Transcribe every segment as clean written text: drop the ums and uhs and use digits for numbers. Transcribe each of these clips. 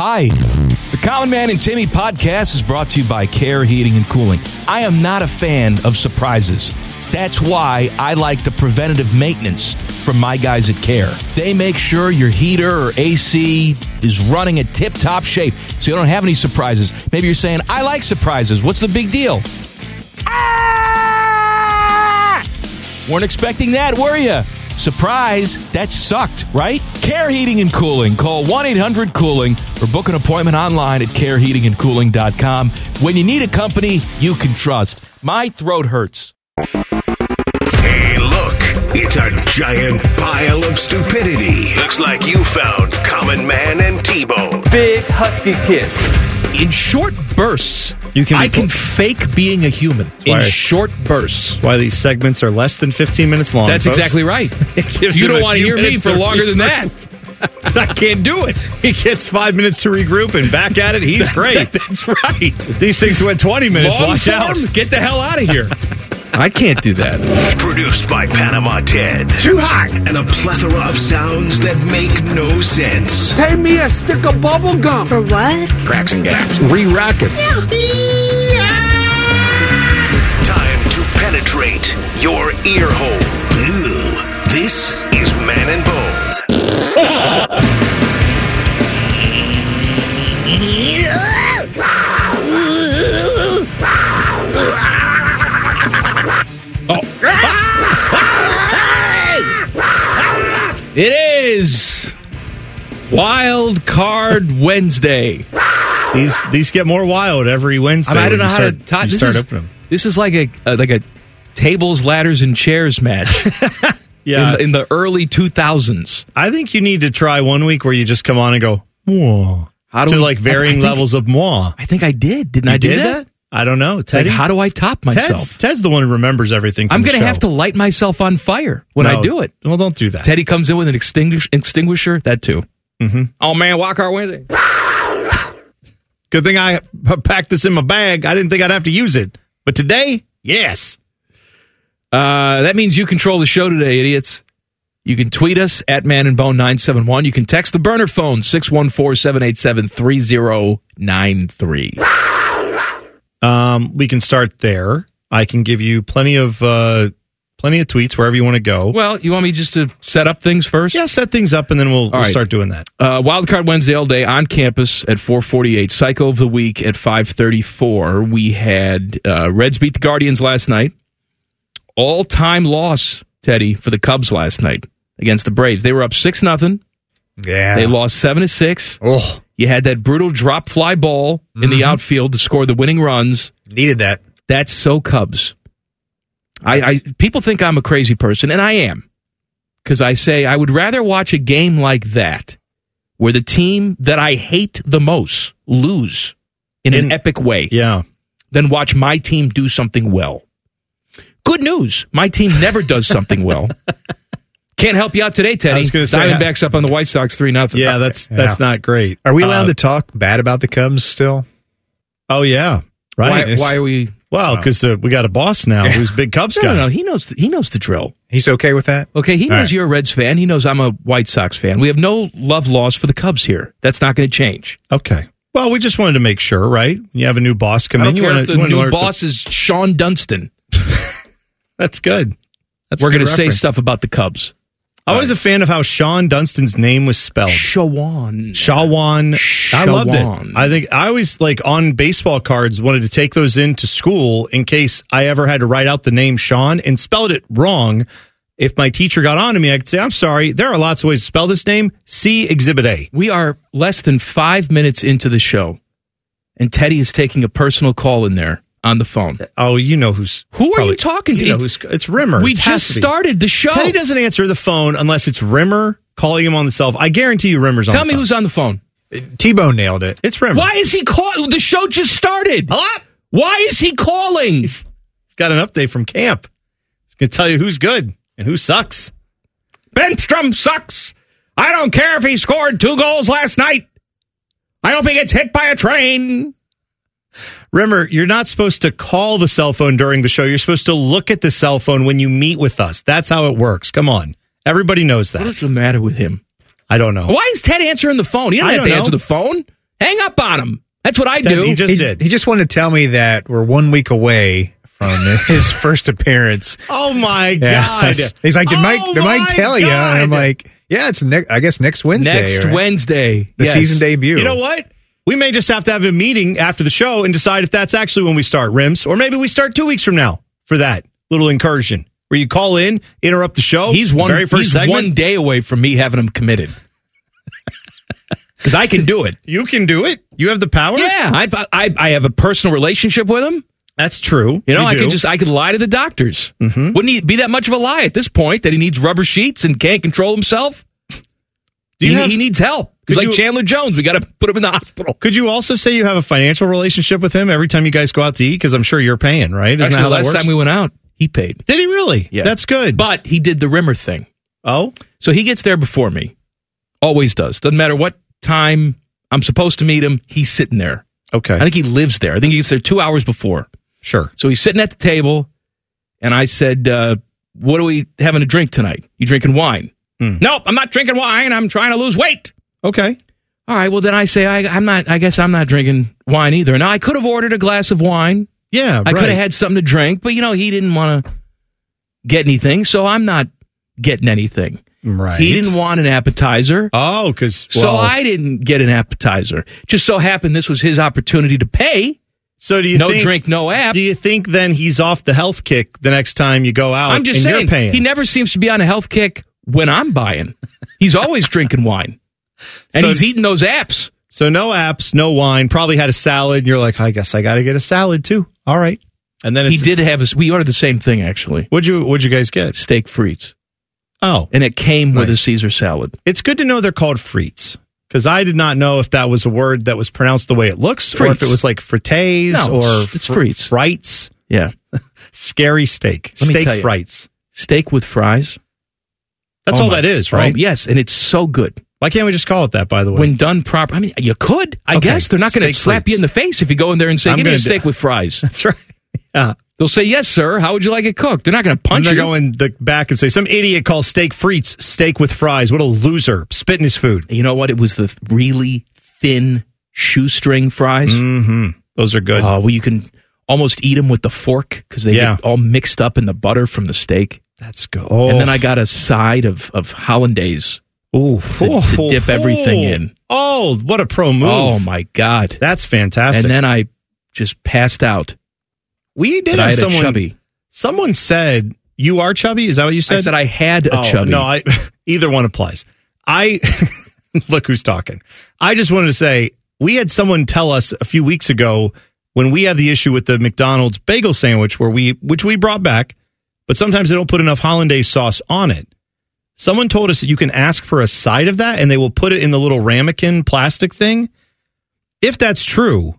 Hi. The Common Man and Timmy podcast is brought to you by Care Heating and Cooling. I am not a fan of surprises. That's why I like the preventative maintenance from my guys at Care. They make sure your heater or AC is running at tip-top shape so you don't have any surprises. Maybe you're saying, I like surprises. What's the big deal? Weren't expecting that, were you? Surprise, that sucked, right? Care Heating and Cooling. Call 1-800-COOLING or book an appointment online at careheatingandcooling.com. When you need a company you can trust. My throat hurts. Hey, look, it's a giant pile of stupidity. Looks like you found Common Man and T-Bone. Big husky kids. In short bursts, I can fake being a human. In short bursts. Why these segments are less than 15 minutes long. That's folks. exactly right. You don't want to hear me for longer than that. I can't do it. He gets 5 minutes to regroup and back at it. He's great. That's right. If these things went 20 minutes. Long watch out. Get the hell out of here. I can't do that. Produced by Panama Ted. Too hot. And a plethora of sounds that make no sense. Pay me a stick of bubble gum. For what? Cracks and gaps. Re-rack it. Time to penetrate your ear hole. Ew. This is Man and Bone. It is Wild Card Wednesday. These get more wild every Wednesday. I don't know how to talk. This is like a tables, ladders, and chairs match. Yeah, in the early 2000s. I think you need to try one week where you just come on and go, moi. Varying levels of moi. I think I did. Didn't I do that? I don't know. Teddy? How do I top myself? Ted's the one who remembers everything from I'm going to have to light myself on fire when I do it. Well, don't do that. Teddy comes in with an extinguisher. That too. Mm-hmm. Oh, man, Wild Card Wednesday. Good thing I packed this in my bag. I didn't think I'd have to use it. But today, yes. That means you control the show today, idiots. You can tweet us at manandbone971. You can text the burner phone, 614-787-3093. We can start there. I can give you plenty of tweets wherever you want to go. Well, you want me just to set up things first? Yeah, set things up, and then we'll start doing that. Wildcard Wednesday all day on campus at 4:48. Psycho of the Week at 5:34. We had Reds beat the Guardians last night. All-time loss, Teddy, for the Cubs last night against the Braves. They were up 6-0. Yeah. They lost 7-6. Oh. You had that brutal drop fly ball in the outfield to score the winning runs. Needed that. That's so Cubs. People think I'm a crazy person, and I am. Because I say I would rather watch a game like that where the team that I hate the most lose in an epic way than watch my team do something well. Good news. My team never does something well. Can't help you out today, Teddy. I was gonna say, Diamondbacks up on the White Sox 3-0. Yeah, that's not great. Are we allowed to talk bad about the Cubs still? Oh, yeah. Right. Why are we... Well, because we got a boss now who's a big Cubs guy. No, he knows the drill. He's okay with that? Okay, he knows you're a Reds fan. He knows I'm a White Sox fan. We have no love lost for the Cubs here. That's not going to change. Okay. Well, we just wanted to make sure, right? You have a new boss come in. I don't care if the new boss is Sean Dunston. That's good. We're going to say stuff about the Cubs. I was a fan of how Sean Dunston's name was spelled. Shawan. I loved it. I think I always, on baseball cards, wanted to take those into school in case I ever had to write out the name Sean and spelled it wrong. If my teacher got on to me, I could say, I'm sorry, there are lots of ways to spell this name. See Exhibit A. We are less than 5 minutes into the show, and Teddy is taking a personal call in there. On the phone. Oh, you know who's... Who are you talking to? It's Rimmer. We just started the show. Teddy doesn't answer the phone unless it's Rimmer calling him on the cell phone. I guarantee you Rimmer's on the phone. Tell me who's on the phone. T-Bone nailed it. It's Rimmer. Why is he calling? The show just started. Hello? Why is he calling? He's got an update from camp. He's going to tell you who's good and who sucks. Benstrom sucks. I don't care if he scored 2 goals last night. I hope he gets hit by a train. Rimmer, you're not supposed to call the cell phone during the show. You're supposed to look at the cell phone when you meet with us. That's how it works. Come on. Everybody knows that. What's the matter with him? I don't know. Why is Ted answering the phone? He doesn't have to answer the phone. Hang up on him. That's what I do. He just did. He just wanted to tell me that we're 1 week away from his first appearance. Oh, my God. He's like, did Mike tell you? And I'm like, yeah, it's I guess next Wednesday. Next Wednesday. The season debut. You know what? We may just have to have a meeting after the show and decide if that's actually when we start, Rims. Or maybe we start 2 weeks from now for that little incursion where you call in, interrupt the show. He's one day away from me having him committed. Because I can do it. You can do it? You have the power? Yeah. I have a personal relationship with him. That's true. You know, I could lie to the doctors. Mm-hmm. Wouldn't he be that much of a lie at this point that he needs rubber sheets and can't control himself? He needs help. He's like Chandler Jones. We got to put him in the hospital. Could you also say you have a financial relationship with him every time you guys go out to eat? Because I'm sure you're paying, right? Isn't that how that works? Last time we went out, he paid. Did he really? Yeah. That's good. But he did the Rimmer thing. Oh? So he gets there before me. Always does. Doesn't matter what time I'm supposed to meet him, he's sitting there. Okay. I think he lives there. I think he gets there 2 hours before. Sure. So he's sitting at the table, and I said, what are we having to drink tonight? You drinking wine? Nope, I'm not drinking wine. I'm trying to lose weight. Okay. All right, well, then I say, I guess I'm not drinking wine either. Now, I could have ordered a glass of wine. Yeah, I could have had something to drink, but, he didn't want to get anything, so I'm not getting anything. Right. He didn't want an appetizer. Oh, because... So I didn't get an appetizer. Just so happened this was his opportunity to pay. So do you no drink, no app. Do you think then he's off the health kick the next time you go out? I'm just saying, you're paying? He never seems to be on a health kick when I'm buying. He's always drinking wine. And he's eating those apps. So no apps, no wine, probably had a salad. And you're like, I guess I got to get a salad too. All right. And then we ordered the same thing, actually. What'd you guys get? Steak frites. Oh. And it came with a Caesar salad. It's good to know they're called frites. Because I did not know if that was a word that was pronounced the way it looks, or if it was like frites it's frites. Frites. Yeah. Scary steak. Steak frites. Steak with fries. That's all that is, right? Yes, and it's so good. Why can't we just call it that, by the way? When done proper. I mean, you could. I guess. They're not going to slap you in the face if you go in there and say, give me a steak with fries. That's right. Yeah. They'll say, yes, sir. How would you like it cooked? They're not going to punch you. They're going back and say, some idiot calls steak frites steak with fries. What a loser. Spit in his food. You know what? It was the really thin shoestring fries. Mm-hmm. Those are good. Well, you can almost eat them with the fork because they get all mixed up in the butter from the steak. That's good. Oh. And then I got a side of hollandaise to dip everything in. Oh, what a pro move. Oh, my God. That's fantastic. And then I just passed out. We did have someone. Someone said, you are chubby? Is that what you said? I said I had a chubby. No, either one applies. Look who's talking. I just wanted to say, we had someone tell us a few weeks ago when we have the issue with the McDonald's bagel sandwich which we brought back, but sometimes they don't put enough hollandaise sauce on it. Someone told us that you can ask for a side of that and they will put it in the little ramekin plastic thing. If that's true,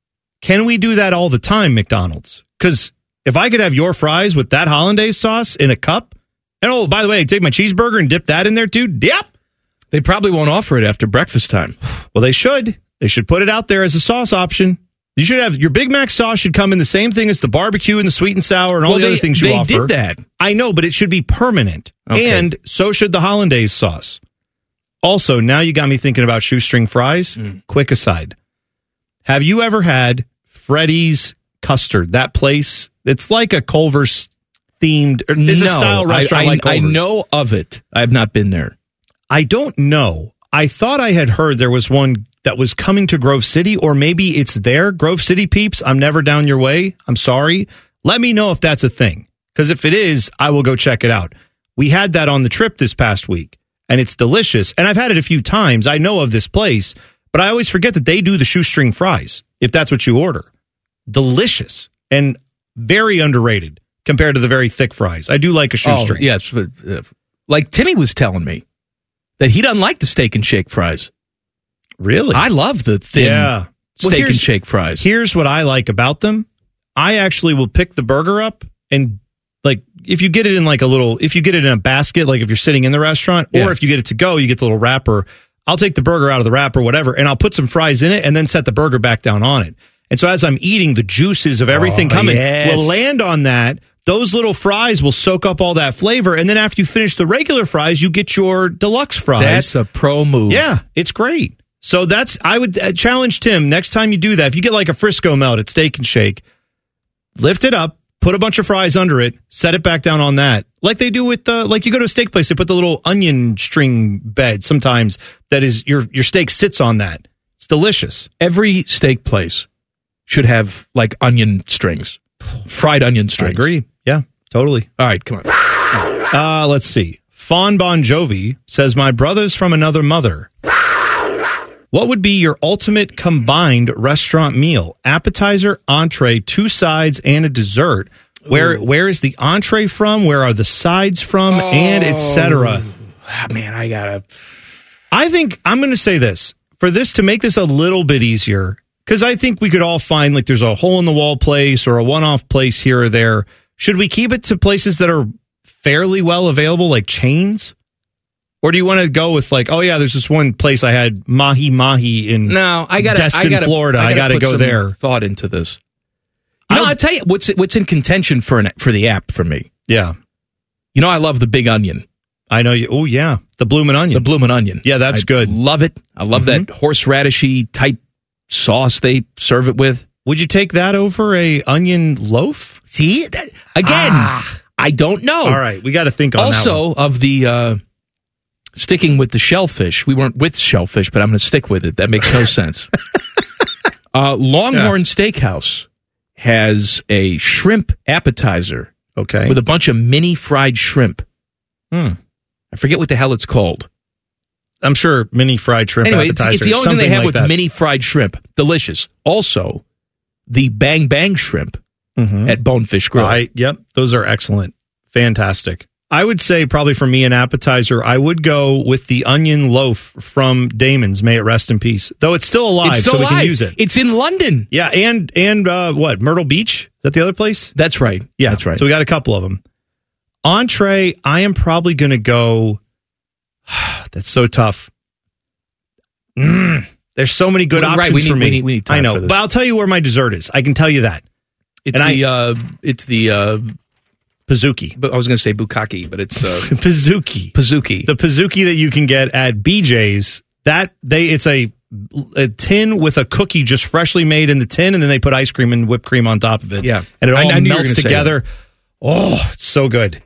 can we do that all the time, McDonald's? Because if I could have your fries with that hollandaise sauce in a cup, and by the way, take my cheeseburger and dip that in there too, yep. They probably won't offer it after breakfast time. Well, they should. They should put it out there as a sauce option. You should have your Big Mac sauce should come in the same thing as the barbecue and the sweet and sour and all the other things you offer. They did that. I know, but it should be permanent. Okay. And so should the hollandaise sauce. Also, now you got me thinking about shoestring fries. Quick aside. Have you ever had Freddy's Custard? That place, it's like a Culver's themed. It's a style restaurant like Culver's. I know of it. I have not been there. I don't know. I thought I had heard there was one that was coming to Grove City, or maybe it's there. Grove City peeps, I'm never down your way. I'm sorry. Let me know if that's a thing. Because if it is, I will go check it out. We had that on the trip this past week, and it's delicious. And I've had it a few times. I know of this place, but I always forget that they do the shoestring fries, if that's what you order. Delicious and very underrated compared to the very thick fries. I do like a shoestring. Yes, but like Timmy was telling me that he doesn't like the steak and shake fries. Really? I love the thin steak and shake fries. Here's what I like about them. I actually will pick the burger up and like if you get it in like if you get it in a basket, like if you're sitting in the restaurant, or if you get it to go, you get the little wrapper. I'll take the burger out of the wrapper, whatever, and I'll put some fries in it and then set the burger back down on it. And so as I'm eating, the juices of everything coming will land on that. Those little fries will soak up all that flavor. And then after you finish the regular fries, you get your deluxe fries. That's a pro move. Yeah, it's great. So I would challenge Tim, next time you do that, if you get like a Frisco melt at Steak and Shake, lift it up, put a bunch of fries under it, set it back down on that. Like they do with like you go to a steak place, they put the little onion string bed sometimes that is your steak sits on that. It's delicious. Every steak place should have like onion strings, fried onion strings. I agree. Yeah, totally. All right, come on. Let's see. Fawn Bon Jovi says, my brother's from another mother. What would be your ultimate combined restaurant meal? Appetizer, entree, 2 sides, and a dessert. Where is the entree from? Where are the sides from? And etc. Man, I think I'm going to say this. For this to make this a little bit easier, because I think we could all find like there's a hole-in-the-wall place or a one-off place here or there. Should we keep it to places that are fairly well available, like chains? Or do you want to go with like, oh yeah, there's this one place I had mahi in Destin, Florida. I got to go there. Thought into this. I'll tell you what's in contention for the app for me. Yeah, you know I love the Big Onion. I know you. Oh yeah, the Bloomin' Onion. The Bloomin' Onion. Yeah, that's good. Love it. I love that horseradishy type sauce they serve it with. Would you take that over a onion loaf? See again. I don't know. All right, we got to think on that one. Also of the. Sticking with the shellfish. We weren't with shellfish, but I'm going to stick with it. That makes no sense. Longhorn Steakhouse has a shrimp appetizer. Okay. With a bunch of mini fried shrimp. I forget what the hell it's called. I'm sure mini fried shrimp appetizer. It's the only thing they have with mini fried shrimp. Delicious. Also, the Bang Bang shrimp at Bonefish Grill. Yep. Those are excellent. Fantastic. I would say probably for me an appetizer, I would go with the onion loaf from Damon's. May it rest in peace. Though it's still alive, we can use it. It's in London. Yeah, and what, Myrtle Beach? Is that the other place? That's right. Yeah, that's right. So we got a couple of them. Entree, I am probably going to go. That's so tough. There's so many good options for me. We need time I know, for this. But I'll tell you where my dessert is. I can tell you that. It's the Pizookie. But I was going to say bukkake, but it's Pizookie. The Pizookie that you can get at BJ's. It's a tin with a cookie just freshly made in the tin, and then they put ice cream and whipped cream on top of it. Yeah, and it all melts together. Oh, it's so good.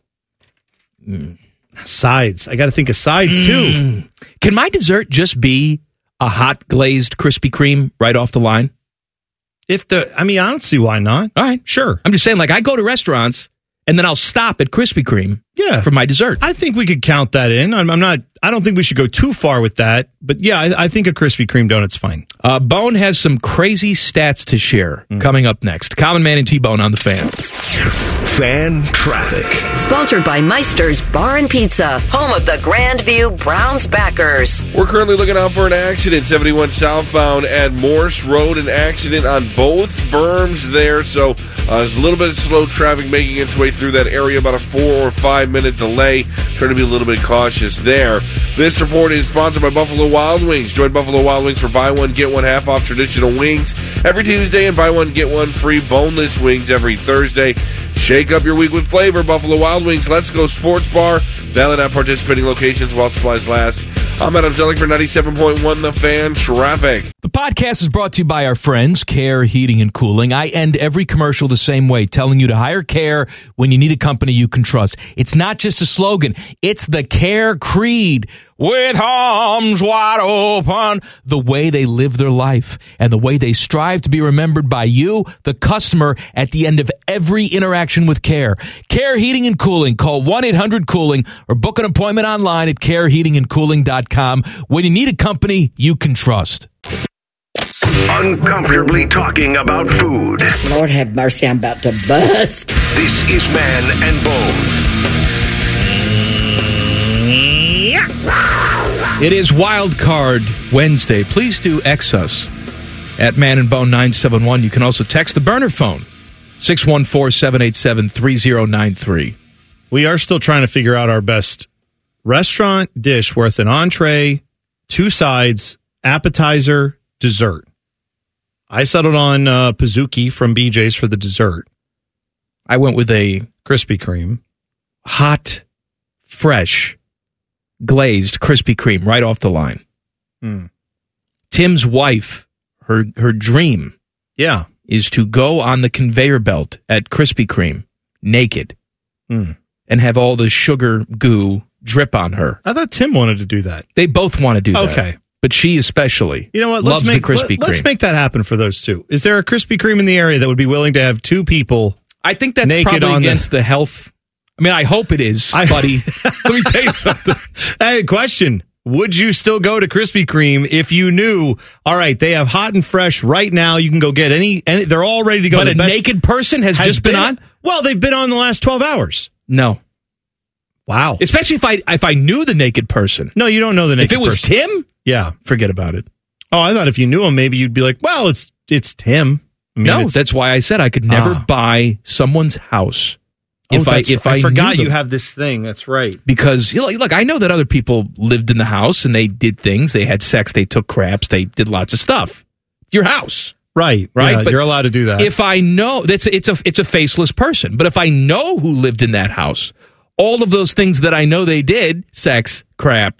Sides. I got to think of sides too. Can my dessert just be a hot glazed Krispy Kreme right off the line? I don't see why not. All right, sure. I'm just saying, like I go to restaurants. And then I'll stop at Krispy Kreme for my dessert. I think we could count that in. I don't think we should go too far with that. But yeah, I think a Krispy Kreme donut's fine. Bone has some crazy stats to share coming up next. Common Man and T-Bone on the Fan. Fan Traffic. Sponsored by Meister's Bar and Pizza, home of the Grandview Browns backers. We're currently looking out for an accident, 71 southbound at Morse Road. An accident on both berms there, so there's a little bit of slow traffic making its way through that area, about a 4 or 5 minute delay. Try to be a little bit cautious there. This report is sponsored by Buffalo Wild Wings. Join Buffalo Wild Wings for buy one, get one half off traditional wings every Tuesday and buy one, get one free boneless wings every Thursday. Shake up your week with flavor. Buffalo Wild Wings, Let's Go Sports Bar. Valid at participating locations while supplies last. I'm Adam Zellick for 97.1 The Fan Traffic. The podcast is brought to you by our friends, Care Heating and Cooling. I end every commercial the same way, telling you to hire Care when you need a company you can trust. It's not just a slogan. It's the Care creed. With arms wide open, the way they live their life and the way they strive to be remembered by you, the customer, at the end of every interaction with Care. Care Heating and Cooling. Call 1-800-COOLING or book an appointment online at careheatingandcooling.com when you need a company you can trust. Uncomfortably talking about food. Lord have mercy, I'm about to bust. This is Man and Bone. It is Wild Card Wednesday. Please do X us at Man and Bone 971. You can also text the burner phone, 614-787-3093. We are still trying to figure out our best restaurant dish worth an entree, 2 sides, appetizer, dessert. I settled on Pizookie from BJ's for the dessert. I went with a Krispy Kreme. Hot, fresh, glazed Krispy Kreme right off the line. Tim's wife, her dream is to go on the conveyor belt at Krispy Kreme naked and have all the sugar goo drip on her. I thought Tim wanted to do that. They both want to do that. Okay. But she especially loves the Krispy Kreme. Let's make that happen for those two. Is there a Krispy Kreme in the area that would be willing to have two people? I think that's probably against the health. I mean, I hope it is, buddy. Let me tell you something. Hey, question. Would you still go to Krispy Kreme if you knew, all right, they have hot and fresh right now. You can go get any they're all ready to go. But a naked person has just been on? Well, they've been on the last 12 hours. No. Wow. Especially if I knew the naked person. No, you don't know the naked person. If it was Tim? Yeah. Forget about it. Oh, I thought if you knew him, maybe you'd be like, well, it's Tim. I mean, no, that's why I said I could never buy someone's house. If I forgot knew you have this thing. That's right. Because, look, I know that other people lived in the house and they did things. They had sex. They took craps. They did lots of stuff. Your house. Right. Yeah, but you're allowed to do that. If I know, it's a faceless person. But if I know who lived in that house, all of those things that I know they did, sex, crap,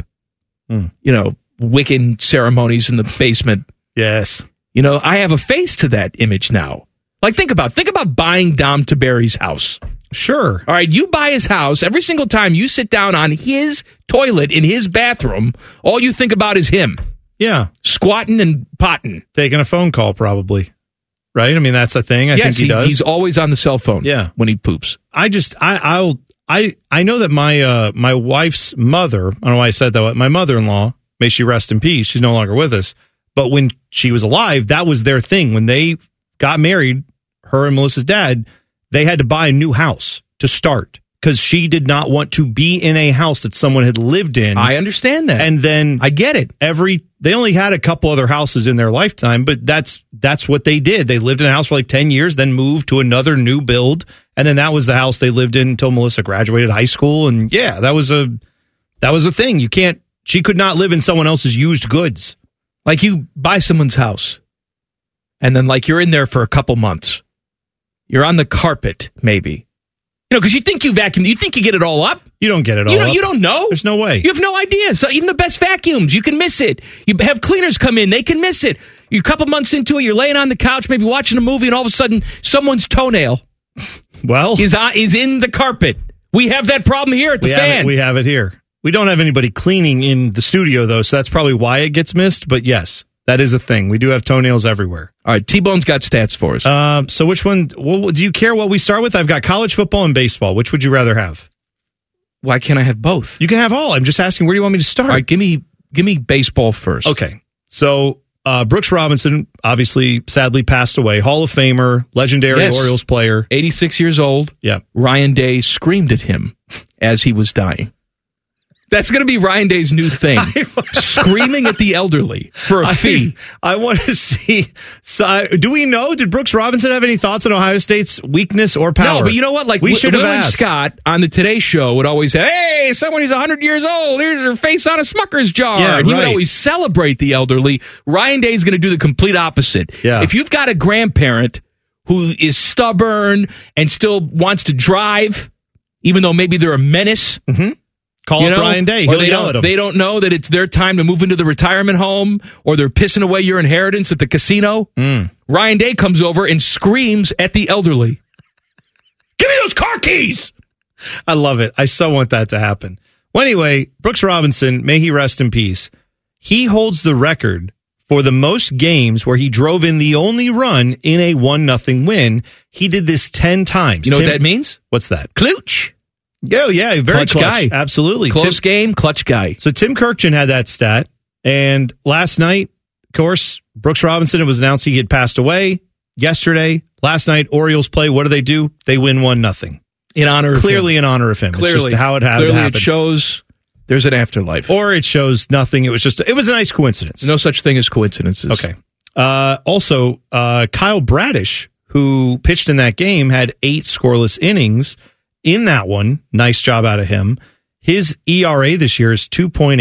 Wiccan ceremonies in the basement. Yes. I have a face to that image now. Like, think about buying Dom Taberry's house. Sure. All right, you buy his house. Every single time you sit down on his toilet in his bathroom, all you think about is him. Yeah. Squatting and potting. Taking a phone call, probably. Right? I mean, that's a thing. I think he does. He's always on the cell phone when he poops. I know that my wife's mother, I don't know why I said that, my mother-in-law, may she rest in peace, she's no longer with us, but when she was alive, that was their thing. When they got married, her and Melissa's dad, they had to buy a new house to start because she did not want to be in a house that someone had lived in. I understand that. And then I get it. They only had a couple other houses in their lifetime, but that's what they did. They lived in a house for like 10 years, then moved to another new build. And then that was the house they lived in until Melissa graduated high school. And yeah, that was a thing. She could not live in someone else's used goods. Like you buy someone's house and then like you're in there for a couple months. You're on the carpet, maybe. Because you think you vacuum, you think you get it all up. You don't get it all up. You don't know. There's no way. You have no idea. So even the best vacuums, you can miss it. You have cleaners come in, they can miss it. You're a couple months into it, you're laying on the couch, maybe watching a movie, and all of a sudden, someone's toenail is in the carpet. We have that problem here at the fan. We have it here. We don't have anybody cleaning in the studio, though, so that's probably why it gets missed. But yes, that is a thing. We do have toenails everywhere. All right, T-Bone's got stats for us. So which one? Well, do you care what we start with? I've got college football and baseball. Which would you rather have? Why can't I have both? You can have all. I'm just asking, where do you want me to start? All right, give me baseball first. Okay. So Brooks Robinson, obviously, sadly passed away. Hall of Famer, legendary Orioles player. 86 years old. Yeah. Ryan Day screamed at him as he was dying. That's going to be Ryan Day's new thing. Screaming at the elderly for a fee. I want to see. So, do we know? Did Brooks Robinson have any thoughts on Ohio State's weakness or power? No, but you know what? Like we should have Will asked. And Scott on the Today Show would always say, "Hey, someone who's 100 years old. Here's her face on a Smucker's jar." Yeah, and he would always celebrate the elderly. Ryan Day's going to do the complete opposite. Yeah. If you've got a grandparent who is stubborn and still wants to drive, even though maybe they're a menace. Mm-hmm. Call up Ryan Day. He'll yell at him. They don't know that it's their time to move into the retirement home or they're pissing away your inheritance at the casino. Ryan Day comes over and screams at the elderly. Give me those car keys! I love it. I so want that to happen. Well, anyway, Brooks Robinson, may he rest in peace. He holds the record for the most games where he drove in the only run in a 1-0 win. He did this 10 times. You know what that means? What's that? Klutch. Oh, yeah, very clutch guy. Absolutely. Close game, clutch guy. So Tim Kirkjian had that stat. And last night, of course, Brooks Robinson, it was announced he had passed away. Yesterday, last night, Orioles play. What do? They win 1-0. In honor of him. Clearly in honor of him. Clearly. It's just how it happened. Clearly it shows there's an afterlife. Or it shows nothing. It was a nice coincidence. No such thing as coincidences. Okay. Also, Kyle Bradish, who pitched in that game, had 8 scoreless innings. In that one, nice job out of him. His ERA this year is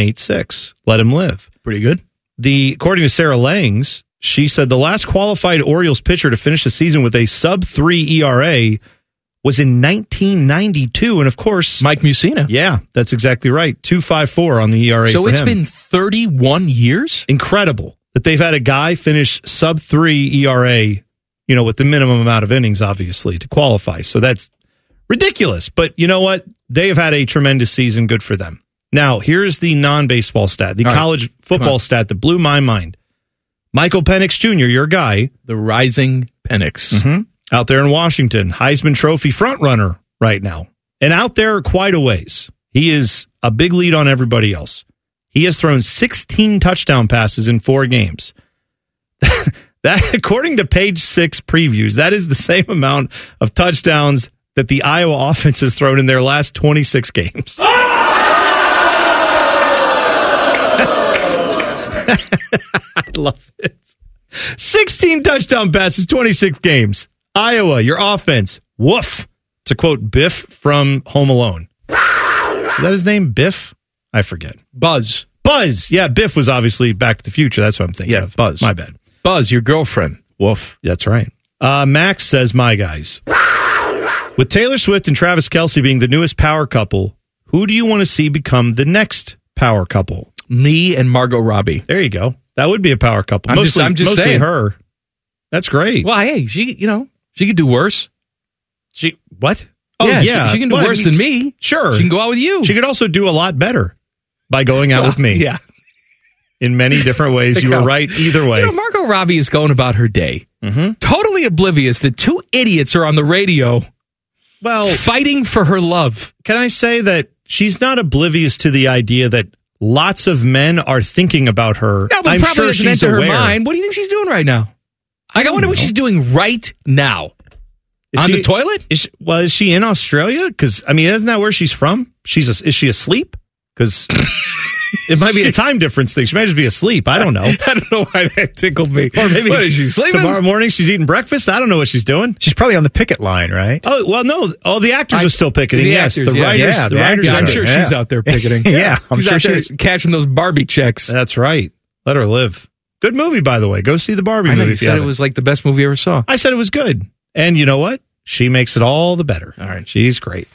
2.86. Let him live. Pretty good. According to Sarah Langs, she said the last qualified Orioles pitcher to finish the season with a sub-3 ERA was in 1992. And of course, Mike Mussina. Yeah, that's exactly right. 2.54 on the ERA. So for it's him. been 31 years? Incredible. that they've had a guy finish sub-3 ERA, with the minimum amount of innings, obviously, to qualify. So that's ridiculous. But you know what? They have had a tremendous season. Good for them. Now, here's the non-baseball stat, the college football stat that blew my mind. Michael Penix Jr., your guy. The rising Penix. Mm-hmm. Out there in Washington, Heisman Trophy frontrunner right now. And out there quite a ways. He is a big lead on everybody else. He has thrown 16 touchdown passes in 4 games. That, according to Page 6 previews, that is the same amount of touchdowns that the Iowa offense has thrown in their last 26 games. I love it. 16 touchdown passes, 26 games. Iowa, your offense, woof. To quote Biff from Home Alone. Is that his name, Biff? I forget. Buzz. Yeah, Biff was obviously Back to the Future. That's what I'm thinking of. Buzz. My bad. Buzz, your girlfriend. Woof. That's right. Max says, my guys. With Taylor Swift and Travis Kelce being the newest power couple, who do you want to see become the next power couple? Me and Margot Robbie. There you go. That would be a power couple. I'm just mostly saying. Her. That's great. Well, hey, she could do worse. What? Oh, yeah. She can do worse than me. Sure. She can go out with you. She could also do a lot better by going out with me. Yeah. In many different ways. You were right either way. Margot Robbie is going about her day. Mm-hmm. Totally oblivious that 2 idiots are on the radio fighting for her love. Can I say that she's not oblivious to the idea that lots of men are thinking about her? No, but I'm probably sure doesn't she's enter aware. her mind. What do you think she's doing right now? I wonder what she's doing right now. The toilet? Is she in Australia? Because, isn't that where she's from? Is she asleep? Because it might be a time difference thing. She might just be asleep. I don't know. I don't know why that tickled me. Or maybe is she sleeping? Tomorrow morning she's eating breakfast. I don't know what she's doing. She's probably on the picket line, right? Oh, well, no. All the actors are still picketing. Yes, actors, the writers. Yeah, the writers I'm are. sure she's out there picketing. Yeah, I'm she's sure out there she's catching those Barbie checks. That's right. Let her live. Good movie, by the way. Go see the Barbie movie. You said it was like the best movie I ever saw. I said it was good. And you know what? She makes it all the better. All right. She's great.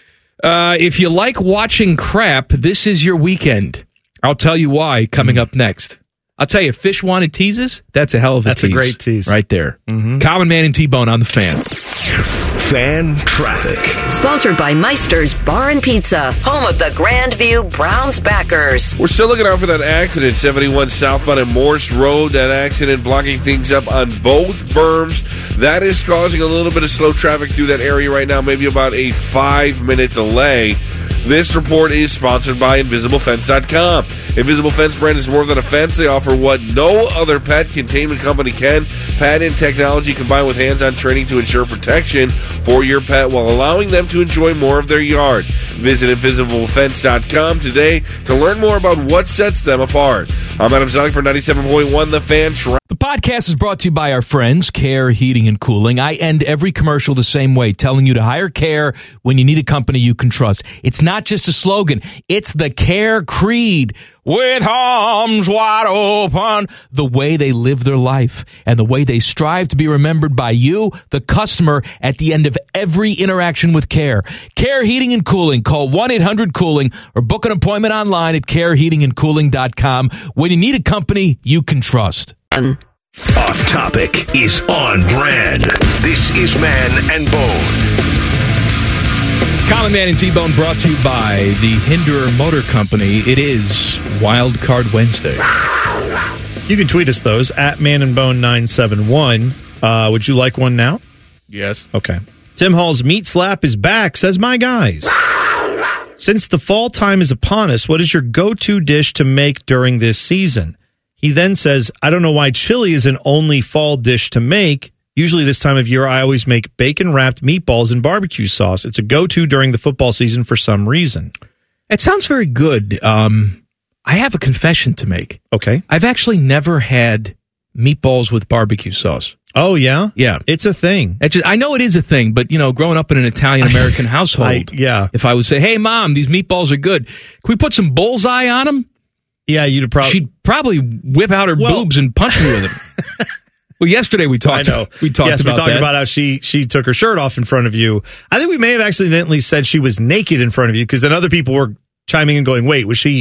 If you like watching crap, this is your weekend. I'll tell you why coming up next. I'll tell you, Fish Wanted teases, that's a hell of a tease. That's a great tease. Right there. Mm-hmm. Common Man and T-Bone on the Fan. Fan traffic. Sponsored by Meister's Bar and Pizza, home of the Grandview Browns backers. We're still looking out for that accident, 71 southbound at Morse Road. That accident blocking things up on both berms. That is causing a little bit of slow traffic through that area right now, maybe about a 5-minute delay. This report is sponsored by InvisibleFence.com. Invisible Fence brand is more than a fence. They offer what no other pet containment company can. Patent technology combined with hands-on training to ensure protection for your pet while allowing them to enjoy more of their yard. Visit InvisibleFence.com today to learn more about what sets them apart. I'm Adam Zellick for 97.1 The Fan. The podcast is brought to you by our friends, Care Heating and Cooling. I end every commercial the same way, telling you to hire Care when you need a company you can trust. It's not just a slogan. It's the Care creed. With arms wide open, the way they live their life and the way they strive to be remembered by you, the customer, at the end of every interaction with Care. Care Heating and Cooling. Call 1-800-COOLING or book an appointment online at careheatingandcooling.com when you need a company you can trust. Off topic is on brand. This is Man and Bone. Common Man and T-Bone brought to you by the Hinderer Motor Company. It is Wild Card Wednesday. You can tweet us those at manandbone971. Would you like one now? Yes. Okay. Tim Hall's Meat Slap is back, says my guys. Since the fall time is upon us, what is your go-to dish to make during this season? He then says, I don't know why chili is an only fall dish to make. Usually this time of year, I always make bacon-wrapped meatballs and barbecue sauce. It's a go-to during the football season for some reason. It sounds very good. I have a confession to make. Okay. I've actually never had meatballs with barbecue sauce. Oh, yeah? Yeah. It's a thing. I know it is a thing, but, growing up in an Italian-American household, if I would say, hey, Mom, these meatballs are good, can we put some bullseye on them? Yeah, she'd probably whip out her boobs and punch me with them. Well, yesterday we talked. We talked about how she took her shirt off in front of you. I think we may have accidentally said she was naked in front of you because then other people were chiming in, going, "Wait, was she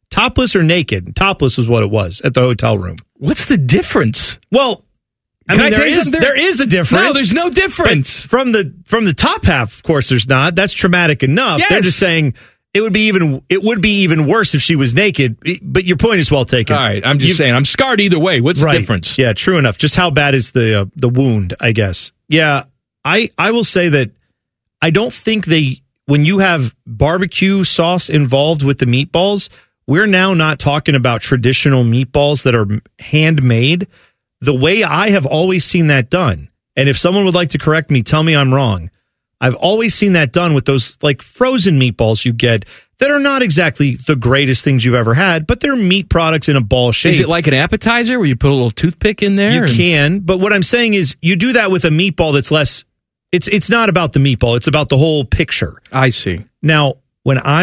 topless or naked. Topless was what it was at the hotel room. What's the difference? Well, there is a difference. No, there's no difference. But from the top half, of course, there's not. That's traumatic enough. Yes. They're just saying it would be even worse if she was naked. But your point is well taken. All right, I'm just saying I'm scarred either way. What's the difference? Yeah, true enough. Just how bad is the wound? I guess. Yeah, I will say that I don't think when you have barbecue sauce involved with the meatballs, we're now not talking about traditional meatballs that are handmade. The way I have always seen that done, and if someone would like to correct me, tell me I'm wrong. I've always seen that done with those like frozen meatballs you get that are not exactly the greatest things you've ever had, but they're meat products in a ball shape. Is it like an appetizer where you put a little toothpick in there? You can, but what I'm saying is you do that with a meatball that's less. It's not about the meatball. It's about the whole picture. I see. Now, when I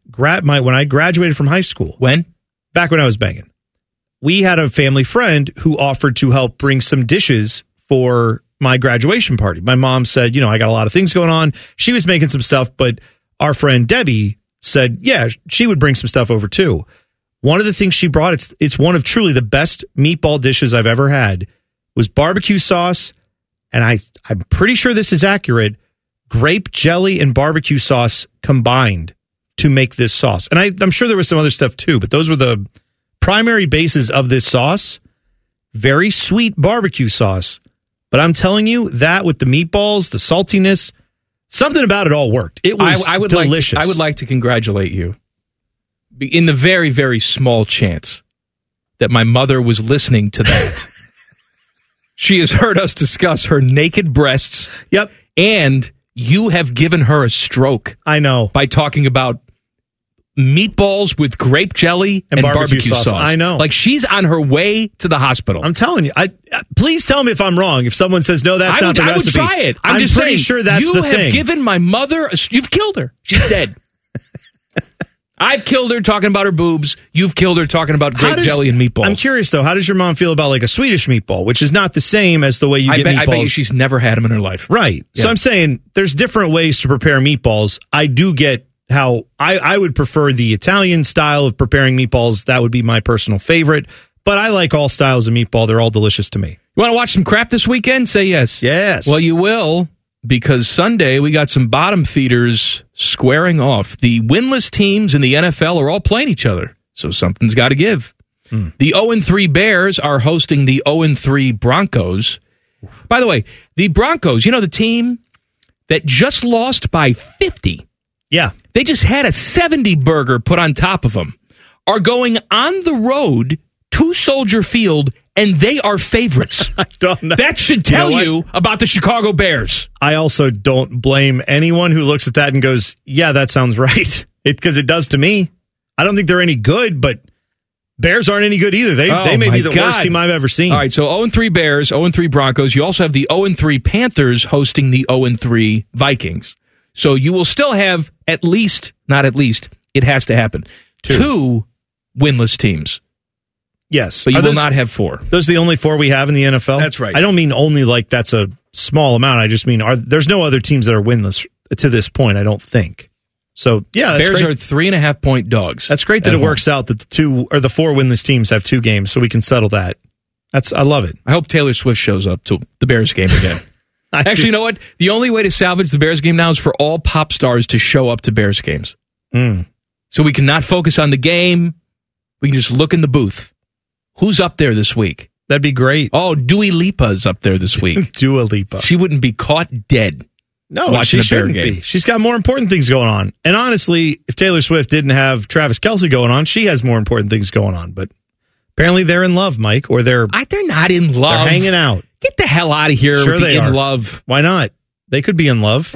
graduated from high school, back when I was banging, we had a family friend who offered to help bring some dishes for my graduation party. My mom said, I got a lot of things going on. She was making some stuff, but our friend Debbie said, yeah, she would bring some stuff over too. One of the things she brought, it's one of truly the best meatball dishes I've ever had, was barbecue sauce. And I'm pretty sure this is accurate, grape jelly and barbecue sauce combined to make this sauce. And I'm sure there was some other stuff too, but those were the primary bases of this sauce. Very sweet barbecue sauce. But I'm telling you, that with the meatballs, the saltiness, something about it all worked. It was delicious. I would like to congratulate you in the very, very small chance that my mother was listening to that. She has heard us discuss her naked breasts. Yep. And you have given her a stroke. I know. By talking about meatballs with grape jelly and barbecue sauce. I know. Like she's on her way to the hospital. I'm telling you. Please tell me if I'm wrong. If someone says, no, that's not the recipe. I would try it. I'm just pretty sure that's the thing. You have given my mother, you've killed her. She's dead. I've killed her talking about her boobs. You've killed her talking about grape jelly and meatballs. I'm curious, though. How does your mom feel about like a Swedish meatball, which is not the same as the way you get meatballs? I bet you she's never had them in her life. Right. Yeah. So I'm saying there's different ways to prepare meatballs. I do get how I would prefer the Italian style of preparing meatballs. That would be my personal favorite. But I like all styles of meatball. They're all delicious to me. You want to watch some crap this weekend? Say yes. Yes. Well, you will. Because Sunday, we got some bottom feeders squaring off. The winless teams in the NFL are all playing each other, so something's got to give. The 0-3 Bears are hosting the 0-3 Broncos. By the way, the Broncos, the team that just lost by 50. Yeah. They just had a 70 burger put on top of them, are going on the road to Soldier Field, and they are favorites. I don't know. That should tell you about the Chicago Bears. I also don't blame anyone who looks at that and goes, yeah, that sounds right. Because it does to me. I don't think they're any good, but Bears aren't any good either. They may be the worst team I've ever seen. All right, so 0-3 Bears, 0-3 Broncos. You also have the 0-3 Panthers hosting the 0-3 Vikings. So you will still have it has to happen, two winless teams. Yes. But you will not have four. Those are the only four we have in the NFL? That's right. I don't mean only like that's a small amount. I just mean there's no other teams that are winless to this point, I don't think. So, yeah, that's Bears great. are 3.5-point dogs. That's great that it works out that the four winless teams have two games, so we can settle that. I love it. I hope Taylor Swift shows up to the Bears game again. Actually, you know what? The only way to salvage the Bears game now is for all pop stars to show up to Bears games. So we can not focus on the game. We can just look in the booth. Who's up there this week? That'd be great. Oh, Dua Lipa's up there this week. Dua Lipa. She wouldn't be caught dead. No, watching she shouldn't be. She's got more important things going on. And honestly, if Taylor Swift didn't have Travis Kelce going on, she has more important things going on. But apparently they're in love, Mike, or they're not in love. They're hanging out. Get the hell out of here. Sure, they are in love. Why not? They could be in love.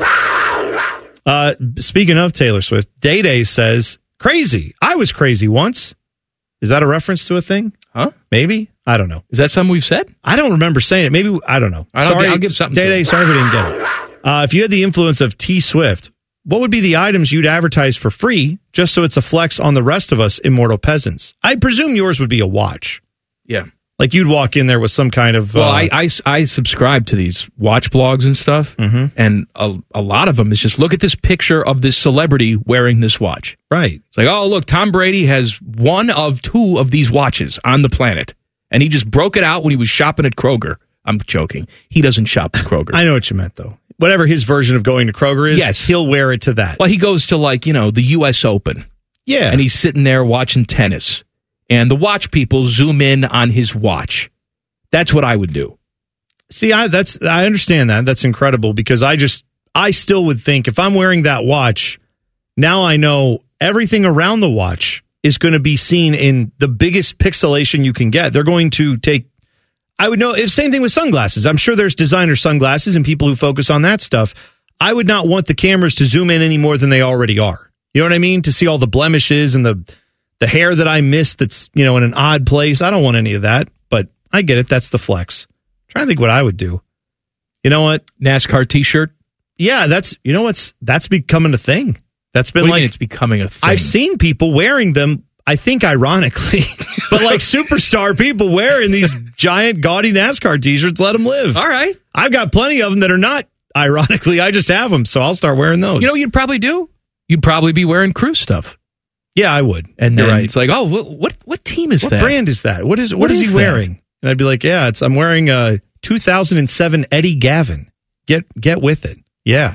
Speaking of Taylor Swift, Day Day says, crazy. I was crazy once. Is that a reference to a thing? Huh? Maybe? I don't know. Is that something we've said? I don't remember saying it. Maybe, I don't know. I'll give something Day Day, sorry if we didn't get it. If you had the influence of T Swift, what would be the items you'd advertise for free just so it's a flex on the rest of us immortal peasants? I presume yours would be a watch. Yeah. Like you'd walk in there with some kind of... Well, I subscribe to these watch blogs and stuff, and a lot of them is just look at this picture of this celebrity wearing this watch. Right. It's like, oh, look, Tom Brady has one of two of these watches on the planet, and he just broke it out when he was shopping at Kroger. I'm joking. He doesn't shop at Kroger. I know what you meant, though. Whatever his version of going to Kroger is, he'll wear it to that. Well, he goes to, the U.S. Open. Yeah. And he's sitting there watching tennis. And the watch people zoom in on his watch. That's what I would do. See, I understand that. That's incredible because I still would think if I'm wearing that watch, now I know everything around the watch is going to be seen in the biggest pixelation you can get. They're going to I would know, if same thing with sunglasses. I'm sure there's designer sunglasses and people who focus on that stuff. I would not want the cameras to zoom in any more than they already are. You know what I mean? To see all the blemishes and the hair that I missed that's, in an odd place. I don't want any of that, but I get it. That's the flex. I'm trying to think what I would do. You know what? NASCAR t-shirt? Yeah, that's becoming a thing. That's been it's becoming a thing. I've seen people wearing them, I think ironically, but like superstar people wearing these giant gaudy NASCAR t-shirts, let them live. All right. I've got plenty of them that are not ironically. I just have them, so I'll start wearing those. You know what you'd probably do? You'd probably be wearing Cruise stuff. Yeah, I would. And then it's like, oh, what team is that? What brand is that? What is he wearing? And I'd be like, yeah, I'm wearing a 2007 Eddie Gavin. Get with it. Yeah.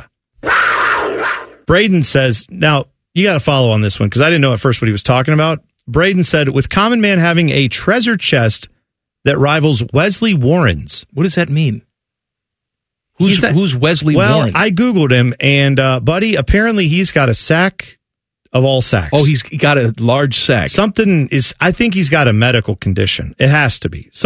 Braden says, now you got to follow on this one because I didn't know at first what he was talking about. Braden said, with Common Man having a treasure chest that rivals Wesley Warren's. What does that mean? Who's Wesley Warren? Well, I Googled him, and buddy, apparently he's got a sack of all sacks. Oh, he's got a large sack. I think he's got a medical condition. It has to be.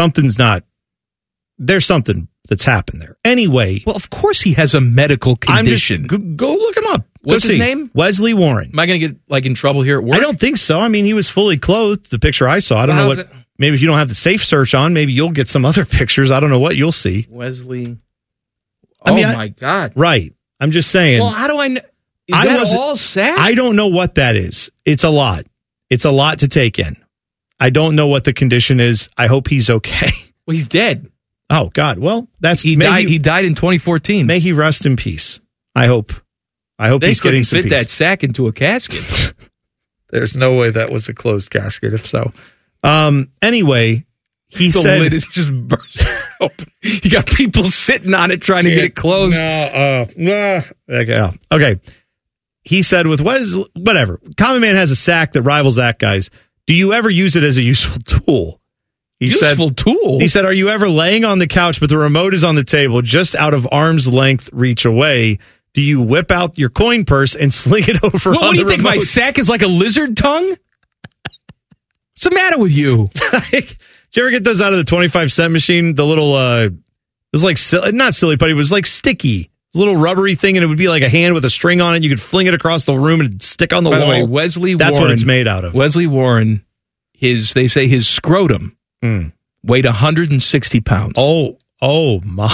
There's something that's happened there. Anyway. Well, of course he has a medical condition. Go look him up. What's his name? Wesley Warren. Am I going to get in trouble here at work? I don't think so. I mean, he was fully clothed, the picture I saw. I don't know what. Maybe if you don't have the safe search on, maybe you'll get some other pictures. I don't know what you'll see. Wesley. My God. Right. I'm just saying. Well, how do I know? Is that all sack? I don't know what that is. It's a lot. It's a lot to take in. I don't know what the condition is. I hope he's okay. Well, he's dead. Oh, God. Well, he died in 2014. May he rest in peace. I hope he's getting some peace. They fit that sack into a casket. There's no way that was a closed casket, if so. Anyway, he said... The lid is just burst open. You got people sitting on it trying to get it closed. Okay. He said with whatever. Common Man has a sack that rivals that guy's. Do you ever use it as a useful tool? Useful tool? He said, are you ever laying on the couch, but the remote is on the table just out of arm's length reach away? Do you whip out your coin purse and sling it over What do you think, my sack is like a lizard tongue? What's the matter with you? Did you ever get those out of the 25-cent machine? The little, it was like, not silly putty, it was like sticky. It was a little rubbery thing, and it would be like a hand with a string on it. You could fling it across the room and it'd stick on the wall. By the way, That's what it's made out of. Wesley Warren, they say his scrotum weighed 160 pounds. Oh my.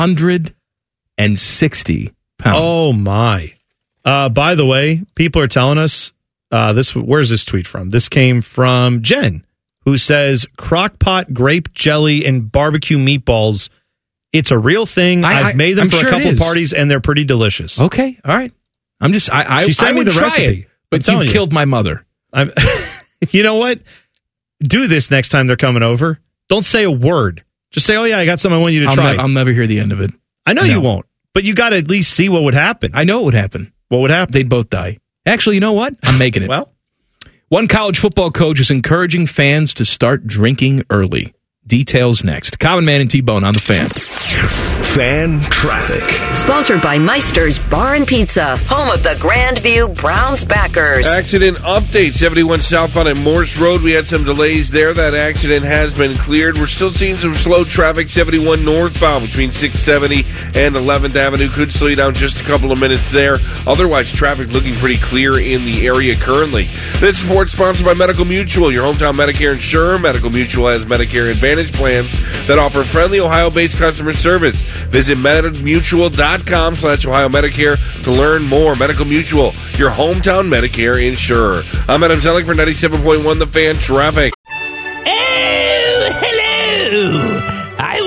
160 pounds. Oh, my. By the way, people are telling us, where's this tweet from? This came from Jen, who says, crockpot grape jelly and barbecue meatballs. It's a real thing. I've made them for a couple parties, and they're pretty delicious. Okay, all right. She sent me the recipe. It, but you've killed my mother. You know what? Do this next time they're coming over. Don't say a word. Just say, oh, yeah, I got something I want you to try. I'll never hear the end of it. I know you won't, but you got to at least see what would happen. I know what would happen. What would happen? They'd both die. Actually, you know what? I'm making it. Well, one college football coach is encouraging fans to start drinking early. Details next. Common Man and T-Bone on the Fan. Fan traffic. Sponsored by Meister's Bar and Pizza, home of the Grandview Browns backers. Accident update, 71 southbound at Morse Road. We had some delays there. That accident has been cleared. We're still seeing some slow traffic, 71 northbound between 670 and 11th Avenue. Could slow you down just a couple of minutes there. Otherwise, traffic looking pretty clear in the area currently. This report sponsored by Medical Mutual, your hometown Medicare insurer. Medical Mutual has Medicare Advantage plans that offer friendly Ohio-based customer service. Visit MedMutual.com/Ohio Medicare to learn more. Medical Mutual, your hometown Medicare insurer. I'm Adam Zellick for 97.1 The Fan Traffic. Oh, hello.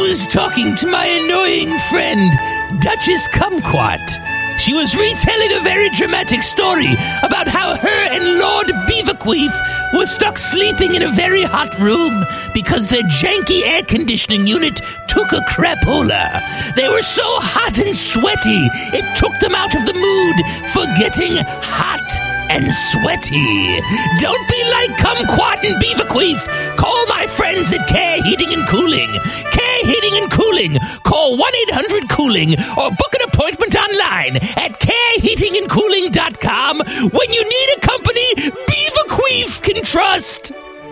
was talking to my annoying friend, Duchess Kumquat. She was retelling a very dramatic story about how her and Lord Beaverqueef were stuck sleeping in a very hot room because their janky air conditioning unit took a crapola. They were so hot and sweaty, it took them out of the mood for getting hot and sweaty. Don't be like Kumquat and Beaverqueef. Call my friends at Care Heating and Cooling. Care Heating and Cooling. Call 1-800-COOLING or book an appointment online at careheatingandcooling.com when you need a company Beaverqueef can trust.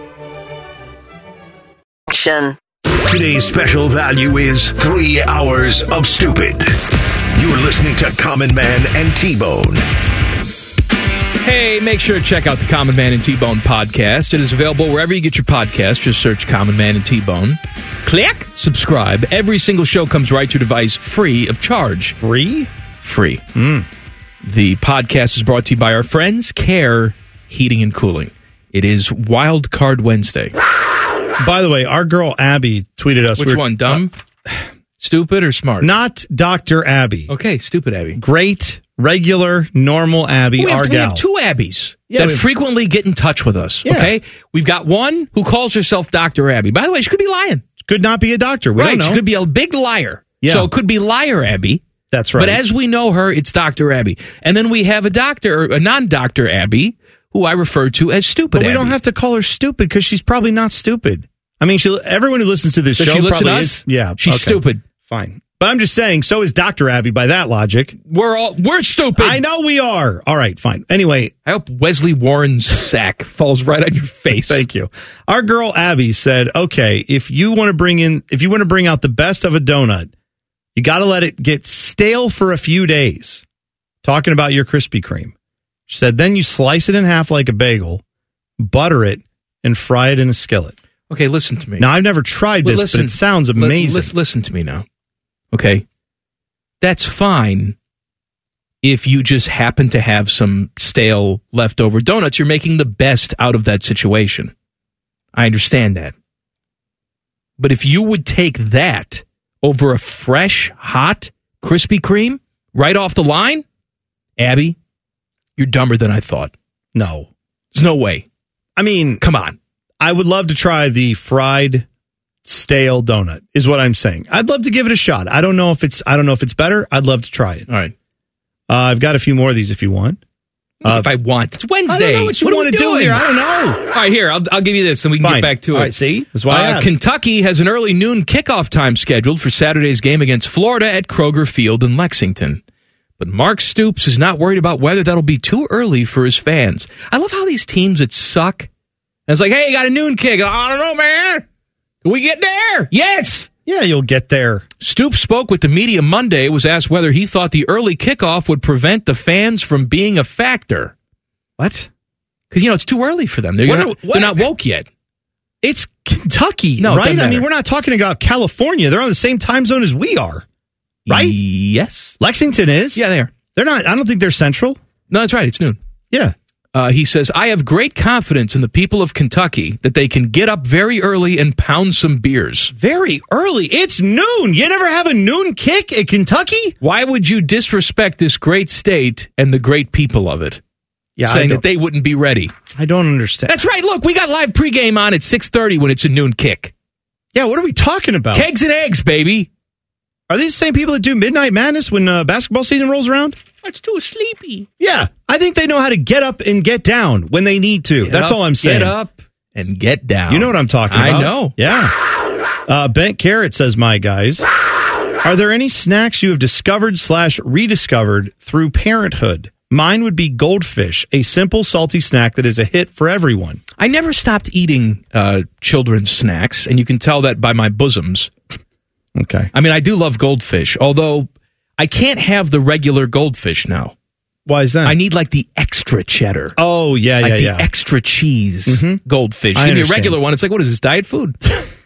Today's special value is 3 hours of stupid. You're listening to Common Man and T-Bone. Hey, make sure to check out the Common Man and T-Bone podcast. It is available wherever you get your podcast. Just search Common Man and T-Bone. Click subscribe. Every single show comes right to your device free of charge. Free? Free. The podcast is brought to you by our friends, Care Heating and Cooling. It is Wild Card Wednesday. By the way, our girl Abby tweeted us. Which one, dumb, stupid, or smart? Not Dr. Abby. Okay, stupid Abby. Great, regular, normal Abby, our gal. We have 2 Abbies that frequently get in touch with us, okay? We've got one who calls herself Dr. Abby. By the way, she could be lying. Could not be a doctor. We don't know. She could be a big liar. Yeah. So it could be Liar Abby. That's right. But as we know her, it's Dr. Abby. And then we have a non-Dr. Abby, who I refer to as Stupid Abby. But we don't have to call her stupid because she's probably not stupid. I mean, everyone who listens to this show probably is. Yeah, she's stupid. Fine. But I'm just saying, so is Dr. Abby by that logic. We're stupid. I know we are. All right, fine. Anyway. I hope Wesley Warren's sack falls right on your face. Thank you. Our girl Abby said, okay, if you want to bring out the best of a donut, you got to let it get stale for a few days. Talking about your Krispy Kreme. She said, then you slice it in half like a bagel, butter it, and fry it in a skillet. Okay, listen to me. Now, I've never tried this, but it sounds amazing. Listen to me now. Okay? That's fine if you just happen to have some stale leftover donuts. You're making the best out of that situation. I understand that. But if you would take that over a fresh, hot Krispy Kreme right off the line, Abby, you're dumber than I thought. No. There's no way. I mean, come on. I would love to try the fried stale donut, is what I'm saying. I'd love to give it a shot. I don't know if it's better. I'd love to try it. All right. I've got a few more of these if you want. If I want. It's Wednesday. I don't know what you want to do here. I don't know. All right, here. I'll give you this and we can get back to it. All right, see? That's why I asked. Kentucky has an early noon kickoff time scheduled for Saturday's game against Florida at Kroger Field in Lexington. But Mark Stoops is not worried about whether that'll be too early for his fans. I love how these teams that suck, and it's like, hey, you got a noon kick. I don't know, man. Can we get there? Yes. Yeah, you'll get there. Stoops spoke with the media Monday, was asked whether he thought the early kickoff would prevent the fans from being a factor. What? Because, it's too early for them. They're not woke yet. It's Kentucky, no, right? I mean, we're not talking about California. They're on the same time zone as we are, right? Yes. Lexington is? Yeah, they are. They're not. I don't think they're central. No, that's right. It's noon. Yeah. He says, I have great confidence in the people of Kentucky that they can get up very early and pound some beers. Very early? It's noon. You never have a noon kick at Kentucky? Why would you disrespect this great state and the great people of it? Yeah, saying that they wouldn't be ready. I don't understand. That's right. Look, we got live pregame on at 6:30 when it's a noon kick. Yeah, what are we talking about? Kegs and eggs, baby. Are these the same people that do Midnight Madness when basketball season rolls around? It's too sleepy. Yeah, I think they know how to get up and get down when they need to. That's all I'm saying. Get up and get down. You know what I'm talking about. I know. Yeah. Bent Carrot says, my guys, are there any snacks you have discovered/rediscovered through parenthood? Mine would be Goldfish, a simple, salty snack that is a hit for everyone. I never stopped eating children's snacks, and you can tell that by my bosoms. Okay. I mean, I do love Goldfish, although I can't have the regular Goldfish now. Why is that? I need like the extra cheddar. Oh, yeah, like the extra cheese Goldfish. Give me a regular one. It's like, what is this, diet food?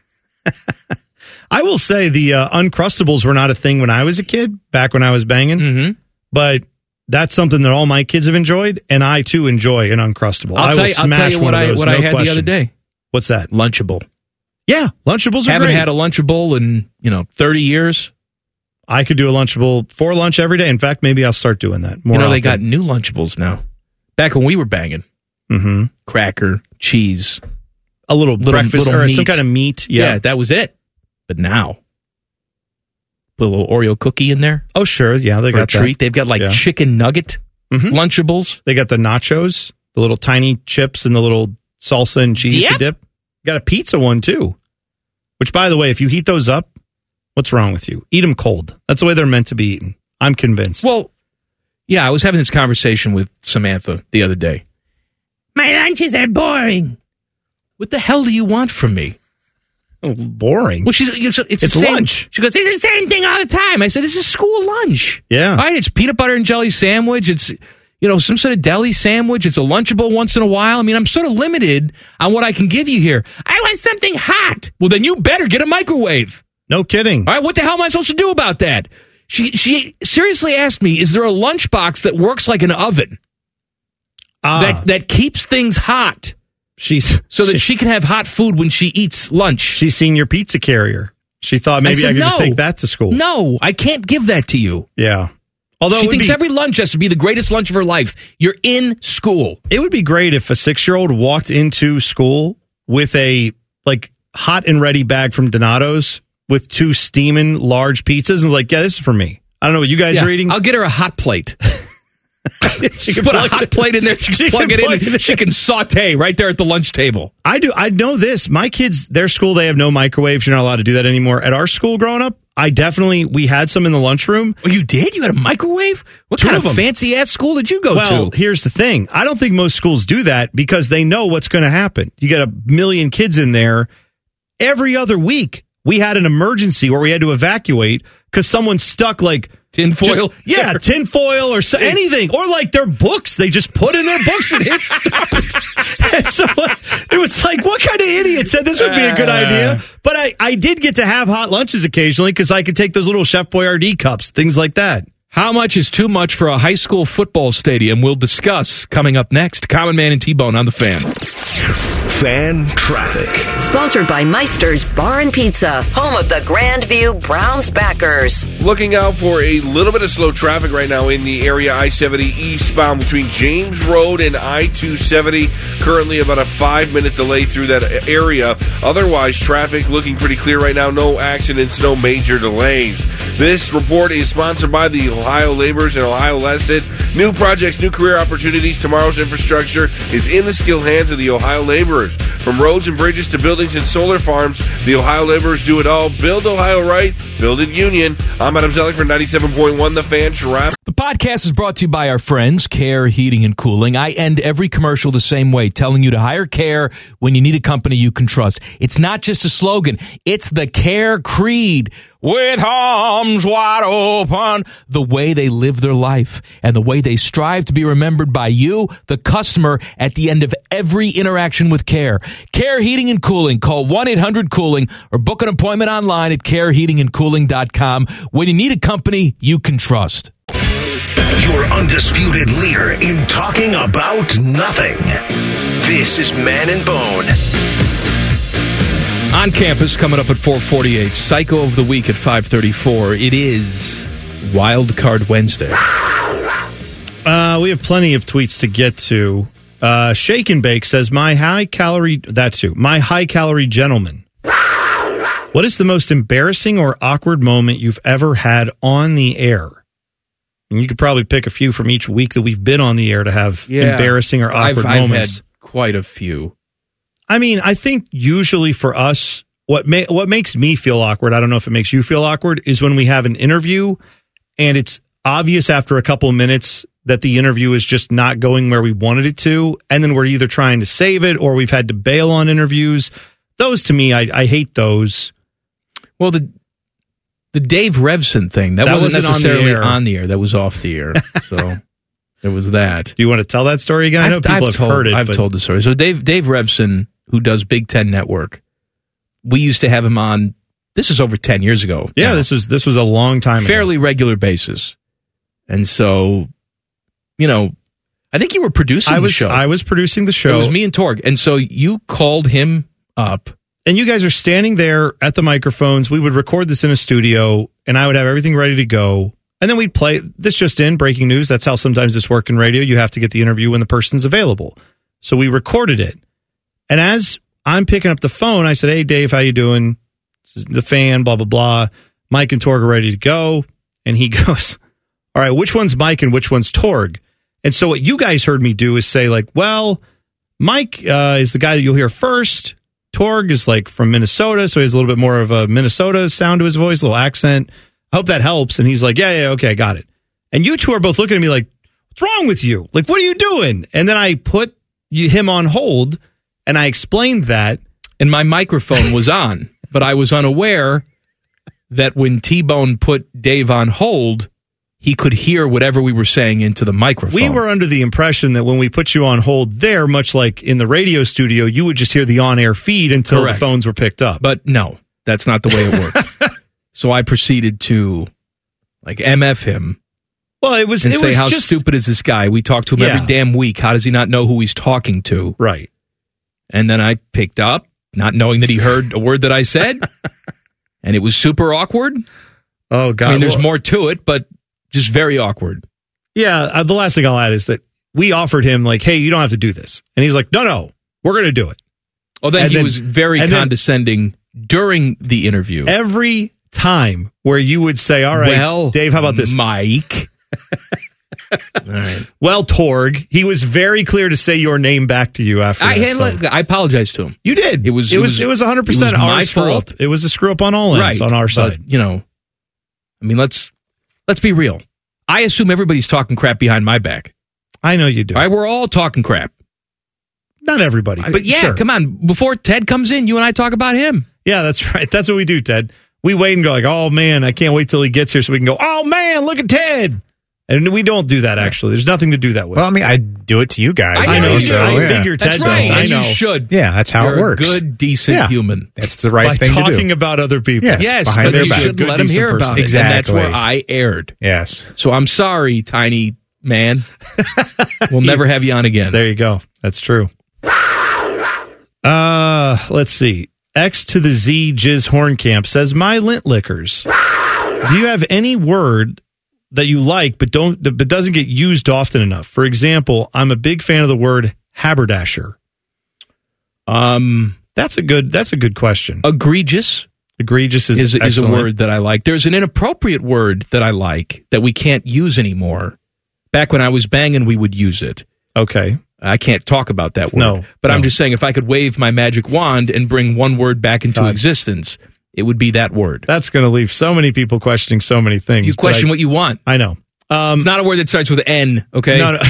I will say the Uncrustables were not a thing when I was a kid, back when I was banging. Mm-hmm. But that's something that all my kids have enjoyed, and I, too, enjoy an Uncrustable. I'll tell you what I had the other day. What's that? Lunchable. Yeah, Lunchables are Haven't great. had a Lunchable in 30 years. I could do a Lunchable for lunch every day. In fact, maybe I'll start doing that more often. They got new Lunchables now. Back when we were banging. Mm-hmm. Cracker, cheese. A little breakfast or meat. some kind of meat. Yeah, that was it. But now, put a little Oreo cookie in there. Oh, sure. Yeah, they for got a treat. that. They've got chicken nugget Lunchables. They got the nachos, the little tiny chips and the little salsa and cheese to dip. Got a pizza one, too. Which, by the way, if you heat those up, what's wrong with you? Eat them cold. That's the way they're meant to be eaten. I'm convinced. Well, yeah, I was having this conversation with Samantha the other day. My lunches are boring. What the hell do you want from me? Boring. Well, it's lunch. She goes, it's the same thing all the time. I said, this is school lunch. Yeah. All right, it's peanut butter and jelly sandwich. It's, some sort of deli sandwich. It's a Lunchable once in a while. I mean, I'm sort of limited on what I can give you here. I want something hot. Well, then you better get a microwave. No kidding. All right, what the hell am I supposed to do about that? She seriously asked me, is there a lunchbox that works like an oven? That keeps things hot? So that she can have hot food when she eats lunch. She's seen your pizza carrier. She thought maybe I could just take that to school. No, I can't give that to you. Yeah. Although she thinks every lunch has to be the greatest lunch of her life. You're in school. It would be great if a 6-year-old walked into school with a hot and ready bag from Donato's with 2 steaming large pizzas and was like, yeah, this is for me. I don't know what you guys are eating. I'll get her a hot plate. She can put a hot plate in there. She can plug it in. She can saute right there at the lunch table. I know this. My kids, their school, they have no microwaves. You're not allowed to do that anymore. At our school growing up, we had some in the lunchroom. Oh, you did? You had a microwave? What kind of fancy-ass school did you go to? Well, here's the thing. I don't think most schools do that because they know what's going to happen. You got 1 million kids in there. Every other week, we had an emergency where we had to evacuate because someone stuck tinfoil? Tinfoil or anything. Or their books. They just put in their books and hit start. And so it was what kind of idiot said this would be a good idea? But I did get to have hot lunches occasionally because I could take those little Chef Boyardee cups, things like that. How much is too much for a high school football stadium? We'll discuss coming up next. Common Man and T-Bone on the Fan. Fan Traffic. Sponsored by Meister's Bar and Pizza, home of the Grandview Browns backers. Looking out for a little bit of slow traffic right now in the area, I-70 eastbound between James Road and I-270. Currently about a 5-minute delay through that area. Otherwise, traffic looking pretty clear right now. No accidents, no major delays. This report is sponsored by the Ohio Laborers and Ohio Lesson. New projects, new career opportunities. Tomorrow's infrastructure is in the skilled hands of the Ohio Laborers. From roads and bridges to buildings and solar farms, the Ohio Laborers do it all. Build Ohio right, build it union. I'm Adam Zellick for 97.1 The Fan. Traffic. The podcast is brought to you by our friends, Care Heating and Cooling. I end every commercial the same way, telling you to hire Care when you need a company you can trust. It's not just a slogan. It's the Care creed. With arms wide open, the way they live their life and the way they strive to be remembered by you, the customer, at the end of every interaction with Care. Care Heating and Cooling. Call 1-800-COOLING or book an appointment online at careheatingandcooling.com when you need a company you can trust. Your undisputed leader in talking about nothing. This is Man and Bone. On campus, coming up at 4:48. Psycho of the Week at 5:34. It is Wild Card Wednesday. We have plenty of tweets to get to. Shake and Bake says, my high calorie gentleman. What is the most embarrassing or awkward moment you've ever had on the air? And you could probably pick a few from each week that we've been on the air to have embarrassing or awkward moments. I've had quite a few. I mean, I think usually for us, what makes me feel awkward, I don't know if it makes you feel awkward, is when we have an interview and it's obvious after a couple of minutes that the interview is just not going where we wanted it to, and then we're either trying to save it or we've had to bail on interviews. Those, to me, I hate those. Well, the Dave Revson thing, that wasn't necessarily on the air. That was off the air. So there was that. Do you want to tell that story again? I know people have heard it. I've told the story. So Dave Revson, who does Big Ten Network, we used to have him on. This is over 10 years ago. Yeah, this was a long time ago. Fairly regular basis. And so, I think you were producing the show. I was producing the show. It was me and Torg. And so you called him up. And you guys are standing there at the microphones. We would record this in a studio, and I would have everything ready to go. And then we'd play this just in, breaking news. That's how sometimes this works in radio. You have to get the interview when the person's available. So we recorded it. And as I'm picking up the phone, I said, hey, Dave, how you doing? This is the Fan, blah, blah, blah. Mike and Torg are ready to go. And he goes, all right, which one's Mike and which one's Torg? And so what you guys heard me do is say, like, well, Mike is the guy that you'll hear first. Torg is like from Minnesota, so he has a little bit more of a Minnesota sound to his voice, a little accent. I hope that helps. And he's like, yeah, okay, I got it. And you two are both looking at me like, what's wrong with you? Like, what are you doing? And then I put him on hold, and I explained that. And my microphone was on, but I was unaware that when T-Bone put Dave on hold, he could hear whatever we were saying into the microphone. We were under the impression that when we put you on hold there, much like in the radio studio, you would just hear the on-air feed until Correct. the phones were picked up. But no, that's not the way it worked. So I proceeded to, like, MF him. Well, it was how just stupid is this guy? We talk to him every damn week. How does he not know who he's talking to? Right. And then I picked up, not knowing that he heard a word that I said, and it was super awkward. Oh, God. I mean, there's more to it, but just very awkward. Yeah, the last thing I'll add is that we offered him, like, hey, you don't have to do this. And he's like, no, we're going to do it. Oh, then he was very condescending during the interview. Every time where you would say, all right, well, Dave, how about this? Mike. All right. Well, Torg, he was very clear to say your name back to you after that. I apologized to him. You did. It was 100% my fault. fault. It was a screw up on all ends on our side. But, I mean, let's be real. I assume everybody's talking crap behind my back. I know you do. All right, we're all talking crap. Not everybody, but yeah, sure. Come on. Before Ted comes in, you and I talk about him. Yeah, that's right. That's what we do, Ted. We wait and go like, oh, man, I can't wait till he gets here so we can go, oh, man, look at Ted. And we don't do that, actually. There's nothing to do that with. Well, I mean, I do it to you guys. I know you do. I figure Ted That's right. does. I know. You should. Yeah, that's how You're it works. A good, decent human. That's the right By thing to do. talking about other people. Yes, Yes, behind but their you back. should let him hear about it. Exactly. And that's where I aired. Yes. So I'm sorry, tiny man. We'll never have you on again. There you go. That's true. Let's see. X to the Z Jizz Horncamp says, my lint lickers. Do you have any word that you like but doesn't get used often enough? For example, I'm a big fan of the word haberdasher. That's a good question. Egregious. Egregious is a excellent. word that I like. There's an inappropriate word that I like that we can't use anymore. Back when I was banging, we would use it. Okay. I can't talk about that word. No, but I'm just saying, if I could wave my magic wand and bring one word back into existence, it would be that word. That's going to leave so many people questioning so many things. You question what you want. I know. It's not a word that starts with N, okay? No.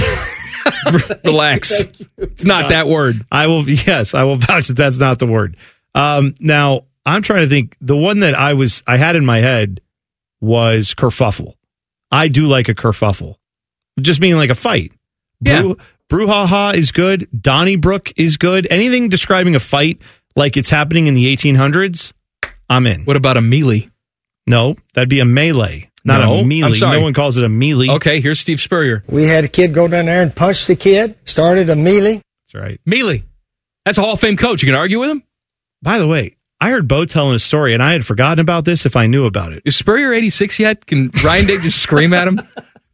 Relax. It's not that word. I will vouch that that's not the word. Now, I'm trying to think. The one that I had in my head was kerfuffle. I do like a kerfuffle. Just meaning like a fight. Yeah. Brouhaha is good. Donnybrook is good. Anything describing a fight like it's happening in the 1800s, I'm in. What about a melee? No, that'd be a melee, not a melee. I'm sorry. No one calls it a melee. Okay, here's Steve Spurrier. We had a kid go down there and punch the kid, started a melee. That's right. Melee. That's a Hall of Fame coach. You can argue with him? By the way, I heard Bo telling a story, and I had forgotten about this if I knew about it. Is Spurrier 86 yet? Can Ryan Day just scream at him?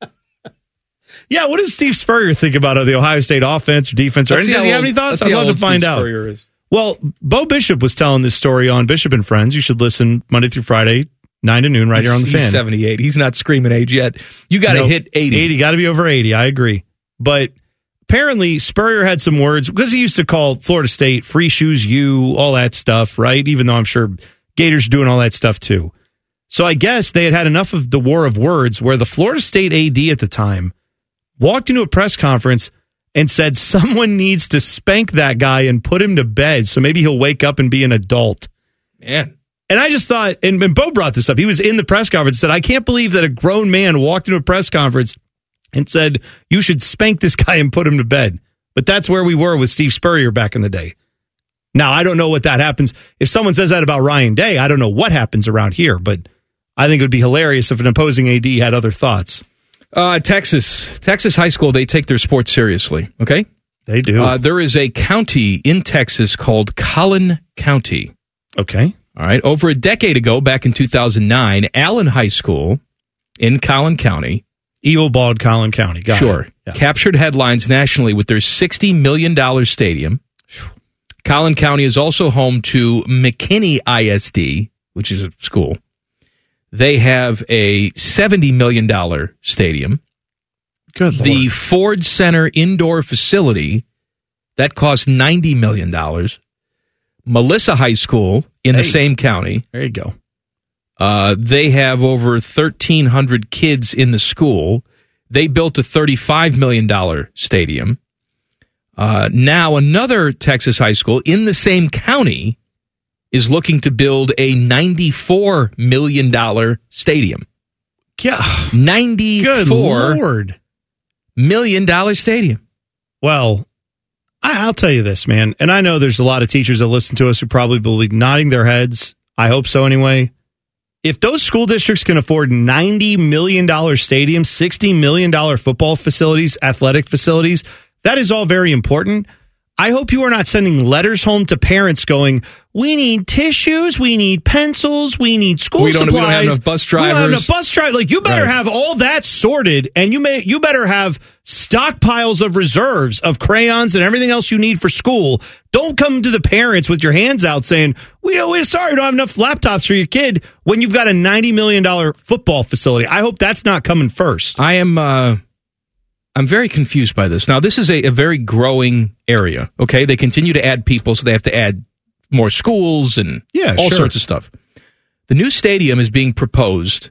Yeah, what does Steve Spurrier think about the Ohio State offense or defense? Or does he have any thoughts? I'd love to find out. Well, Bo Bishop was telling this story on Bishop and Friends. You should listen Monday through Friday, 9 to noon, right here on the Fan. He's 78. He's not screaming age yet. You got to hit 80. 80, got to be over 80. I agree. But apparently Spurrier had some words, because he used to call Florida State free shoes you, all that stuff, right? Even though I'm sure Gators are doing all that stuff too. So I guess they had enough of the war of words where the Florida State AD at the time walked into a press conference and said someone needs to spank that guy and put him to bed so maybe he'll wake up and be an adult. Man. And I just thought, and Bo brought this up, he was in the press conference, said, I can't believe that a grown man walked into a press conference and said, you should spank this guy and put him to bed. But that's where we were with Steve Spurrier back in the day. Now, I don't know what that happens. If someone says that about Ryan Day, I don't know what happens around here, but I think it would be hilarious if an opposing AD had other thoughts. Texas high school, they take their sports seriously, okay? They do. There is a county in Texas called Collin County. Okay. All right. Over a decade ago, back in 2009, Allen High School in Collin County. Eagle-balled Collin County. Got it. Yeah. Captured headlines nationally with their $60 million stadium. Collin County is also home to McKinney ISD, which is a school. They have a $70 million stadium. Good Lord. The Ford Center indoor facility, that cost $90 million. Melissa High School in the same county. There you go. They have over 1,300 kids in the school. They built a $35 million stadium. Now another Texas high school in the same county is looking to build a $94 million stadium. Yeah. $94 million stadium. Well, I'll tell you this, man, and I know there's a lot of teachers that listen to us who probably will be nodding their heads. I hope so anyway. If those school districts can afford $90 million stadiums, $60 million football facilities, athletic facilities, that is all very important. I hope you are not sending letters home to parents going, we need tissues, we need pencils, we need school supplies. We don't have enough bus drivers. We don't have enough bus drivers. Like, you better have all that sorted, and you better have stockpiles of reserves of crayons and everything else you need for school. Don't come to the parents with your hands out saying, we're sorry, we don't have enough laptops for your kid when you've got a $90 million football facility. I hope that's not coming first. I'm very confused by this. Now, this is a very growing area, okay? They continue to add people, so they have to add more schools and all sorts of stuff. The new stadium is being proposed.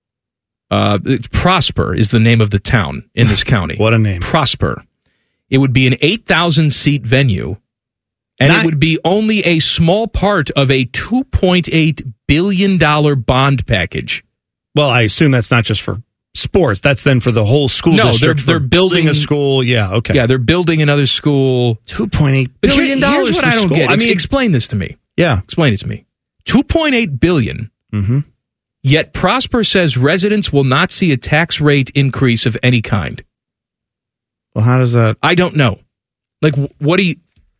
Prosper is the name of the town in this county. What a name. Prosper. It would be an 8,000-seat venue, and it would be only a small part of a $2.8 billion bond package. Well, I assume that's not just for sports. That's then for the whole school district. They're building a school. Yeah, okay. Yeah, they're building another school. $2.8 billion. Here's what I don't get. Explain this to me. Yeah. Explain it to me. $2.8 billion. Mm-hmm. Yet Prosper says residents will not see a tax rate increase of any kind. Well, how does that? I don't know. Like, what do you...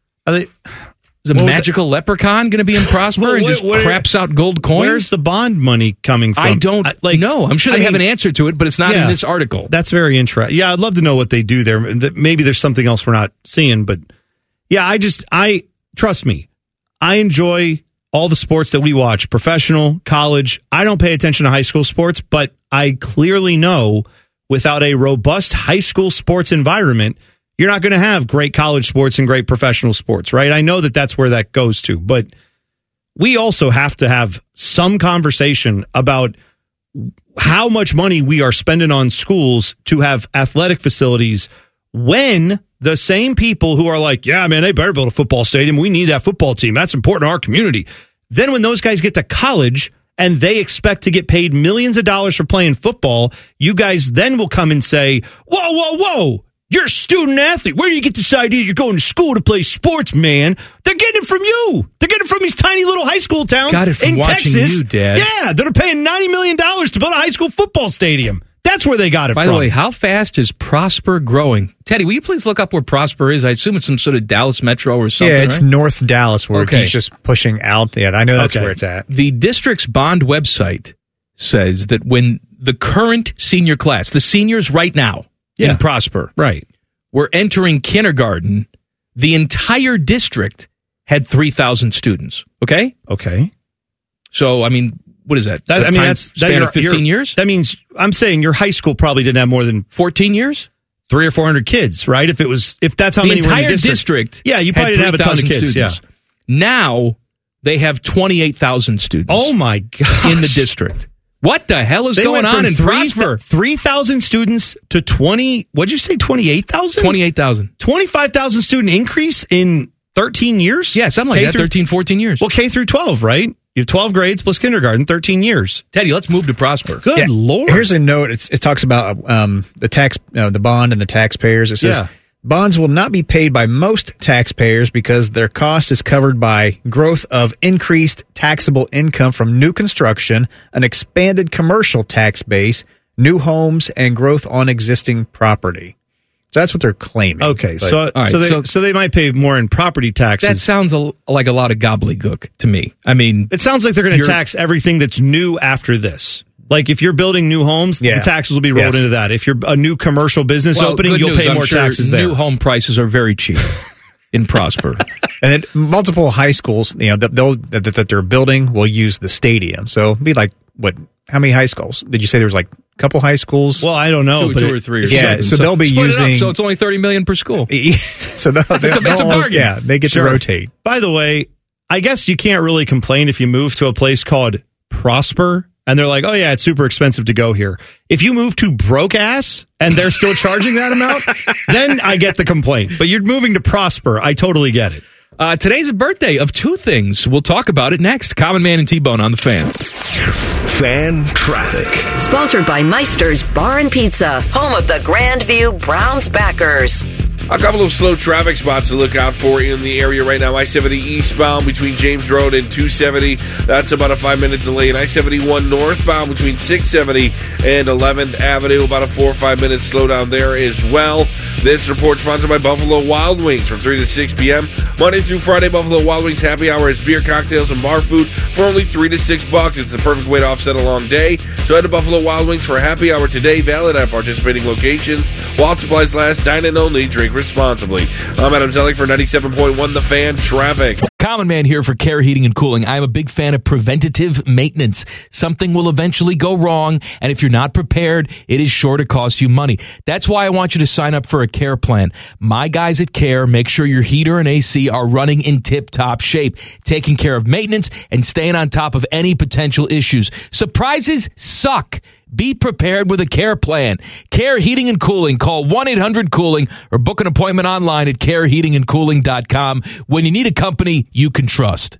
Is a magical leprechaun going to be in Prosper and just craps out gold coins? Where's the bond money coming from? I don't know. I'm sure they have an answer to it, but it's not in this article. That's very interesting. Yeah, I'd love to know what they do there. Maybe there's something else we're not seeing, but yeah, trust me, I enjoy all the sports that we watch, professional, college. I don't pay attention to high school sports, but I clearly know without a robust high school sports environment, you're not going to have great college sports and great professional sports, right? I know that that's where that goes to, but we also have to have some conversation about how much money we are spending on schools to have athletic facilities when the same people who are like, yeah, man, they better build a football stadium. We need that football team. That's important to our community. Then when those guys get to college and they expect to get paid millions of dollars for playing football, you guys then will come and say, whoa, whoa, whoa. You're a student athlete. Where do you get this idea you're going to school to play sports, man? They're getting it from you. They're getting it from these tiny little high school towns Got it from in watching Texas. You, Dad. Yeah, that are paying $90 million to build a high school football stadium. That's where they got it from. By the way, how fast is Prosper growing? Teddy, will you please look up where Prosper is? I assume it's some sort of Dallas Metro or something, Yeah, it's right? North Dallas where he's just pushing out. Yeah, I know that's where it's at. The district's bond website says that when the current senior class, the seniors right now in Prosper, right, were entering kindergarten, the entire district had 3,000 students. Okay? Okay. So, I mean, what is that? That's span of 15 years? That means, I'm saying your high school probably didn't have more than 14 years? 300 or 400 kids, right? If that's how many were in the district. Yeah, you probably didn't have a ton of kids. Students. Yeah. Now, they have 28,000 students. Oh, my God. In the district. What the hell is going on in Prosper? 3,000 students to 20, what'd you say, 28,000? 28,000. 25,000 student increase in 13 years? Yeah, something like that, 13, 14 years. Well, K through 12, right? You have 12 grades plus kindergarten, 13 years. Teddy, let's move to Prosper. Good Lord. Here's a note. It talks about the bond and the taxpayers. It says, bonds will not be paid by most taxpayers because their cost is covered by growth of increased taxable income from new construction, an expanded commercial tax base, new homes, and growth on existing property. So that's what they're claiming. Okay, But- so they might pay more in property taxes. That sounds like a lot of gobbledygook to me. I mean, it sounds like they're going to tax everything that's new after this. Like if you're building new homes, the taxes will be rolled into that. If you're a new commercial business opening, you'll pay more taxes there. New home prices are very cheap in Prosper. And then multiple high schools, that they're building will use the stadium. So it'd be like, how many high schools? Did you say there was like a couple high schools? Well, I don't know. Two or three. Yeah, so they'll be using. So it's only $30 million per school. So it's a bargain. Yeah, they get to rotate. By the way, I guess you can't really complain if you move to a place called Prosper and they're like, oh yeah, it's super expensive to go here. If you move to Broke Ass and they're still charging that amount, then I get the complaint. But you're moving to Prosper. I totally get it. Today's a birthday of two things. We'll talk about it next. Common Man and T-Bone on the Fan. Fan traffic. Sponsored by Meister's Bar and Pizza, home of the Grandview Browns backers. A couple of slow traffic spots to look out for in the area right now. I-70 eastbound between James Road and 270. That's about a 5-minute delay. And I-71 northbound between 670 and 11th Avenue. About a 4 or 5 minute slowdown there as well. This report sponsored by Buffalo Wild Wings from 3 to 6 p.m. Monday through Friday, Buffalo Wild Wings happy hour is beer, cocktails, and bar food for only $3 to $6. It's the perfect way to offset a long day. So head to Buffalo Wild Wings for a happy hour today. Valid at participating locations. While supplies last, dine in only, drink responsibly. I'm Adam Zellick for 97.1 The Fan Traffic. Common Man here for Care Heating and Cooling. I'm a big fan of preventative maintenance. Something will eventually go wrong, and if you're not prepared, it is sure to cost you money. That's why I want you to sign up for a Care plan. My guys at Care make sure your heater and AC are running in tip-top shape, taking care of maintenance and staying on top of any potential issues. Surprises suck. Be prepared with a Care plan. Care Heating and Cooling. Call 1-800-COOLING or book an appointment online at careheatingandcooling.com when you need a company you can trust.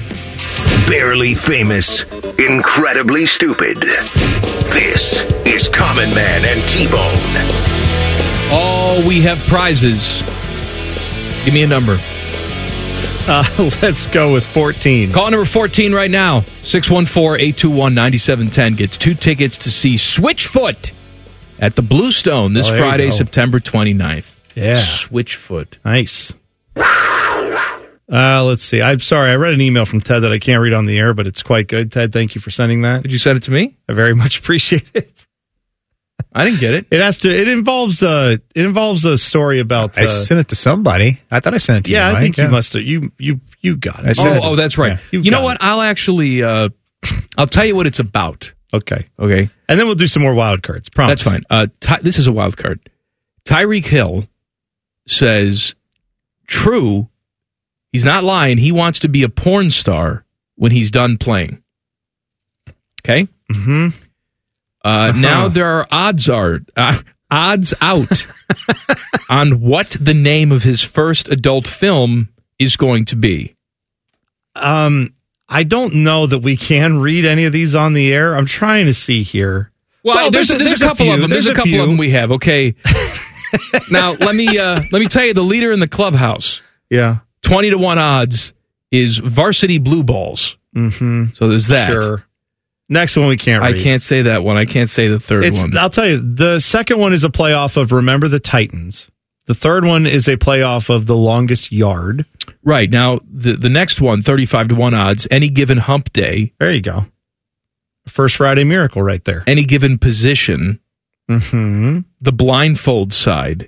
Barely famous, incredibly stupid. This is Common Man and T-Bone. Oh, we have prizes. Give me a number. Let's go with 14. Call number 14 right now. 614-821-9710 gets 2 tickets to see Switchfoot at the Bluestone this Friday, September 29th. Yeah. Switchfoot. Nice. Let's see. I'm sorry. I read an email from Ted that I can't read on the air, but it's quite good. Ted, thank you for sending that. Did you send it to me? I very much appreciate it. I didn't get it. It involves a story about. I sent it to somebody. I thought I sent it to you. Yeah, I think you must have. You got it. Oh, that's right. Yeah, you know what? I'll actually. I'll tell you what it's about. Okay. And then we'll do some more wild cards. Promise. That's fine. This is a wild card. Tyreek Hill says, true, he's not lying. He wants to be a porn star when he's done playing. Okay? Mm-hmm. Now there are odds out on what the name of his first adult film is going to be. I don't know that we can read any of these on the air. I'm trying to see here. Well, there's a couple of them. There's a couple of them we have. Okay. Now let me tell you the leader in the clubhouse. Yeah. 20-1 odds is Varsity Blue Balls. Mm-hmm. So there's that. Sure. Next one we can't read. I can't say that one. I can't say the third one. I'll tell you, the second one is a playoff of Remember the Titans. The third one is a playoff of The Longest Yard. Right. Now, the next one, 35-1 odds, Any Given Hump Day. There you go. First Friday Miracle right there. Any Given Position. Mm-hmm. The Blindfold Side.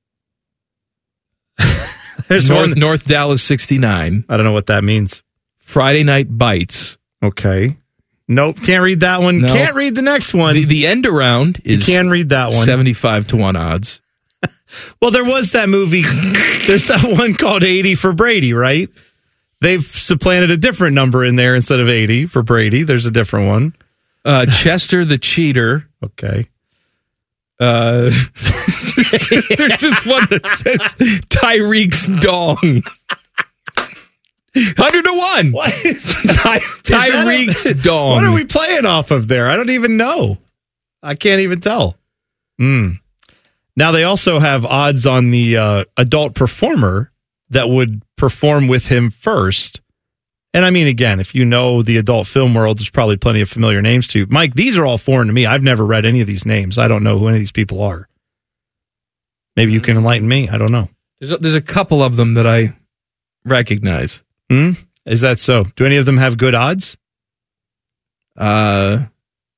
There's North Dallas 69. I don't know what that means. Friday Night Bites. Okay. Nope, can't read that one. No. Can't read the next one. The end around is you can read that one. 75-1 odds. Well, there was that movie. There's that one called 80 for Brady, right? They've supplanted a different number in there instead of 80 for Brady. There's a different one. Chester the Cheater. Okay. There's just one that says Tyreek's Dong. 100-1. What is Tyreek's Dong. What are we playing off of there? I don't even know. I can't even tell. Now, they also have odds on the adult performer that would perform with him first. And I mean, again, if you know the adult film world, there's probably plenty of familiar names to you. Mike, these are all foreign to me. I've never read any of these names. I don't know who any of these people are. Maybe you can enlighten me. I don't know. There's a couple of them that I recognize. Is that so? Do any of them have good odds? Angela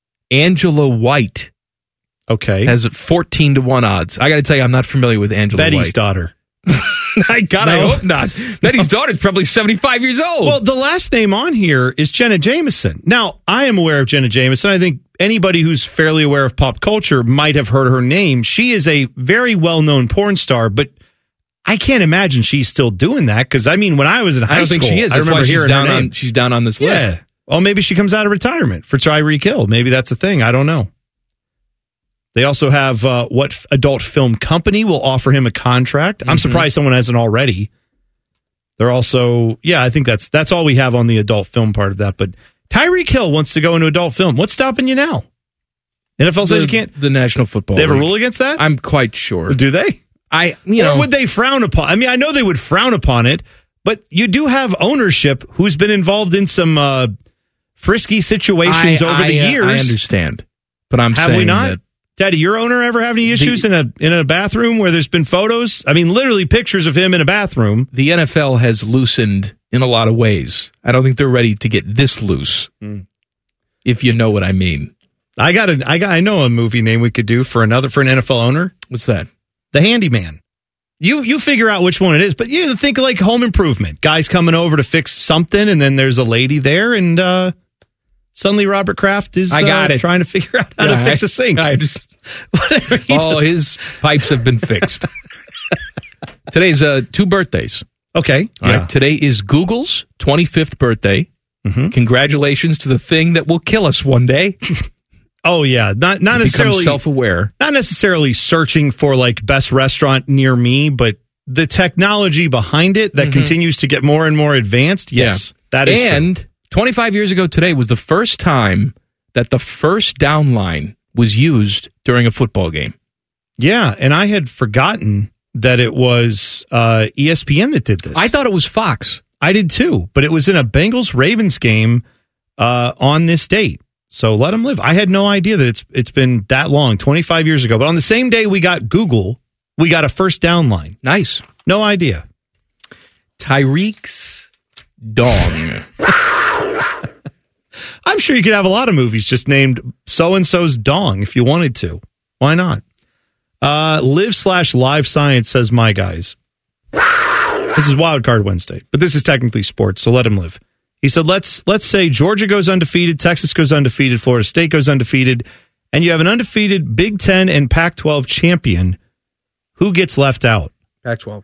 White. Okay. Has 14-1 odds. I got to tell you, I'm not familiar with Angela White. Betty's daughter. I hope not. Betty's daughter's probably 75 years old. Well, the last name on here is Jenna Jameson. Now, I am aware of Jenna Jameson. I think anybody who's fairly aware of pop culture might have heard her name. She is a very well-known porn star, but I can't imagine she's still doing that because, I mean, when I was in high school, I don't think she is. I remember hearing her name. She's down on this list. Yeah. Well, maybe she comes out of retirement for Tyreek Hill. Maybe that's a thing. I don't know. They also have what adult film company will offer him a contract. I'm surprised someone hasn't already. They're also, I think that's all we have on the adult film part of that. But Tyreek Hill wants to go into adult film. What's stopping you now? NFL says you can't. The National Football League. They have a rule against that? I'm quite sure. Do they? Or would they frown upon? I mean, I know they would frown upon it, but you do have ownership who's been involved in some frisky situations over the years. I understand, but I'm have saying we not? That Daddy, your owner ever have any issues in a bathroom where there's been photos? I mean, literally pictures of him in a bathroom. The NFL has loosened in a lot of ways. I don't think they're ready to get this loose, if you know what I mean. I know a movie name we could do for an NFL owner. What's that? The Handyman. You figure out which one it is, but you think like Home Improvement. Guys coming over to fix something, and then there's a lady there, and suddenly Robert Kraft is trying to figure out how to fix a sink. All his pipes have been fixed. Today's 2 birthdays. Okay. All right. Today is Google's 25th birthday. Congratulations to the thing that will kill us one day. Oh, yeah. Not necessarily self-aware. Not necessarily searching for like best restaurant near me, but the technology behind it that continues to get more and more advanced. Yes, that is and true. 25 years ago today was the first time that the first down line was used during a football game. Yeah, and I had forgotten that it was ESPN that did this. I thought it was Fox. I did too, but it was in a Bengals-Ravens game on this date. So let them live. I had no idea that it's been that long, 25 years ago. But on the same day we got Google, we got a first down line. Nice. No idea. Tyreek's dong. I'm sure you could have a lot of movies just named so-and-so's dong if you wanted to. Why not? Live/Live Science says, my guys. This is Wild Card Wednesday, but this is technically sports, so let him live. He said, let's say Georgia goes undefeated, Texas goes undefeated, Florida State goes undefeated, and you have an undefeated Big Ten and Pac-12 champion. Who gets left out? Pac-12.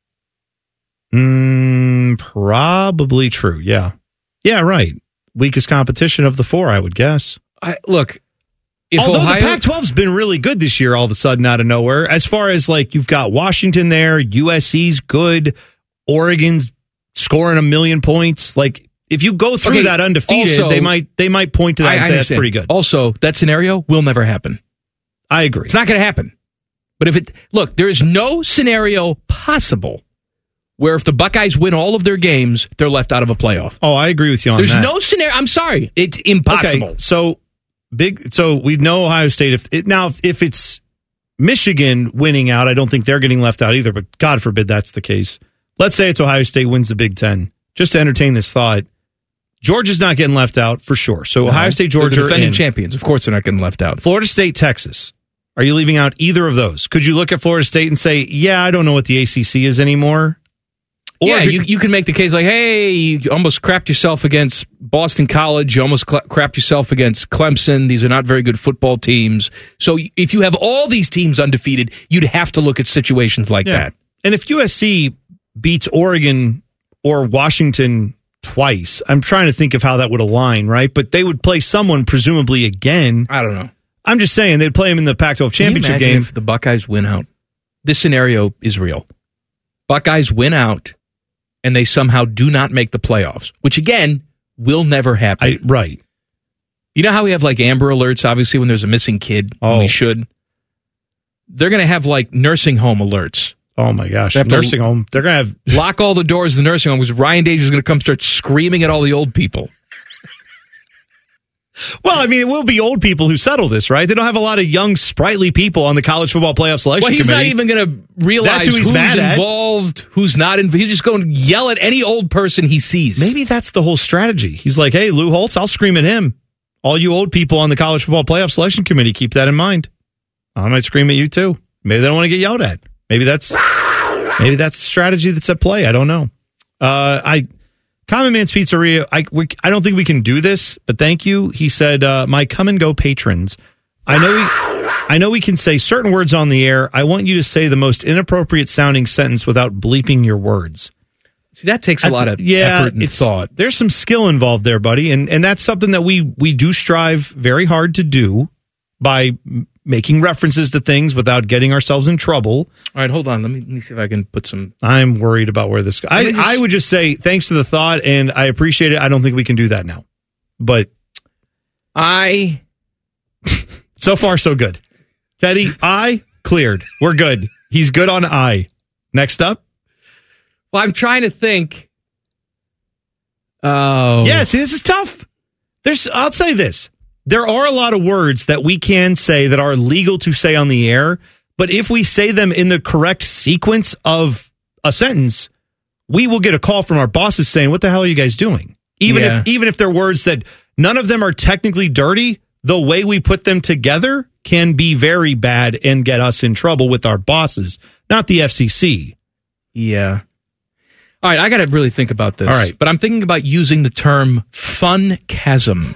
Probably true, yeah. Yeah, right. Weakest competition of the 4, I would guess. Look, although the Pac-12's been really good this year all of a sudden out of nowhere, as far as like you've got Washington there, USC's good, Oregon's scoring 1 million points. Like if you go through that undefeated, also, they might point to that and say that's pretty good. Also, that scenario will never happen. I agree. It's not going to happen. But there is no scenario possible where if the Buckeyes win all of their games, they're left out of a playoff. Oh, I agree with you on that. There's no scenario. I'm sorry. It's impossible. Okay, so we know Ohio State. If it's Michigan winning out, I don't think they're getting left out either, but God forbid that's the case. Let's say it's Ohio State wins the Big Ten. Just to entertain this thought, Georgia's not getting left out for sure. So Ohio State, Georgia, they're defending champions. Of course they're not getting left out. Florida State, Texas. Are you leaving out either of those? Could you look at Florida State and say, yeah, I don't know what the ACC is anymore? Or you can make the case like, hey, you almost crapped yourself against Boston College. You almost crapped yourself against Clemson. These are not very good football teams. So if you have all these teams undefeated, you'd have to look at situations like that. And if USC beats Oregon or Washington twice, I'm trying to think of how that would align, right? But they would play someone presumably again. I don't know. I'm just saying they'd play them in the Pac-12 championship game. If the Buckeyes win out, this scenario is real. Buckeyes win out, and they somehow do not make the playoffs, which again will never happen. Right. You know how we have like Amber Alerts, obviously, when there's a missing kid? Oh. We should. They're going to have like nursing home alerts. Oh my gosh. Nursing home. They're going to have lock all the doors of the nursing home because Ryan Danger is going to come start screaming at all the old people. Well, I mean, it will be old people who settle this, right? They don't have a lot of young, sprightly people on the college football playoff selection committee. Well, he's not even going to realize who's involved, who's not involved. He's just going to yell at any old person he sees. Maybe that's the whole strategy. He's like, hey, Lou Holtz, I'll scream at him. All you old people on the college football playoff selection committee, keep that in mind. I might scream at you too. Maybe they don't want to get yelled at. Maybe that's the strategy that's at play. I don't know. Common Man's Pizzeria, I don't think we can do this, but thank you. He said, my come and go patrons, I know we can say certain words on the air. I want you to say the most inappropriate sounding sentence without bleeping your words. See, that takes a lot of effort and thought. There's some skill involved there, buddy, and that's something that we do strive very hard to do by making references to things without getting ourselves in trouble. All right, hold on. Let me see if I can put some... I'm worried about where this goes. I would just say thanks to the thought, and I appreciate it. I don't think we can do that now. But so far, so good. Teddy, cleared. We're good. He's good on I. Next up. Well, I'm trying to think. Oh. Yeah, see, this is tough. I'll say this. There are a lot of words that we can say that are legal to say on the air, but if we say them in the correct sequence of a sentence, we will get a call from our bosses saying, what the hell are you guys doing? Even if they're words that none of them are technically dirty, the way we put them together can be very bad and get us in trouble with our bosses, not the FCC. Yeah. All right, I got to really think about this. All right. But I'm thinking about using the term fun-chasm.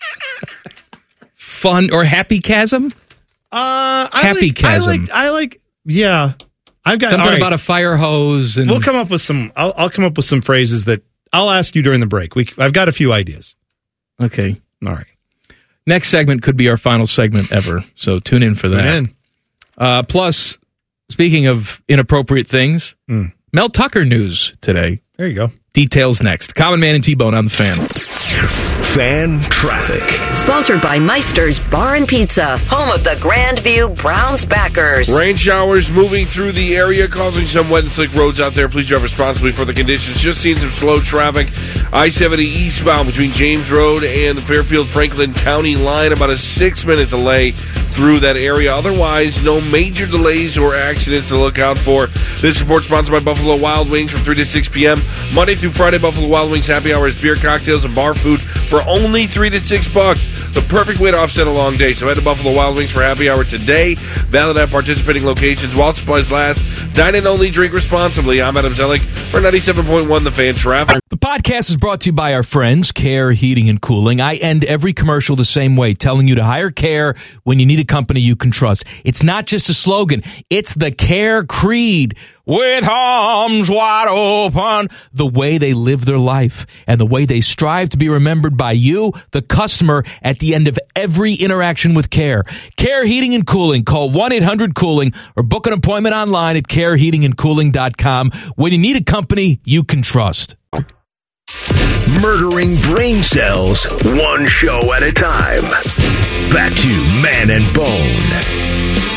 Fun or happy chasm? Happy chasm. Yeah. I've got something about a fire hose. And we'll come up with some. I'll come up with some phrases that I'll ask you during the break. I've got a few ideas. Okay. All right. Next segment could be our final segment ever, so tune in for that. Plus, speaking of inappropriate things, Mel Tucker news today. There you go. Details next. Common Man and T-Bone on the Fan. Fan traffic. Sponsored by Meister's Bar and Pizza, home of the Grandview Browns backers. Rain showers moving through the area, causing some wet and slick roads out there. Please drive responsibly for the conditions. Just seeing some slow traffic. I-70 eastbound between James Road and the Fairfield-Franklin County line. About a 6-minute delay through that area. Otherwise, no major delays or accidents to look out for. This report sponsored by Buffalo Wild Wings from 3 to 6 p.m. Monday through Friday, Buffalo Wild Wings happy hour is beer, cocktails, and bar food for only $3 to $6. The perfect way to offset a long day. So head to Buffalo Wild Wings for happy hour today. Valid at participating locations while supplies last. Dine in only, drink responsibly. I'm Adam Zellick for 97.1 The Fan Traffic. The podcast is brought to you by our friends, Care Heating and Cooling. I end every commercial the same way, telling you to hire Care when you need a company you can trust. It's not just a slogan. It's the Care creed. With arms wide open, the way they live their life and the way they strive to be remembered by you, the customer, at the end of every interaction with Care. Care Heating and Cooling. Call 1-800-COOLING or book an appointment online at careheatingandcooling.com when you need a company you can trust. Murdering brain cells, one show at a time. Back to Man and Bone.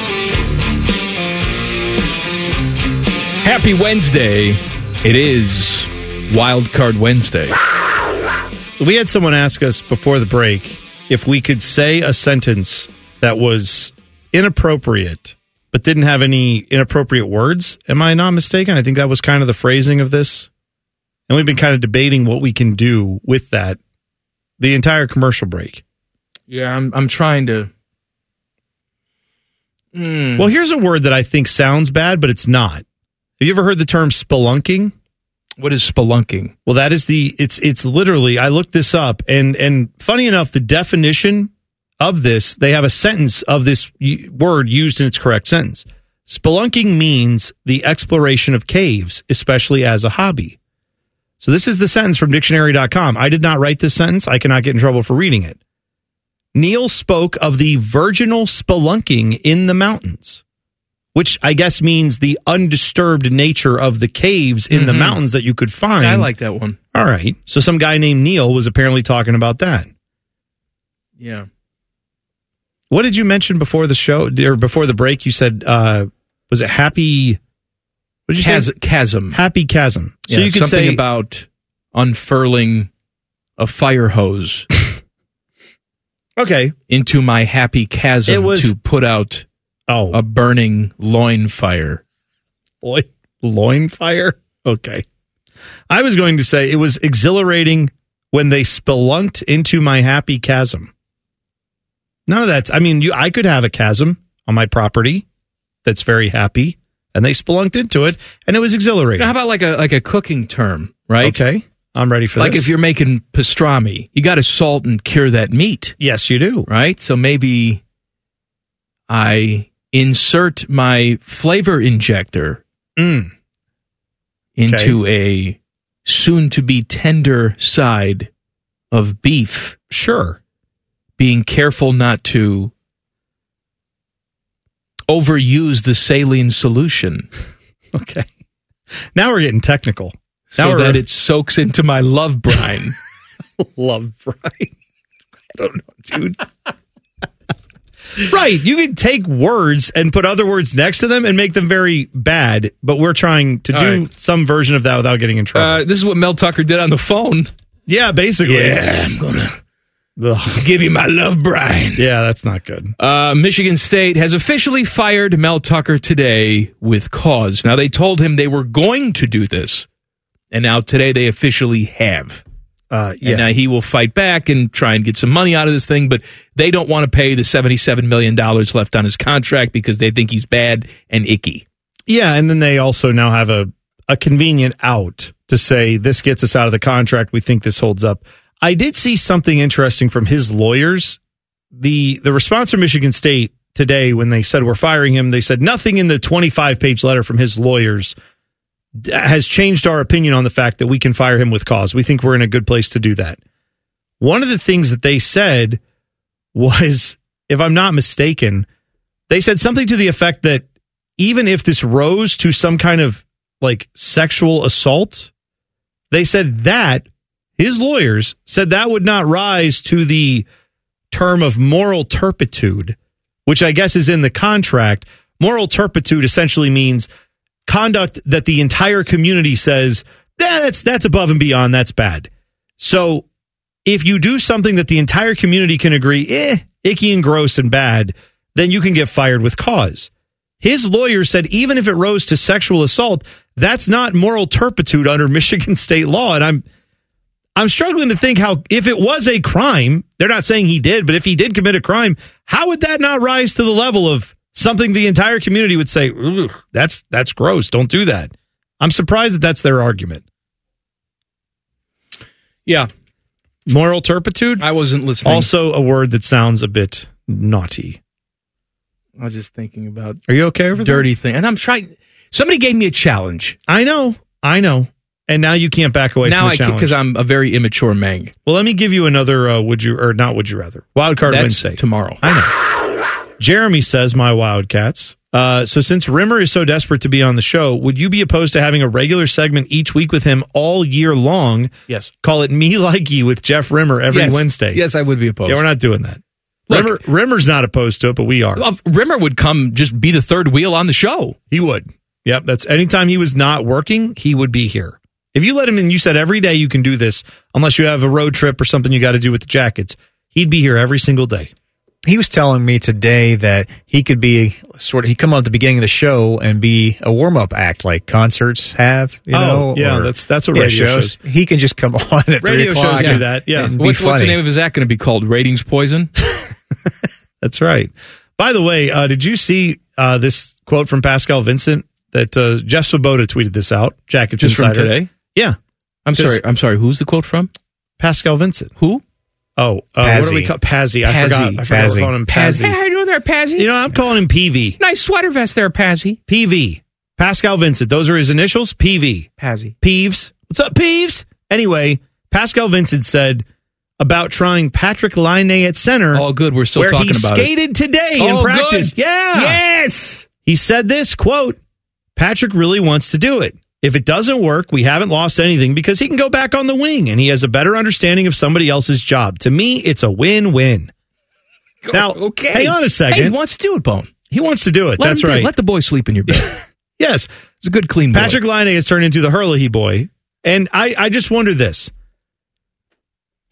Happy Wednesday. It is Wild Card Wednesday. We had someone ask us before the break if we could say a sentence that was inappropriate but didn't have any inappropriate words. Am I not mistaken? I think that was kind of the phrasing of this. And we've been kind of debating what we can do with that the entire commercial break. Yeah, I'm trying to... Well, here's a word that I think sounds bad, but it's not. Have you ever heard the term spelunking? What is spelunking? Well, that is it's literally, I looked this up, and funny enough, the definition of this, they have a sentence of this word used in its correct sentence. Spelunking means the exploration of caves, especially as a hobby. So this is the sentence from dictionary.com. I did not write this sentence. I cannot get in trouble for reading it. Neil spoke of the virginal spelunking in the mountains, which I guess means the undisturbed nature of the caves in the mountains that you could find. I like that one. All right. So some guy named Neil was apparently talking about that. Yeah. What did you mention before the show, or before the break? You said, was it happy? What did you say? Chasm. Happy chasm. So yeah, you could something say about unfurling a fire hose. Okay. into my happy chasm to put out a burning loin fire. Loin fire? Okay. I was going to say it was exhilarating when they spelunked into my happy chasm. None of that. I mean, I could have a chasm on my property that's very happy, and they spelunked into it, and it was exhilarating. Now, how about like a cooking term, right? Okay. I'm ready for like this. If you're making pastrami, you got to salt and cure that meat. Yes, you do. Right? So maybe I insert my flavor injector into a soon-to-be tender side of beef. Sure. Being careful not to overuse the saline solution. Okay. Now we're getting technical. So that it soaks into my love brine. Love brine. I don't know, dude. Right. You can take words and put other words next to them and make them very bad, but we're trying to do some version of that without getting in trouble. This is what Mel Tucker did on the phone. Yeah, basically. Yeah, I'm going to give you my love brine. Yeah, that's not good. Michigan State has officially fired Mel Tucker today with cause. Now, they told him they were going to do this, and now today they officially have. And now he will fight back and try and get some money out of this thing, but they don't want to pay the $77 million left on his contract because they think he's bad and icky. Yeah, and then they also now have a convenient out to say, this gets us out of the contract. We think this holds up. I did see something interesting from his lawyers. The response from Michigan State today when they said we're firing him, they said nothing in the 25-page letter from his lawyers has changed our opinion on the fact that we can fire him with cause. We think we're in a good place to do that. One of the things that they said was, if I'm not mistaken, they said something to the effect that even if this rose to some kind of like sexual assault, they said that his lawyers said that would not rise to the term of moral turpitude, which I guess is in the contract. Moral turpitude essentially means conduct that the entire community says, that's above and beyond, that's bad. So if you do something that the entire community can agree, icky and gross and bad, then you can get fired with cause. His lawyer said even if it rose to sexual assault, that's not moral turpitude under Michigan state law. And I'm struggling to think how, if it was a crime, they're not saying he did, but if he did commit a crime, how would that not rise to the level of something the entire community would say, that's gross, don't do that. I'm surprised that that's their argument. Yeah. Moral turpitude? I wasn't listening. Also a word that sounds a bit naughty. I was just thinking about... Are you okay over there? Dirty thing. And I'm trying... Somebody gave me a challenge. I know. And now you can't back away from the challenge. Because I'm a very immature mang. Well, let me give you another would you rather. Wildcard Wednesday. Tomorrow. I know. Jeremy says, my Wildcats. So since Rimmer is so desperate to be on the show, would you be opposed to having a regular segment each week with him all year long? Yes. Call it Me Likey with Jeff Rimmer every Wednesday. Yes, I would be opposed. Yeah, we're not doing that. Rimmer's not opposed to it, but we are. Rimmer would come just be the third wheel on the show. He would. Yep. That's anytime he was not working, he would be here. If you let him in, you said every day you can do this, unless you have a road trip or something you got to do with the Jackets, he'd be here every single day. He was telling me today that he could be he'd come on at the beginning of the show and be a warm-up act like concerts have, yeah, that's what radio shows. He can just come on at radio 3 o'clock. Shows do that, yeah. What's the name of his act going to be called? Ratings Poison? That's right. By the way, did you see this quote from Pascal Vincent that Jeff Svoboda tweeted this out? Jackets just Insider. From today? Yeah. I'm sorry. Who's the quote from? Pascal Vincent. Who? Oh, what do we call Pazzy? I forgot we're calling him Pazzy. Hey, how you doing there, Pazzy? I'm calling him PV. Nice sweater vest there, Pazzy. PV. Pascal Vincent. Those are his initials. PV. Pazzy. Peeves. What's up, Peeves? Anyway, Pascal Vincent said about trying Patrick Laine at center. Oh, good. We're still talking about it. Where he skated today in practice. Good. Yeah. Yes. He said this, quote, Patrick really wants to do it. If it doesn't work, we haven't lost anything because he can go back on the wing and he has a better understanding of somebody else's job. To me, it's a win-win. Now, hang on a second. Hey, he wants to do it, Bone. He wants to do it. That's right. Let the boy sleep in your bed. Yes. It's a good, clean boy. Patrick Laine has turned into the Herlihy boy. And I just wonder this. If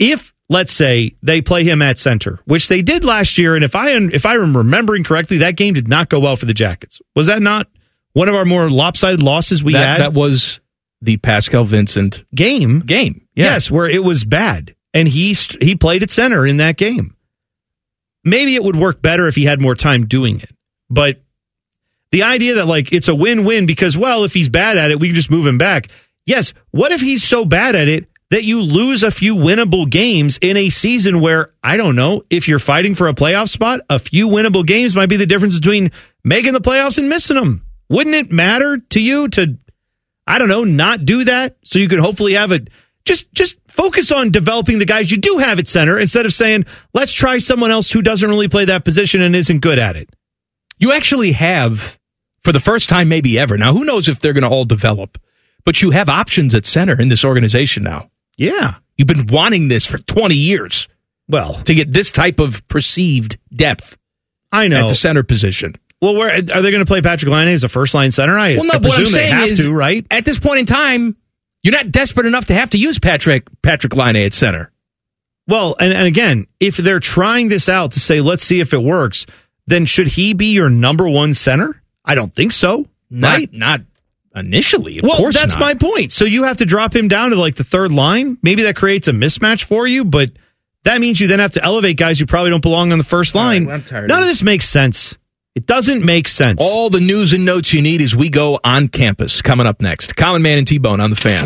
let's say they play him at center, which they did last year. And if I'm remembering correctly, that game did not go well for the Jackets. Was that not one of our more lopsided losses we had? That was the Pascal Vincent game. Yeah. Yes, where it was bad. And he played at center in that game. Maybe it would work better if he had more time doing it. But the idea that, like, it's a win-win because, well, if he's bad at it, we can just move him back. Yes, what if he's so bad at it that you lose a few winnable games in a season where, I don't know, if you're fighting for a playoff spot, a few winnable games might be the difference between making the playoffs and missing them. Wouldn't it matter to you to, I don't know, not do that so you could hopefully have it? Just focus on developing the guys you do have at center instead of saying, let's try someone else who doesn't really play that position and isn't good at it. You actually have, for the first time maybe ever, now who knows if they're going to all develop, but you have options at center in this organization now. Yeah. You've been wanting this for 20 years. Well, to get this type of perceived depth. I know. At the center position. Well, where are they going to play Patrick Laine as a first-line center? I presume what I'm saying they have is, to, right? At this point in time, you're not desperate enough to have to use Patrick Laine at center. Well, and again, if they're trying this out to say, let's see if it works, then should he be your number one center? I don't think so. Right? Not initially, of course not. That's my point. So you have to drop him down to like the third line. Maybe that creates a mismatch for you, but that means you then have to elevate guys who probably don't belong on the first line. Right, I'm tired None of this makes sense. It doesn't make sense. All the news and notes you need as we go on campus. Coming up next, Common Man and T-Bone on the Fan.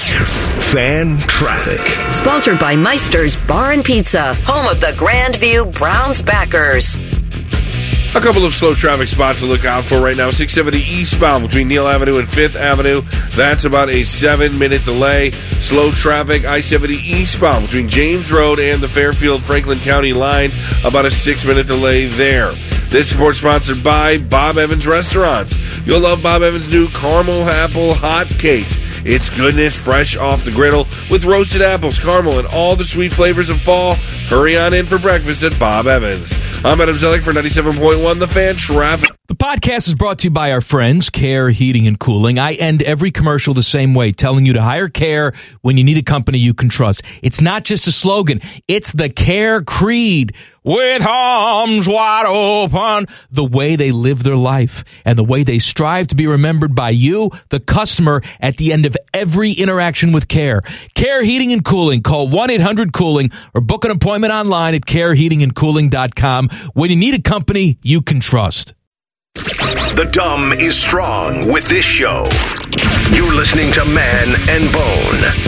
Fan traffic. Sponsored by Meister's Bar and Pizza, home of the Grandview Browns backers. A couple of slow traffic spots to look out for right now. 670 eastbound between Neal Avenue and 5th Avenue. That's about a 7-minute delay. Slow traffic I-70 eastbound between James Road and the Fairfield-Franklin County line. About a 6-minute delay there. This report sponsored by Bob Evans Restaurants. You'll love Bob Evans' new caramel apple hot cakes. It's goodness fresh off the griddle with roasted apples, caramel, and all the sweet flavors of fall. Hurry on in for breakfast at Bob Evans. I'm Adam Zellick for 97.1 The Fan Traffic. The podcast is brought to you by our friends, Care Heating and Cooling. I end every commercial the same way, telling you to hire Care when you need a company you can trust. It's not just a slogan. It's the Care creed. With arms wide open, the way they live their life and the way they strive to be remembered by you, the customer, at the end of every interaction with Care. Care Heating and Cooling. Call 1-800-COOLING or book an appointment online at careheatingandcooling.com when you need a company you can trust. The dumb is strong with this show. You're listening to Man and Bone.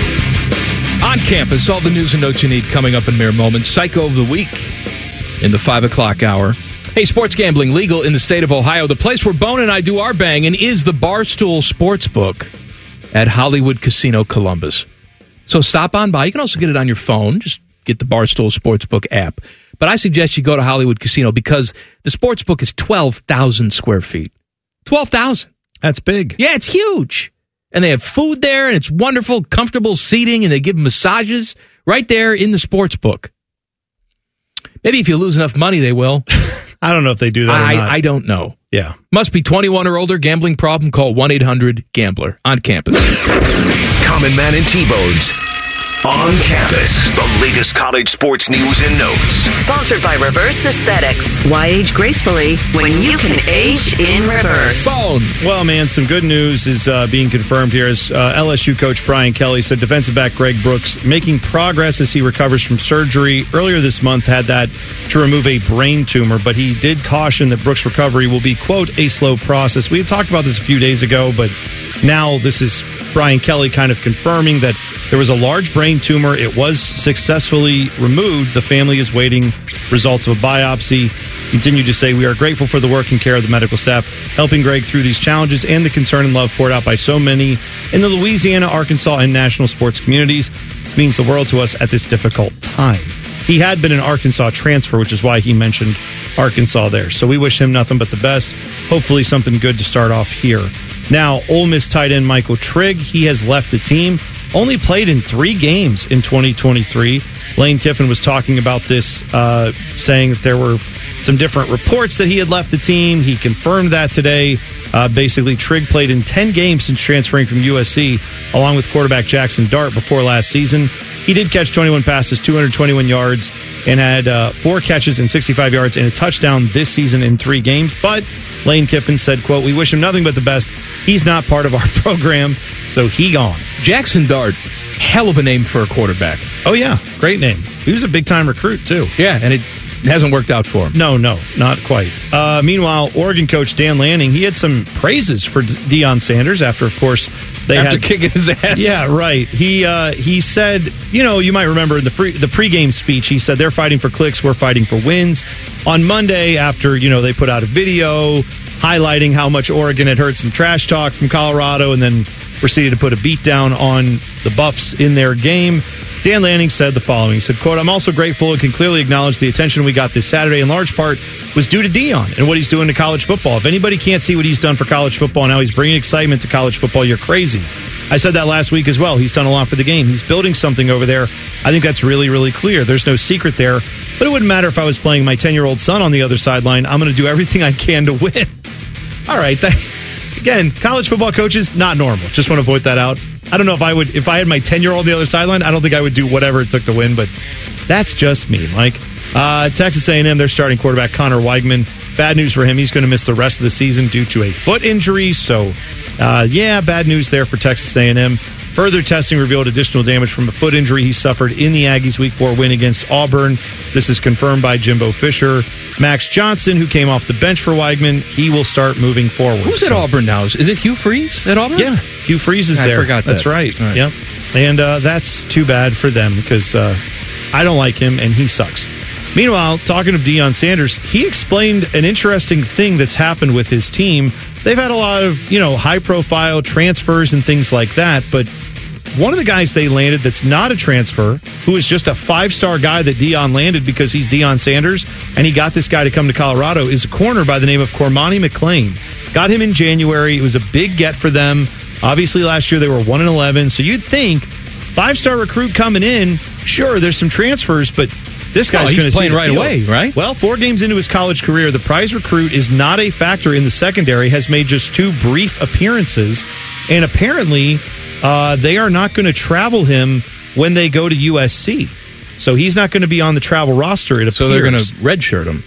On campus, all the news and notes you need coming up in mere moments. Psycho of the Week in the 5 o'clock hour. Hey, sports gambling legal in the state of Ohio. The place where Bone and I do our banging is the Barstool Sportsbook at Hollywood Casino Columbus. So stop on by. You can also get it on your phone. Just get the Barstool Sportsbook app. But I suggest you go to Hollywood Casino because the sportsbook is 12,000 square feet. 12,000. That's big. Yeah, it's huge. And they have food there, and it's wonderful, comfortable seating, and they give massages right there in the sports book. Maybe if you lose enough money, they will. I don't know if they do that or not. I don't know. Yeah. Must be 21 or older. Gambling problem? Call 1-800-GAMBLER on campus. Common Man and T-Bones. On campus, the latest college sports news and notes. Sponsored by Reverse Aesthetics. Why age gracefully when you can age in reverse? Bone. Well, man, some good news is being confirmed here as LSU coach Brian Kelly said defensive back Greg Brooks making progress as he recovers from surgery. Earlier this month had that to remove a brain tumor, but he did caution that Brooks' recovery will be, quote, a slow process. We had talked about this a few days ago, but now this is Brian Kelly kind of confirming that there was a large brain tumor. It was successfully removed. The family is waiting results of a biopsy. Continued to say, we are grateful for the work and care of the medical staff, helping Greg through these challenges and the concern and love poured out by so many in the Louisiana, Arkansas, and national sports communities. This means the world to us at this difficult time. He had been an Arkansas transfer, which is why he mentioned Arkansas there. So we wish him nothing but the best. Hopefully something good to start off here. Now, Ole Miss tight end Michael Trigg, he has left the team. Only played in 3 games in 2023. Lane Kiffin was talking about this, saying that there were some different reports that he had left the team. He confirmed that today. Basically, Trigg played in 10 games since transferring from USC, along with quarterback Jackson Dart before last season. He did catch 21 passes, 221 yards, and had 4 catches and 65 yards and a touchdown this season in 3 games. But Lane Kiffin said, quote, "We wish him nothing but the best. He's not part of our program, so he gone." Jackson Dart, hell of a name for a quarterback. Oh, yeah. Great name. He was a big-time recruit, too. Yeah, and it hasn't worked out for him. No, not quite. Meanwhile, Oregon coach Dan Lanning, he had some praises for Deion Sanders after, of course, after kicking his ass. Yeah, right. He said, you might remember in the pregame speech, he said they're fighting for clicks, we're fighting for wins. On Monday, after they put out a video highlighting how much Oregon had heard some trash talk from Colorado, and then proceeded to put a beat down on the Buffs in their game, Dan Lanning said the following. He said, quote, "I'm also grateful and can clearly acknowledge the attention we got this Saturday in large part was due to Deion and what he's doing to college football. If anybody can't see what he's done for college football and how he's bringing excitement to college football, you're crazy. I said that last week as well. He's done a lot for the game. He's building something over there. I think that's really, really clear. There's no secret there. But it wouldn't matter if I was playing my 10-year-old son on the other sideline. I'm going to do everything I can to win." All right. Again, college football coaches, not normal. Just want to point that out. I don't know if I had my 10-year-old on the other sideline, I don't think I would do whatever it took to win, but that's just me, Mike. Texas A&M, their starting quarterback, Connor Weigman. Bad news for him. He's going to miss the rest of the season due to a foot injury. So, bad news there for Texas A&M. Further testing revealed additional damage from a foot injury he suffered in the Aggies' Week 4 win against Auburn. This is confirmed by Jimbo Fisher. Max Johnson, who came off the bench for Weigman, he will start moving forward. Who's at Auburn now? Is it Hugh Freeze at Auburn? Yeah, Hugh Freeze is there. I forgot that. That's right. Yep. And that's too bad for them because I don't like him and he sucks. Meanwhile, talking to Deion Sanders, he explained an interesting thing that's happened with his team. They've had a lot of, high-profile transfers and things like that, but one of the guys they landed that's not a transfer, who is just a 5-star guy that Deion landed because he's Deion Sanders, and he got this guy to come to Colorado, is a corner by the name of Cormani McClain. Got him in January. It was a big get for them. Obviously, last year they were 1-11, so you'd think 5-star recruit coming in, sure, there's some transfers, but this guy's going to playing right away, right? Well, 4 games into his college career, the prize recruit is not a factor in the secondary, has made just 2 brief appearances, and apparently they are not going to travel him when they go to USC. So he's not going to be on the travel roster, it appears. So they're going to redshirt him.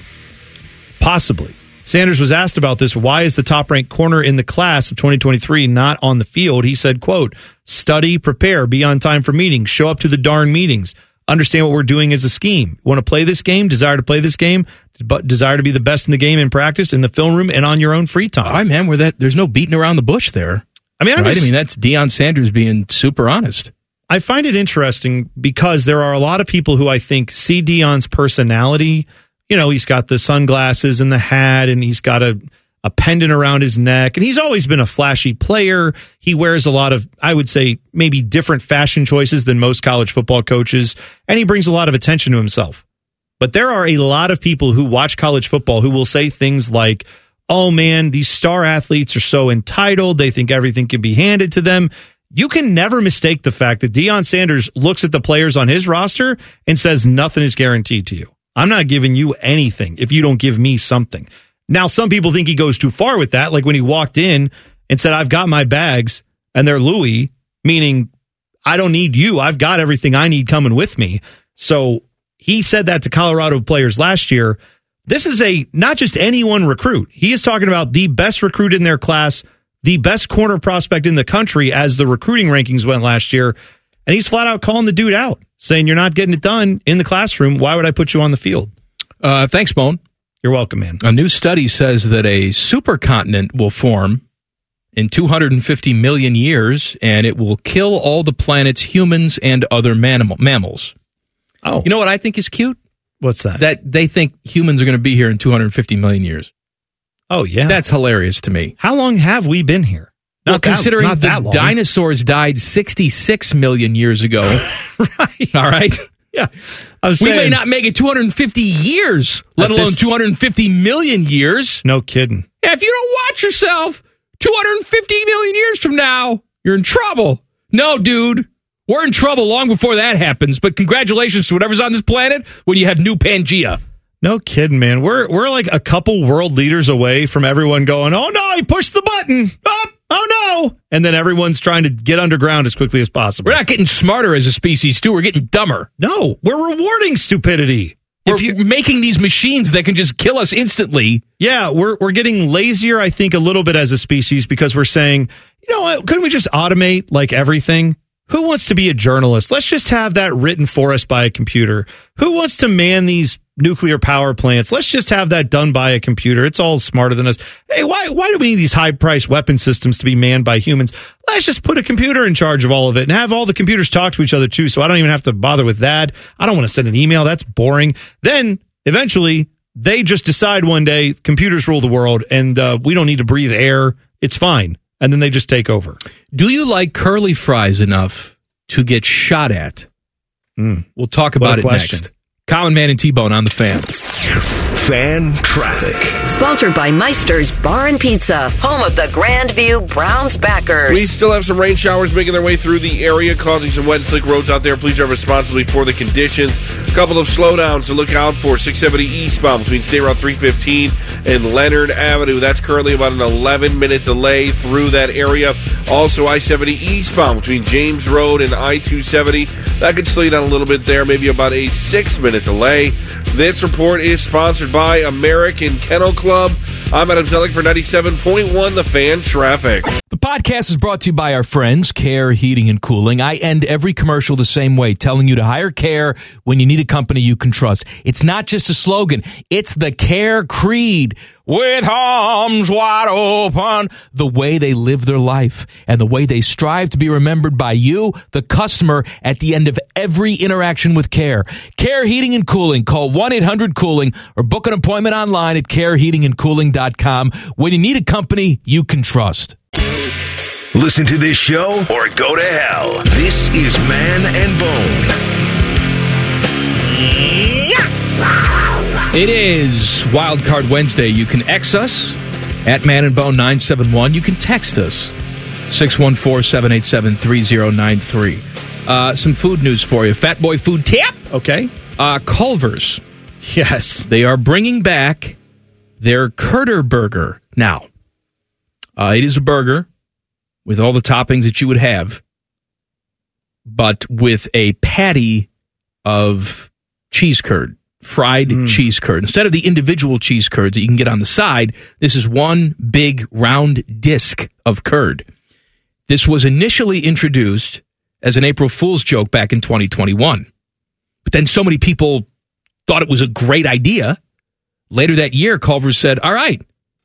Possibly. Sanders was asked about this. Why is the top-ranked corner in the class of 2023 not on the field? He said, quote, "Study, prepare, be on time for meetings, show up to the darn meetings. Understand what we're doing as a scheme. Want to play this game, desire to play this game, but desire to be the best in the game in practice, in the film room, and on your own free time." All right, man, there's no beating around the bush there. I mean, that's Deion Sanders being super honest. I find it interesting because there are a lot of people who I think see Deion's personality. He's got the sunglasses and the hat, and he's got a pendant around his neck, and he's always been a flashy player. He wears a lot of, I would say, maybe different fashion choices than most college football coaches, and he brings a lot of attention to himself. But there are a lot of people who watch college football who will say things like, "Oh man, these star athletes are so entitled. They think everything can be handed to them." You can never mistake the fact that Deion Sanders looks at the players on his roster and says nothing is guaranteed to you. I'm not giving you anything if you don't give me something. Now, some people think he goes too far with that, like when he walked in and said, "I've got my bags and they're Louis," meaning I don't need you. I've got everything I need coming with me. So he said that to Colorado players last year. This is not just any one recruit. He is talking about the best recruit in their class, the best corner prospect in the country as the recruiting rankings went last year. And he's flat out calling the dude out, saying, "You're not getting it done in the classroom. Why would I put you on the field?" Thanks, Bone. You're welcome, man. A new study says that a supercontinent will form in 250 million years, and it will kill all the planet's humans and other mammals. Oh. You know what I think is cute? What's that? That they think humans are going to be here in 250 million years. Oh, yeah. That's hilarious to me. How long have we been here? Considering the dinosaurs died 66 million years ago. Right. All right? Yeah. We may not make it 250 years, let alone 250 million years. No kidding. Yeah, if you don't watch yourself, 250 million years from now, you're in trouble. No, dude. We're in trouble long before that happens, but congratulations to whatever's on this planet when you have new Pangea. No kidding, man. We're like a couple world leaders away from everyone going, oh no, he pushed the button. Oh no. And then everyone's trying to get underground as quickly as possible. We're not getting smarter as a species, too. We're getting dumber. No, we're rewarding stupidity. We're making these machines that can just kill us instantly. Yeah, we're getting lazier, I think, a little bit as a species because we're saying, you know what, couldn't we just automate like everything? Who wants to be a journalist? Let's just have that written for us by a computer. Who wants to man these nuclear power plants? Let's just have that done by a computer. It's all smarter than us. Hey, why do we need these high-priced weapon systems to be manned by humans? Let's just put a computer in charge of all of it and have all the computers talk to each other, too, so I don't even have to bother with that. I don't want to send an email. That's boring. Then, eventually, they just decide one day, computers rule the world, and we don't need to breathe air. It's fine. And then they just take over. Do you like curly fries enough to get shot at? We'll talk about it next. Common Man and T-Bone on the Fan. Fan Traffic. Sponsored by Meister's Bar and Pizza, home of the Grandview Browns backers. We still have some rain showers making their way through the area, causing some wet and slick roads out there. Please drive responsibly for the conditions. A couple of slowdowns to look out for. 670 eastbound between State Route 315 and Leonard Avenue. That's currently about an 11-minute delay through that area. Also, I-70 eastbound between James Road and I-270. That could slow you down a little bit there, maybe about a 6-minute delay. This report is sponsored by American Kennel Club. I'm Adam Zellick for 97.1 The Fan Traffic. The podcast is brought to you by our friends, Care Heating and Cooling. I end every commercial the same way, telling you to hire Care when you need a company you can trust. It's not just a slogan. It's the Care creed. With arms wide open, the way they live their life and the way they strive to be remembered by you, the customer, at the end of every interaction with Care. Care Heating and Cooling. Call 1-800-COOLING or book an appointment online at careheatingandcooling.com when you need a company you can trust. Listen to this show or go to hell. This is Man and Bone. It is Wild Card Wednesday. You can X us at Man and Bone 971. You can text us 614-787-3093. Some food news for you. Fat Boy Food Tip. Okay. Culver's. Yes. They are bringing back their Curder Burger now. It is a burger with all the toppings that you would have, but with a patty of cheese curd, fried cheese curd. Instead of the individual cheese curds that you can get on the side, this is one big round disc of curd. This was initially introduced as an April Fool's joke back in 2021. But then so many people thought it was a great idea. Later that year, Culver's said, all right,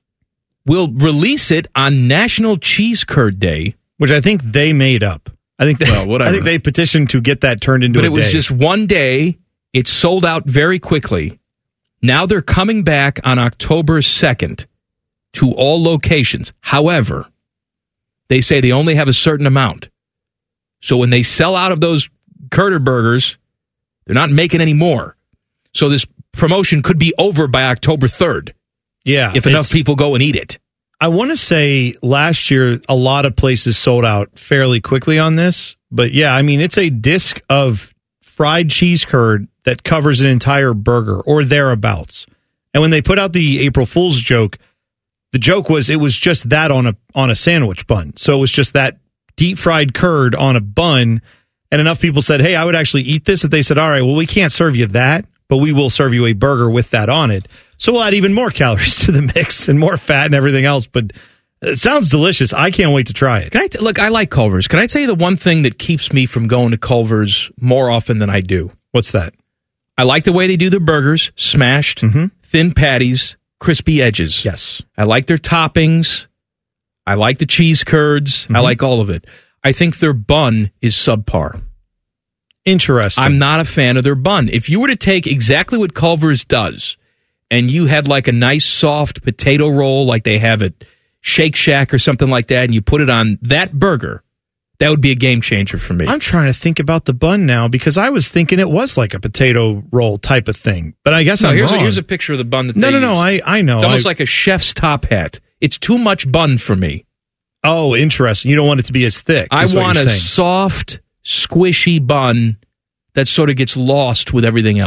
we'll release it on National Cheese Curd Day. Which I think they made up. I think they petitioned to get that turned into a day. But it was just one day. It sold out very quickly. Now they're coming back on October 2nd to all locations. However, they say they only have a certain amount. So when they sell out of those Curder burgers, they're not making any more. So this promotion could be over by October 3rd. Yeah. If enough people go and eat it. I want to say last year, a lot of places sold out fairly quickly on this. But yeah, I mean, it's a disc of fried cheese curd that covers an entire burger or thereabouts. And when they put out the April Fool's joke, the joke was it was just that on a sandwich bun. So it was just that deep fried curd on a bun. And enough people said, hey, I would actually eat this. That they said, all right, well, we can't serve you that, but we will serve you a burger with that on it. So we'll add even more calories to the mix and more fat and everything else. But it sounds delicious. I can't wait to try it. Look, I like Culver's. Can I tell you the one thing that keeps me from going to Culver's more often than I do? What's that? I like the way they do their burgers, smashed, thin patties, crispy edges. Yes. I like their toppings. I like the cheese curds. I like all of it. I think their bun is subpar. Interesting. I'm not a fan of their bun. If you were to take exactly what Culver's does, and you had like a nice soft potato roll like they have at Shake Shack or something like that, and you put it on that burger, that would be a game changer for me. I'm trying to think about the bun now because I was thinking it was like a potato roll type of thing. But I guess I'm wrong. Here's a picture of the bun that No, use. I know. It's almost like a chef's top hat. It's too much bun for me. Oh, interesting. You don't want it to be as thick. I want a soft, squishy bun that sort of gets lost with everything else.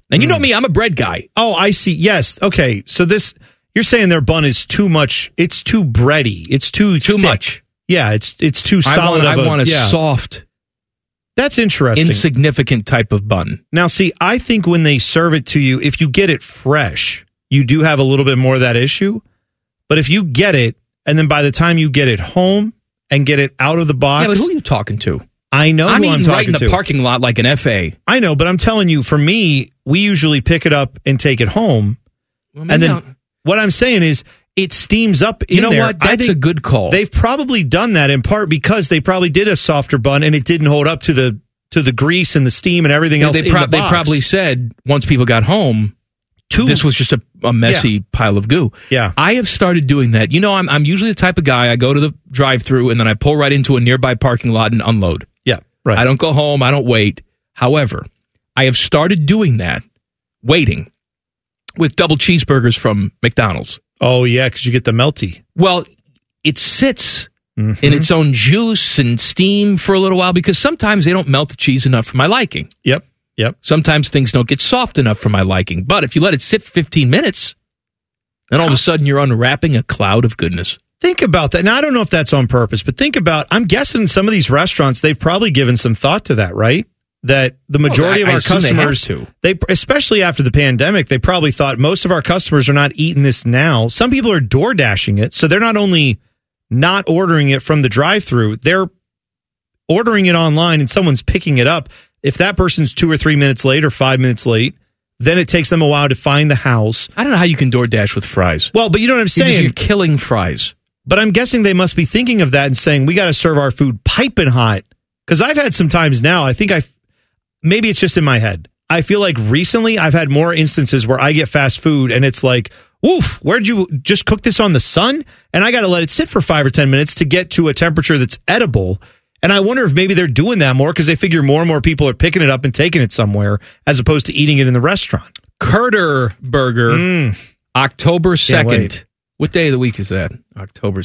And you know me, I'm a bread guy. Oh, I see. Yes. Okay. So you're saying their bun is too much. It's too bready. It's too much. Yeah. It's too solid. I want a soft. That's interesting. Insignificant type of bun. Now, see, I think when they serve it to you, if you get it fresh, you do have a little bit more of that issue. But if you get it, and then by the time you get it home and get it out of the box. Yeah, but who are you talking to? I know I'm who I'm eating right talking in the to. parking lot like an FA. I know, but I'm telling you, for me, we usually pick it up and take it home. Well, and then what I'm saying is it steams up in there. You know what? That's a good call. They've probably done that in part because they probably did a softer bun and it didn't hold up to the grease and the steam and everything else in the box. They probably said once people got home, this was just a messy pile of goo. Yeah. I have started doing that. You know, I'm usually the type of guy, I go to the drive-thru and then I pull right into a nearby parking lot and unload. Yeah, right. I don't go home. I don't wait. However, I have started doing that, waiting, with double cheeseburgers from McDonald's. Oh, yeah, because you get the melty. Well, it sits in its own juice and steam for a little while because sometimes they don't melt the cheese enough for my liking. Yep. Sometimes things don't get soft enough for my liking. But if you let it sit 15 minutes, then all of a sudden you're unwrapping a cloud of goodness. Think about that. Now, I don't know if that's on purpose, but think about, I'm guessing some of these restaurants, they've probably given some thought to that, right? That the majority of our customers, they especially after the pandemic, they probably thought most of our customers are not eating this now. Some people are door dashing it. So they're not only not ordering it from the drive-thru, they're ordering it online and someone's picking it up. If that person's 2 or 3 minutes late or 5 minutes late, then it takes them a while to find the house. I don't know how you can DoorDash with fries. Well, but you know what I'm saying? You're killing fries. But I'm guessing they must be thinking of that and saying, we got to serve our food piping hot. Because I've had some times now, I think maybe it's just in my head. I feel like recently I've had more instances where I get fast food and it's like, woof, where'd you just cook this on the sun? And I got to let it sit for 5 or 10 minutes to get to a temperature that's edible. And I wonder if maybe they're doing that more because they figure more and more people are picking it up and taking it somewhere as opposed to eating it in the restaurant. Curter Burger, October 2nd. What day of the week is that? October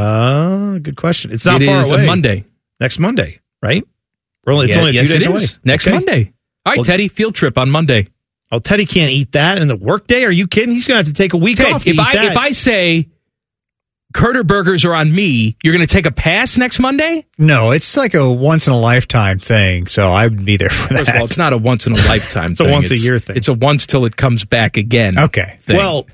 2nd. Good question. It's not far away. It is a Monday. Next Monday, right? It's only a few days away. Next Monday. All right, Teddy, field trip on Monday. Oh, Teddy can't eat that in the work day? Are you kidding? He's going to have to take a week off to eat that. If I say Curter Burgers are on me, you're going to take a pass next Monday? No, it's like a once-in-a-lifetime thing, so I would be there for that. First of all, it's not a once-in-a-lifetime thing. It's a once-a-year thing. It's a once till it comes back again. Okay. Thing. Well,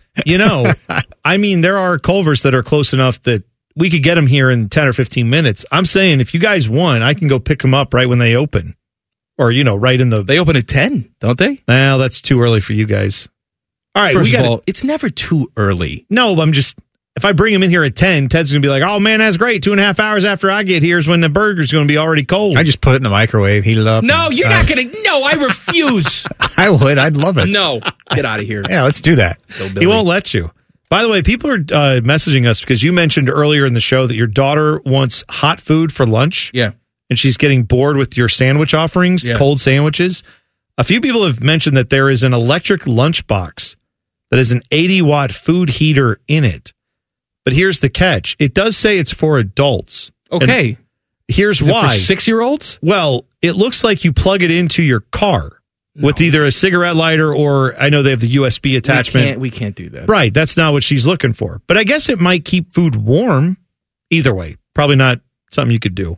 I mean, there are Culvers that are close enough that we could get them here in 10 or 15 minutes. I'm saying if you guys want, I can go pick them up right when they open. Or, right in the... They open at 10, don't they? Well, that's too early for you guys. All right. First of all, it's never too early. No, I'm just... If I bring him in here at 10, Ted's going to be like, oh, man, that's great. 2.5 hours after I get here is when the burger's going to be already cold. I just put it in the microwave, heat it up. No, you're not going to... No, I refuse. I would. I'd love it. No. Get out of here. Yeah, let's do that. He won't let you. By the way, people are messaging us because you mentioned earlier in the show that your daughter wants hot food for lunch. Yeah. And she's getting bored with your sandwich offerings, cold sandwiches. A few people have mentioned that there is an electric lunchbox that has an 80-watt food heater in it. But here's the catch. It does say it's for adults. Okay. And here's Is it why. for 6-year-olds? Well, it looks like you plug it into your car with either a cigarette lighter or I know they have the USB attachment. We can't do that. Right. That's not what she's looking for. But I guess it might keep food warm. Either way. Probably not something you could do.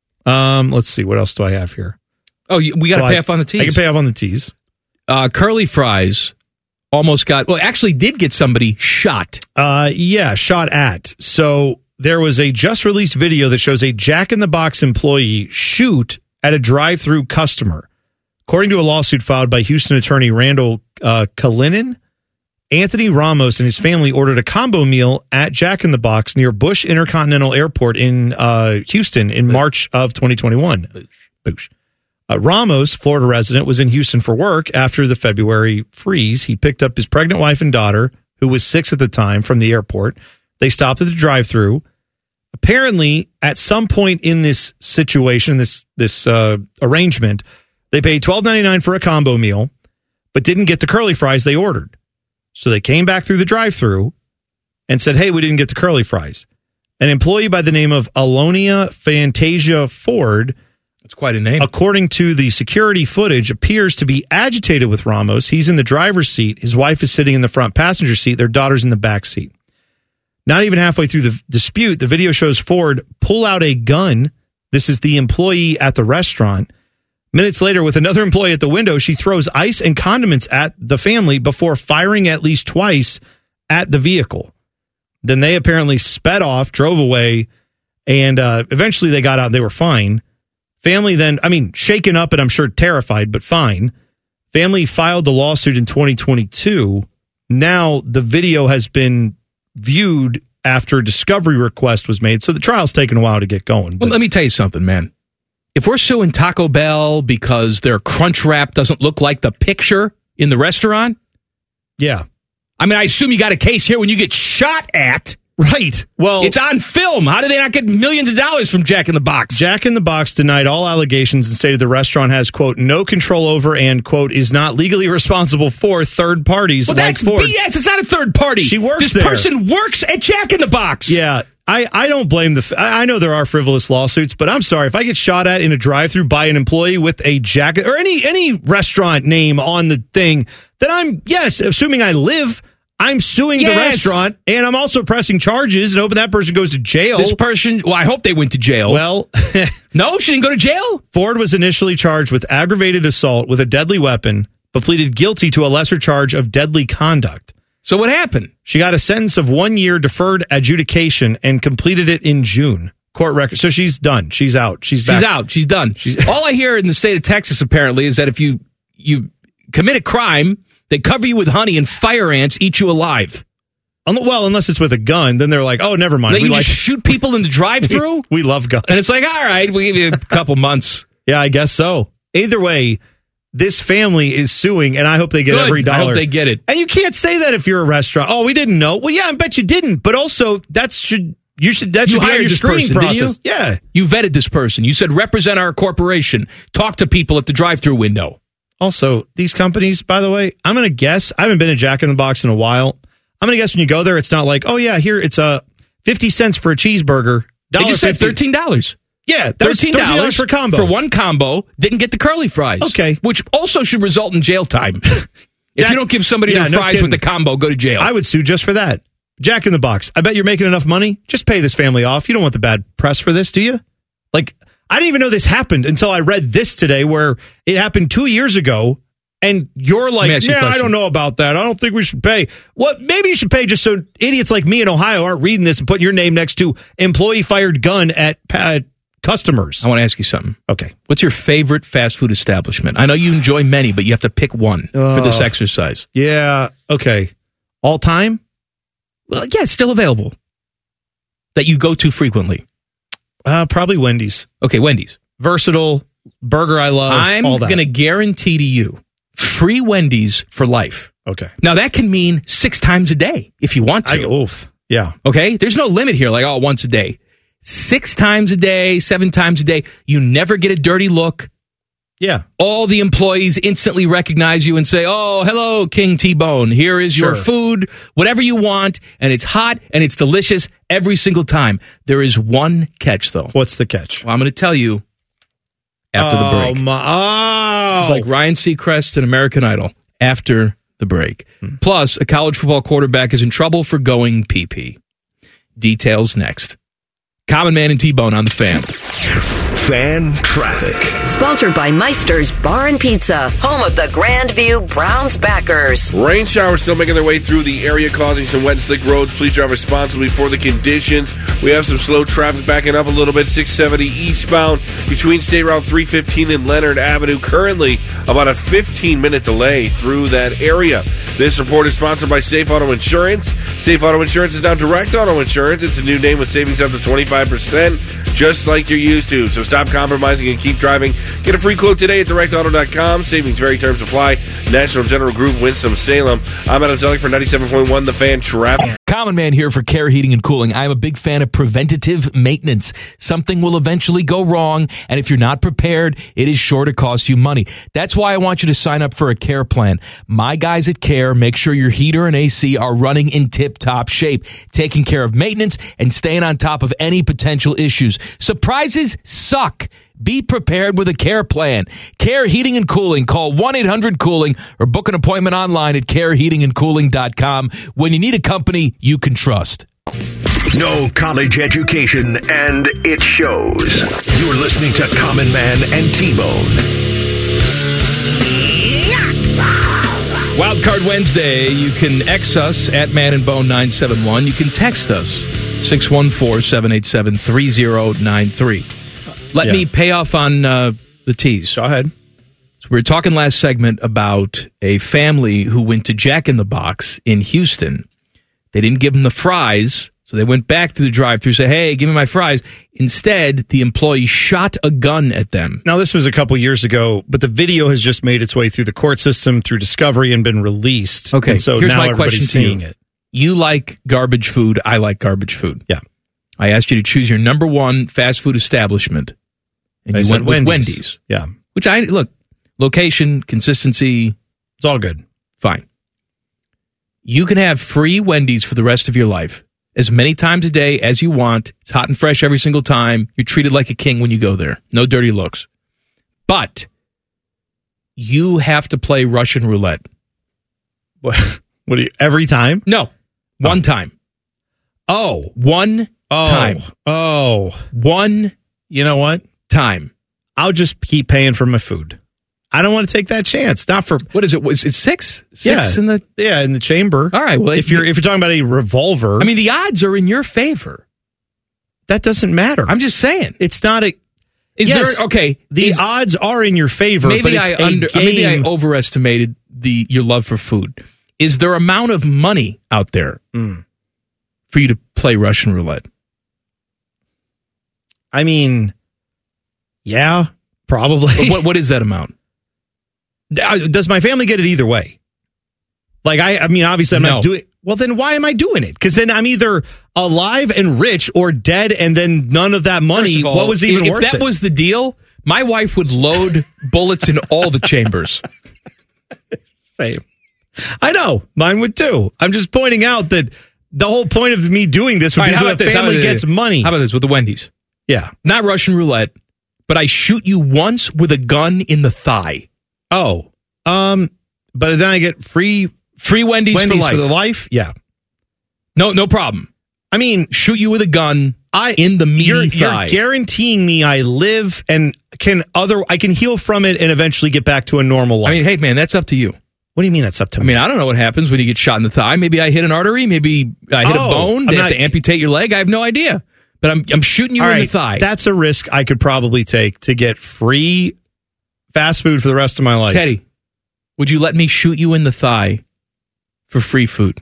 Let's see. What else do I have here? Oh, we got to pay off on the teas. I can pay off on the teas. Curly Fries almost actually did get somebody shot. Shot at. So there was a just released video that shows a Jack in the Box employee shoot at a drive-through customer. According to a lawsuit filed by Houston attorney Randall Kalinin, Anthony Ramos and his family ordered a combo meal at Jack in the Box near Bush Intercontinental Airport in Houston in March of 2021. Boosh. Ramos, Florida resident, was in Houston for work after the February freeze. He picked up his pregnant wife and daughter, who was 6 at the time, from the airport. They stopped at the drive-thru. Apparently, at some point in this situation, this arrangement, they paid $12.99 for a combo meal, but didn't get the curly fries they ordered. So they came back through the drive-thru and said, hey, we didn't get the curly fries. An employee by the name of Alonia Fantasia Ford That's quite a name. According to the security footage, appears to be agitated with Ramos. He's in the driver's seat. His wife is sitting in the front passenger seat. Their daughter's in the back seat. Not even halfway through the dispute, the video shows Ford pull out a gun. This is the employee at the restaurant. Minutes later, with another employee at the window, she throws ice and condiments at the family before firing at least twice at the vehicle. Then they apparently sped off, drove away, and eventually they got out and they were fine. Family then, shaken up and I'm sure terrified, but fine. Family filed the lawsuit in 2022. Now the video has been viewed after a discovery request was made. So the trial's taken a while to get going. Well, let me tell you something, man. If we're suing Taco Bell because their crunch wrap doesn't look like the picture in the restaurant. Yeah. I assume you got a case here when you get shot at. Right. Well, it's on film. How did they not get millions of dollars from Jack in the Box? Jack in the Box denied all allegations and stated the restaurant has, quote, no control over and, quote, is not legally responsible for third parties. Well, that's BS. It's not a third party. She works there. This person works at Jack in the Box. Yeah. I don't blame I know there are frivolous lawsuits, but I'm sorry. If I get shot at in a drive-thru by an employee with a jacket or any restaurant name on the thing, then assuming I live, I'm suing the restaurant, and I'm also pressing charges and hoping that person goes to jail. This person, I hope they went to jail. Well, no, she didn't go to jail? Ford was initially charged with aggravated assault with a deadly weapon, but pleaded guilty to a lesser charge of deadly conduct. So what happened? She got a sentence of 1 year deferred adjudication and completed it in June. Court record. So she's done. She's out. She's back. She's out. She's done. All I hear in the state of Texas, apparently, is that if you commit a crime, they cover you with honey and fire ants eat you alive. Well, unless it's with a gun, then they're like, oh, never mind. You just shoot people in the drive-thru? We love guns. And it's like, all right, we'll give you a couple months. Yeah, I guess so. Either way, this family is suing, and I hope they get every dollar. I hope they get it. And you can't say that if you're a restaurant. Oh, we didn't know. Well, yeah, I bet you didn't. But also, that should be on your screening process. Yeah. You vetted this person. You said, represent our corporation. Talk to people at the drive-thru window. Also, these companies, by the way, I'm going to guess, I haven't been to Jack in the Box in a while. I'm going to guess when you go there, it's not like, oh, yeah, here, it's 50 cents for a cheeseburger. They just said $13. Yeah, $13 for a combo. For one combo, didn't get the curly fries. Okay. Which also should result in jail time. If you don't give somebody their fries with the combo, go to jail. I would sue just for that. Jack in the Box, I bet you're making enough money. Just pay this family off. You don't want the bad press for this, do you? I didn't even know this happened until I read this today where it happened 2 years ago, and you're like, I don't know about that. I don't think we should pay. Well, maybe you should pay just so idiots like me in Ohio aren't reading this and putting your name next to employee fired gun at customers. I want to ask you something. Okay. What's your favorite fast food establishment? I know you enjoy many, but you have to pick one for this exercise. Yeah. Okay. All time? Well, yeah, it's still available. That you go to frequently. Probably Wendy's. Okay, Wendy's. Versatile, burger I love, I'm going to guarantee to you free Wendy's for life. Okay. Now, that can mean 6 times a day if you want to. Yeah. Okay? There's no limit here, like, once a day. 6 times a day, 7 times a day. You never get a dirty look. Yeah. All the employees instantly recognize you and say, oh, hello, King T-Bone. Here is your food, whatever you want, and it's hot and it's delicious every single time. There is one catch, though. What's the catch? Well, I'm going to tell you after the break. This is like Ryan Seacrest and American Idol after the break. Plus, a college football quarterback is in trouble for going pee-pee. Details next. Common Man and T-Bone on the Fan. Fan Traffic. Sponsored by Meister's Bar and Pizza, home of the Grandview Browns backers. Rain showers still making their way through the area, causing some wet and slick roads. Please drive responsibly for the conditions. We have some slow traffic backing up a little bit. 670 eastbound between State Route 315 and Leonard Avenue. Currently, about a 15-minute delay through that area. This report is sponsored by Safe Auto Insurance. Safe Auto Insurance is now Direct Auto Insurance. It's a new name with savings up to 25%, just like you're used to. So stop compromising and keep driving. Get a free quote today at directauto.com. Savings vary, terms apply. National General Group, Winston-Salem. I'm Adam Zellick for 97.1 The Fan Traffic. Common Man here for Care Heating and Cooling. I'm a big fan of preventative maintenance. Something will eventually go wrong, and if you're not prepared, it is sure to cost you money. That's why I want you to sign up for a Care plan. My guys at Care make sure your heater and AC are running in tip-top shape, taking care of maintenance and staying on top of any potential issues. Surprises suck. Be prepared with a Care plan. Care Heating and Cooling. Call 1-800-COOLING or book an appointment online at careheatingandcooling.com when you need a company you can trust. No college education, and it shows. You're listening to Common Man and T-Bone. Wildcard Wednesday, you can X us at Man and Bone 971. You can text us 614-787-3093. Let me pay off on the tease. Go ahead. So we were talking last segment about a family who went to Jack in the Box in Houston. They didn't give them the fries, so they went back to the drive-thru and said, hey, give me my fries. Instead, the employee shot a gun at them. Now, this was a couple years ago, but the video has just made its way through the court system, through Discovery, and been released. Okay, and so here's now my question to seeing you. it. You like garbage food. I like garbage food. Yeah. I asked you to choose your number one fast food establishment, and you went with Wendy's. Yeah. Which look, location, consistency. It's all good. Fine. You can have free Wendy's for the rest of your life. As many times a day as you want. It's hot and fresh every single time. You're treated like a king when you go there. No dirty looks. But you have to play Russian roulette. What do you, every time? No. One time. Oh. One time. Oh. One You know what? time. I'll just keep paying for my food. I don't want to take that chance. Not for What is it? Was it six? yeah, In the in the chamber. All right. Well, if you're talking about a revolver, I mean, the odds are in your favor. that doesn't matter. I'm just saying. It's not a. Is yes, there okay? The odds are in your favor. Maybe but it's maybe I overestimated your love for food. Is there amount of money out there for you to play Russian roulette? I mean, yeah, probably. What is that amount? Does my family get it either way? Like, I mean, obviously I'm not doing. Well, then why am I doing it? Because then I'm either alive and rich or dead, and then none of that money. All, what was even worth it? If that was the deal, my wife would load bullets in all the chambers. Same. I know. Mine would too. I'm just pointing out that the whole point of me doing this would be so the family gets money. How about this with the Wendy's? Yeah. Not Russian roulette, but I shoot you once with a gun in the thigh. Oh. But then I get free Wendy's for life. For the life? Yeah. No problem. I mean, shoot you with a gun in the meaty thigh. You're guaranteeing me I live and I can heal from it and eventually get back to a normal life. I mean, hey man, that's up to you. What do you mean that's up to me? I mean, I don't know what happens when you get shot in the thigh. Maybe I hit an artery. Maybe I hit a bone. They have to amputate your leg. I have no idea. But I'm shooting you in the thigh. That's a risk I could probably take to get free fast food for the rest of my life. Teddy, would you let me shoot you in the thigh for free food?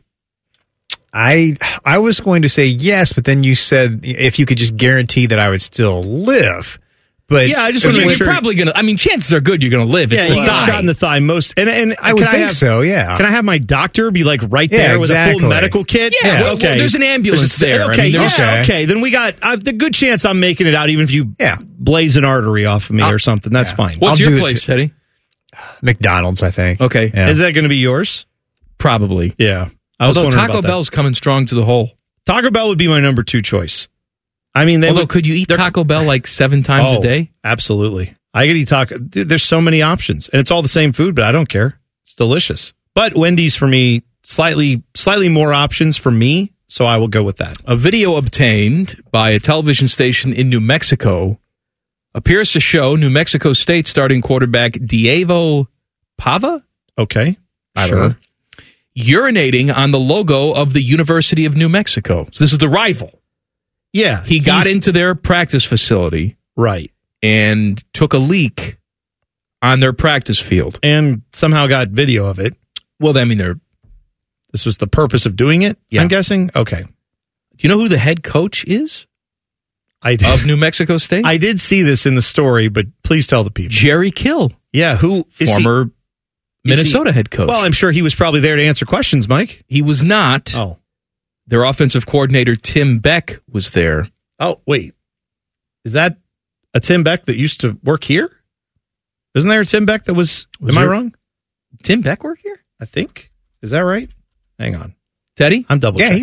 I was going to say yes, but then you said if you could just guarantee that I would still live. But yeah, I just want to make sure. You're probably gonna. I mean, chances are good you're gonna live. Yeah, you get shot in the thigh most, and I would think so. Yeah. Can I have my doctor be like right there with a full medical kit? Yeah. Well, there's an ambulance there. Okay. Okay. Then we got the good chance I'm making it out, even if you blaze an artery off of me or something. That's fine. What's your place, Teddy? McDonald's, I think. Okay. Yeah. Is that going to be yours? Probably. Yeah. Although Taco Bell's coming strong to the hole. Taco Bell would be my number 2 choice. I mean, could you eat Taco Bell like 7 times a day? Absolutely. I could eat taco. Dude, there's so many options, and it's all the same food, but I don't care. It's delicious. But Wendy's for me, slightly more options for me, so I will go with that. A video obtained by a television station in New Mexico appears to show New Mexico State starting quarterback Diego Pava. Okay, I don't know. Urinating on the logo of the University of New Mexico. So this is the rival. Yeah. He got into their practice facility. Right. And took a leak on their practice field. And somehow got video of it. Well, I mean, this was the purpose of doing it, I'm guessing? Okay. Do you know who the head coach is? Of New Mexico State? I did see this in the story, but please tell the people. Jerry Kill. Yeah, who is former Minnesota head coach. Well, I'm sure he was probably there to answer questions, Mike. He was not. Oh. Their offensive coordinator, Tim Beck, was there. Oh, wait. Is that a Tim Beck that used to work here? Isn't there a Tim Beck that was am I wrong? Tim Beck work here? I think. Is that right? Hang on. Teddy? I'm double checking. Yeah, he was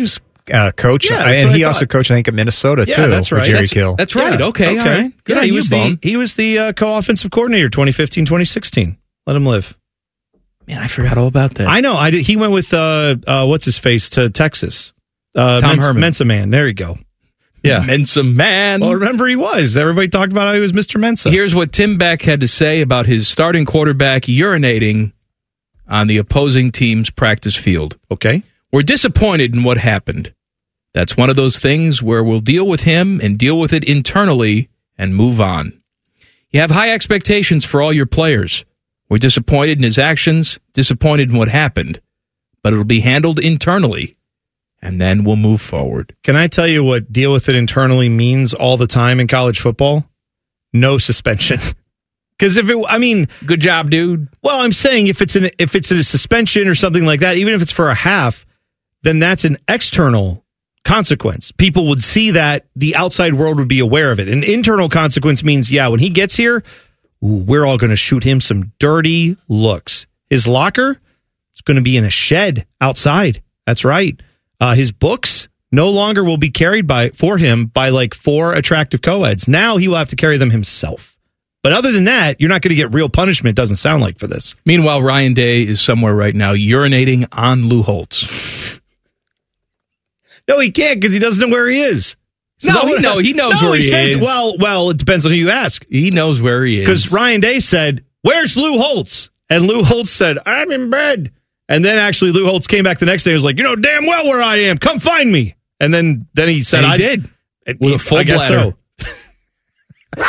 coach. Yeah, and he also coached, I think, at Minnesota, too. That's right. With Jerry Kill. That's right. Yeah, Okay. All right. Good on he you, was Bone. he was the co-offensive coordinator 2015-2016. Let him live. Man, I forgot all about that. I know. He went with what's his face to Texas. Tom Herman. Mensa Man. There you go. Yeah. Mensa Man. Well, remember he was. Everybody talked about how he was Mr. Mensa. Here's what Tim Beck had to say about his starting quarterback urinating on the opposing team's practice field. Okay. We're disappointed in what happened. That's one of those things where we'll deal with him and deal with it internally and move on. You have high expectations for all your players. We're disappointed in his actions, disappointed in what happened, but it'll be handled internally, and then we'll move forward. Can I tell you what deal with it internally means all the time in college football? No suspension. Because good job, dude. Well, I'm saying if it's a suspension or something like that, even if it's for a half, then that's an external consequence. People would see that, the outside world would be aware of it. An internal consequence means, when he gets here, we're all going to shoot him some dirty looks. His locker is going to be in a shed outside. That's right. His books no longer will be carried for him by like 4 attractive co-eds. Now he will have to carry them himself. But other than that, you're not going to get real punishment, doesn't sound like, for this. Meanwhile, Ryan Day is somewhere right now urinating on Lou Holtz. No, he can't because he doesn't know where he is. No, he knows where he is. Well, it depends on who you ask. He knows where he is. Because Ryan Day said, "Where's Lou Holtz?" And Lou Holtz said, "I'm in bed." And then actually Lou Holtz came back the next day and was like, "You know damn well where I am. Come find me." And then he said, "I did." With a full bladder. So.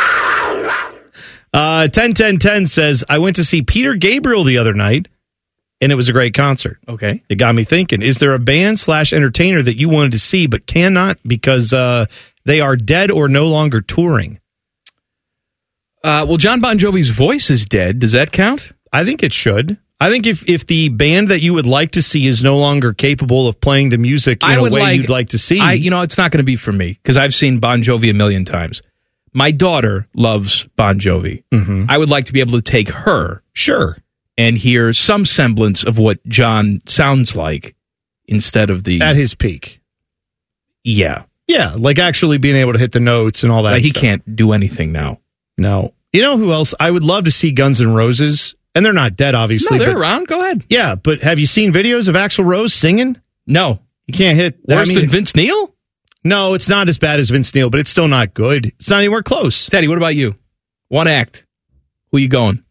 10-10-10 says, "I went to see Peter Gabriel the other night, and it was a great concert." Okay. It got me thinking, is there a band/entertainer that you wanted to see but cannot because they are dead or no longer touring? Well, John Bon Jovi's voice is dead. Does that count? I think it should. I think if the band that you would like to see is no longer capable of playing the music in a way you'd like to see. It's not going to be for me because I've seen Bon Jovi a million times. My daughter loves Bon Jovi. Mm-hmm. I would like to be able to take her. Sure. And hear some semblance of what John sounds like instead of at his peak. Yeah. Yeah, like actually being able to hit the notes and all that He stuff. can't do anything now. No. You know who else? I would love to see Guns N' Roses. And they're not dead, obviously. No, they're around. Go ahead. Yeah, but have you seen videos of Axl Rose singing? No. You can't hit... Worse than Vince Neil? No, it's not as bad as Vince Neil, but it's still not good. It's not anywhere close. Teddy, what about you? One act. Who you going?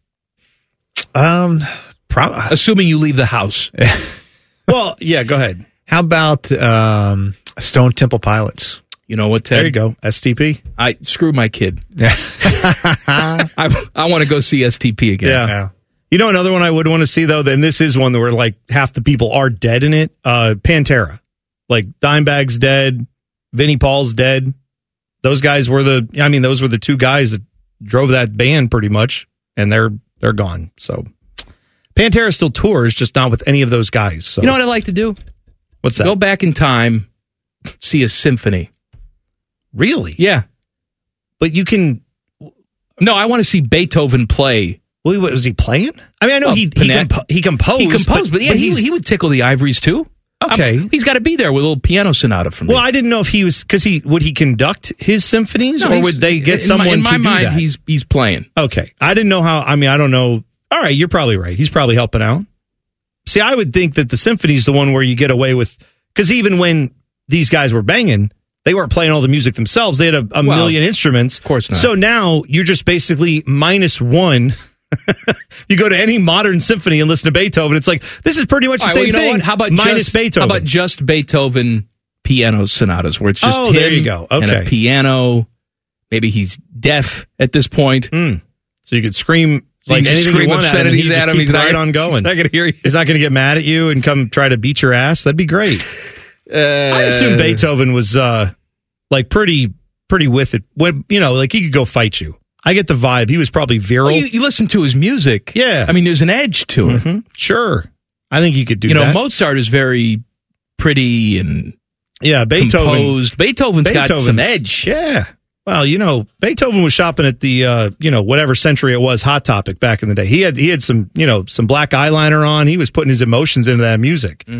Assuming you leave the house. Well, yeah, go ahead. How about Stone Temple Pilots? You know what, Ted? There you go. STP. Screw my kid. I want to go see STP again. Yeah. You know another one I would want to see, though, and this is one where like half the people are dead in it? Pantera. Like Dimebag's dead. Vinnie Paul's dead. Those guys were those were the two guys that drove that band pretty much, and they're gone. So Pantera still tours, just not with any of those guys. So you know what I'd like to do? What's that? Go back in time, see a symphony. Really? Yeah. But you can... No, I want to see Beethoven play. Well, what was he playing? I mean, I know he composed. He composed, but he would tickle the ivories too. Okay. He's got to be there with a little piano sonata from me. Well, I didn't know if he was... Because would he conduct his symphonies, or would they get someone to do that? In my mind, he's playing. Okay. I didn't know how... I mean, I don't know... All right, you're probably right. He's probably helping out. See, I would think that the symphony is the one where you get away with... Because even when these guys were banging, they weren't playing all the music themselves. They had a million instruments. Of course not. So now you're just basically -1. You go to any modern symphony and listen to Beethoven, it's like, this is pretty much the same thing. How about minus Beethoven? How about just Beethoven piano sonatas, where it's just him there you go. Okay. and a piano. Maybe he's deaf at this point. So you could scream... So like anything you want at him, he's at him. He's right on going. He's not going to hear you. He's not going to get mad at you and come try to beat your ass. That'd be great. I assume Beethoven was like pretty with it. When like he could go fight you. I get the vibe. He was probably virile. Well, you listen to his music. Yeah. I mean, there's an edge to it. Mm-hmm. Sure. I think you could do that. Mozart is very pretty and composed. Beethoven's got some edge. Yeah. Well, Beethoven was shopping at the, whatever century it was, Hot Topic back in the day. He had some, some black eyeliner on. He was putting his emotions into that music. Mm-hmm.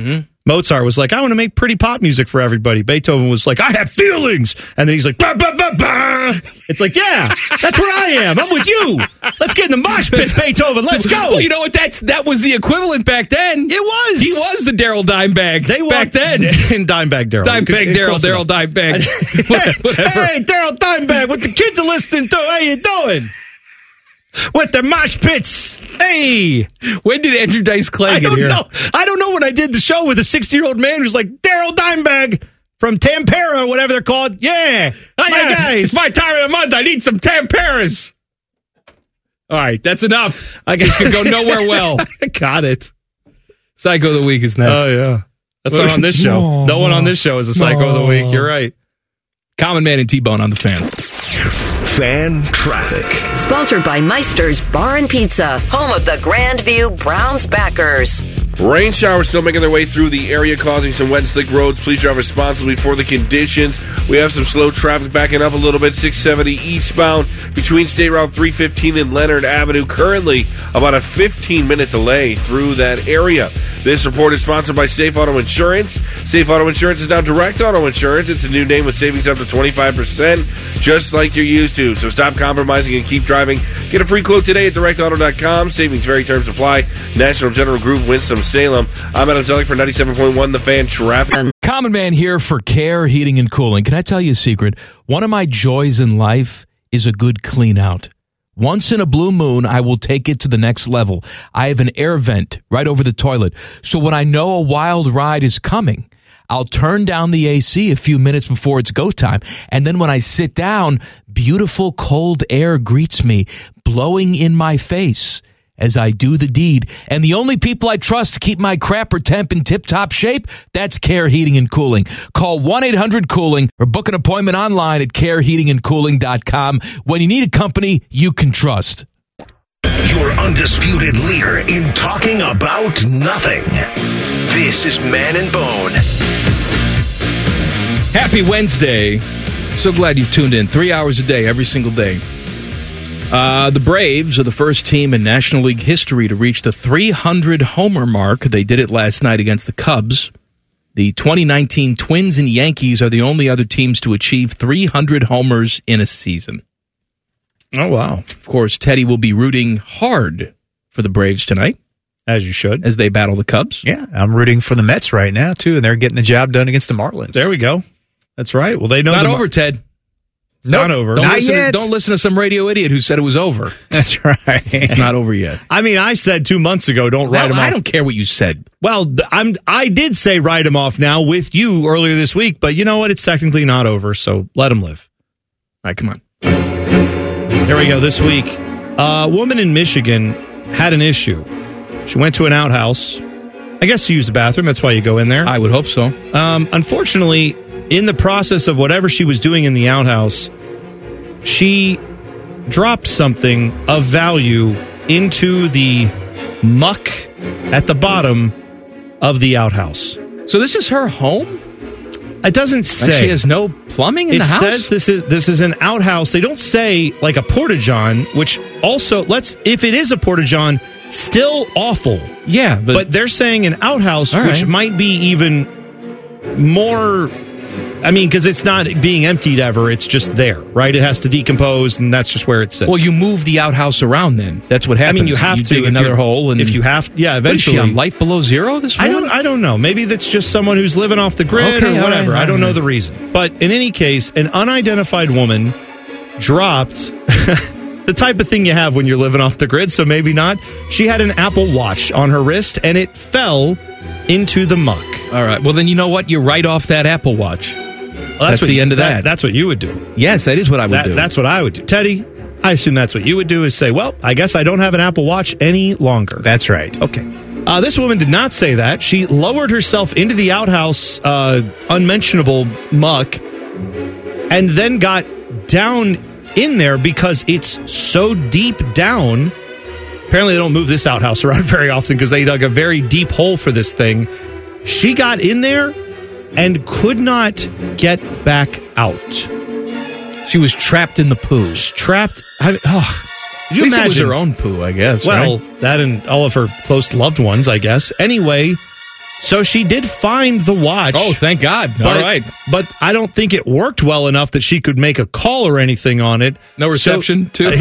Mozart was like, I want to make pretty pop music for everybody. Beethoven was like, I have feelings. And then he's like, bah, bah, bah, bah. It's like, yeah, that's where I am. I'm with you. Let's get in the mosh pit, Beethoven. Let's go. Well, you know what? That was the equivalent back then. It was. He was the Daryl Dimebag back then. And Dimebag Daryl. Dimebag Daryl Dimebag. Whatever. Hey, Daryl Dimebag, what the kids are listening to. How you doing? With the mosh pits. Hey. When did Andrew Dice Clay get here? I don't know when I did the show with a 60-year-old man who's like, Daryl Dimebag from Tampere, whatever they're called. Yeah. My guys. It's my time of the month. I need some Tamperes. All right, that's enough. I guess could go nowhere well. I got it. Psycho of the Week is next. Oh, yeah. That's not on this show. No one on this show is a Psycho of the Week. You're right. Common Man and T-Bone on the Fan. Fan Traffic. Sponsored by Meister's Bar and Pizza, home of the Grandview Browns backers. Rain showers still making their way through the area, causing some wet and slick roads. Please drive responsibly for the conditions. We have some slow traffic backing up a little bit. 670 eastbound between State Route 315 and Leonard Avenue. Currently, about a 15-minute delay through that area. This report is sponsored by Safe Auto Insurance. Safe Auto Insurance is now Direct Auto Insurance. It's a new name with savings up to 25%, just like you're used to. So stop compromising and keep driving. Get a free quote today at directauto.com. Savings vary, terms apply. National General Group, Winston-Salem. I'm Adam Zellick for 97.1 The Fan Traffic. Common Man here for Care Heating and Cooling. Can I tell you a secret? One of my joys in life is a good clean out. Once in a blue moon, I will take it to the next level. I have an air vent right over the toilet. So when I know a wild ride is coming, I'll turn down the AC a few minutes before it's go time. And then when I sit down, beautiful cold air greets me, blowing in my face as I do the deed. And the only people I trust to keep my crapper temp in tip-top shape, that's Care Heating and Cooling. Call 1-800-COOLING or book an appointment online at careheatingandcooling.com when you need a company you can trust. Your undisputed leader in talking about nothing. This is Man and Bone. Happy Wednesday. So glad you've tuned in. 3 hours a day, every single day. The Braves are the first team in National League history to reach the 300 homer mark. They did it last night against the Cubs. The 2019 Twins and Yankees are the only other teams to achieve 300 homers in a season. Oh, wow. Of course, Teddy will be rooting hard for the Braves tonight. As you should. As they battle the Cubs. Yeah, I'm rooting for the Mets right now, too, and they're getting the job done against the Marlins. There we go. That's right. Well, they know it's not over, Ted. It's not over. Don't listen to some radio idiot who said it was over. That's right. It's not over yet. I mean, I said 2 months ago, don't write him off. I don't care what you said. Well, I did say write him off now with you earlier this week, but you know what? It's technically not over, so let him live. All right, come on. Here we go. This week, a woman in Michigan had an issue. She went to an outhouse, I guess to use the bathroom. That's why you go in there. I would hope so. Unfortunately, in the process of whatever she was doing in the outhouse, she dropped something of value into the muck at the bottom of the outhouse. So this is her home? It doesn't say. Like she has no plumbing in the house? It says this is an outhouse. They don't say like a porta-john, which also, if it is a porta-john, still awful. Yeah. But they're saying an outhouse, which might be even more... I mean, because it's not being emptied ever. It's just there, right? It has to decompose, and that's just where it sits. Well, you move the outhouse around then. That's what happens. I mean, you have to dig another hole. And if you have, yeah, eventually. What is she on life below zero this morning? I don't know. Maybe that's just someone who's living off the grid or whatever. Right. I don't know the reason. But in any case, an unidentified woman dropped the type of thing you have when you're living off the grid, so maybe not. She had an Apple Watch on her wrist, and it fell into the muck. All right. Well, then you know what? You write off that Apple Watch. Well, that's the end of that. That's what you would do. Yes, that is what I would do. That's what I would do. Teddy, I assume that's what you would do is say, well, I guess I don't have an Apple Watch any longer. That's right. Okay. This woman did not say that. She lowered herself into the outhouse unmentionable muck and then got down in there because it's so deep down. Apparently they don't move this outhouse around very often because they dug a very deep hole for this thing. She got in there and could not get back out. She was trapped in the poo. Trapped. Could you imagine? It was her own poo, I guess. Well, right? That and all of her close loved ones, I guess. Anyway, So she did find the watch. Oh, thank God. All right. But I don't think it worked well enough that she could make a call or anything on it. No reception, too?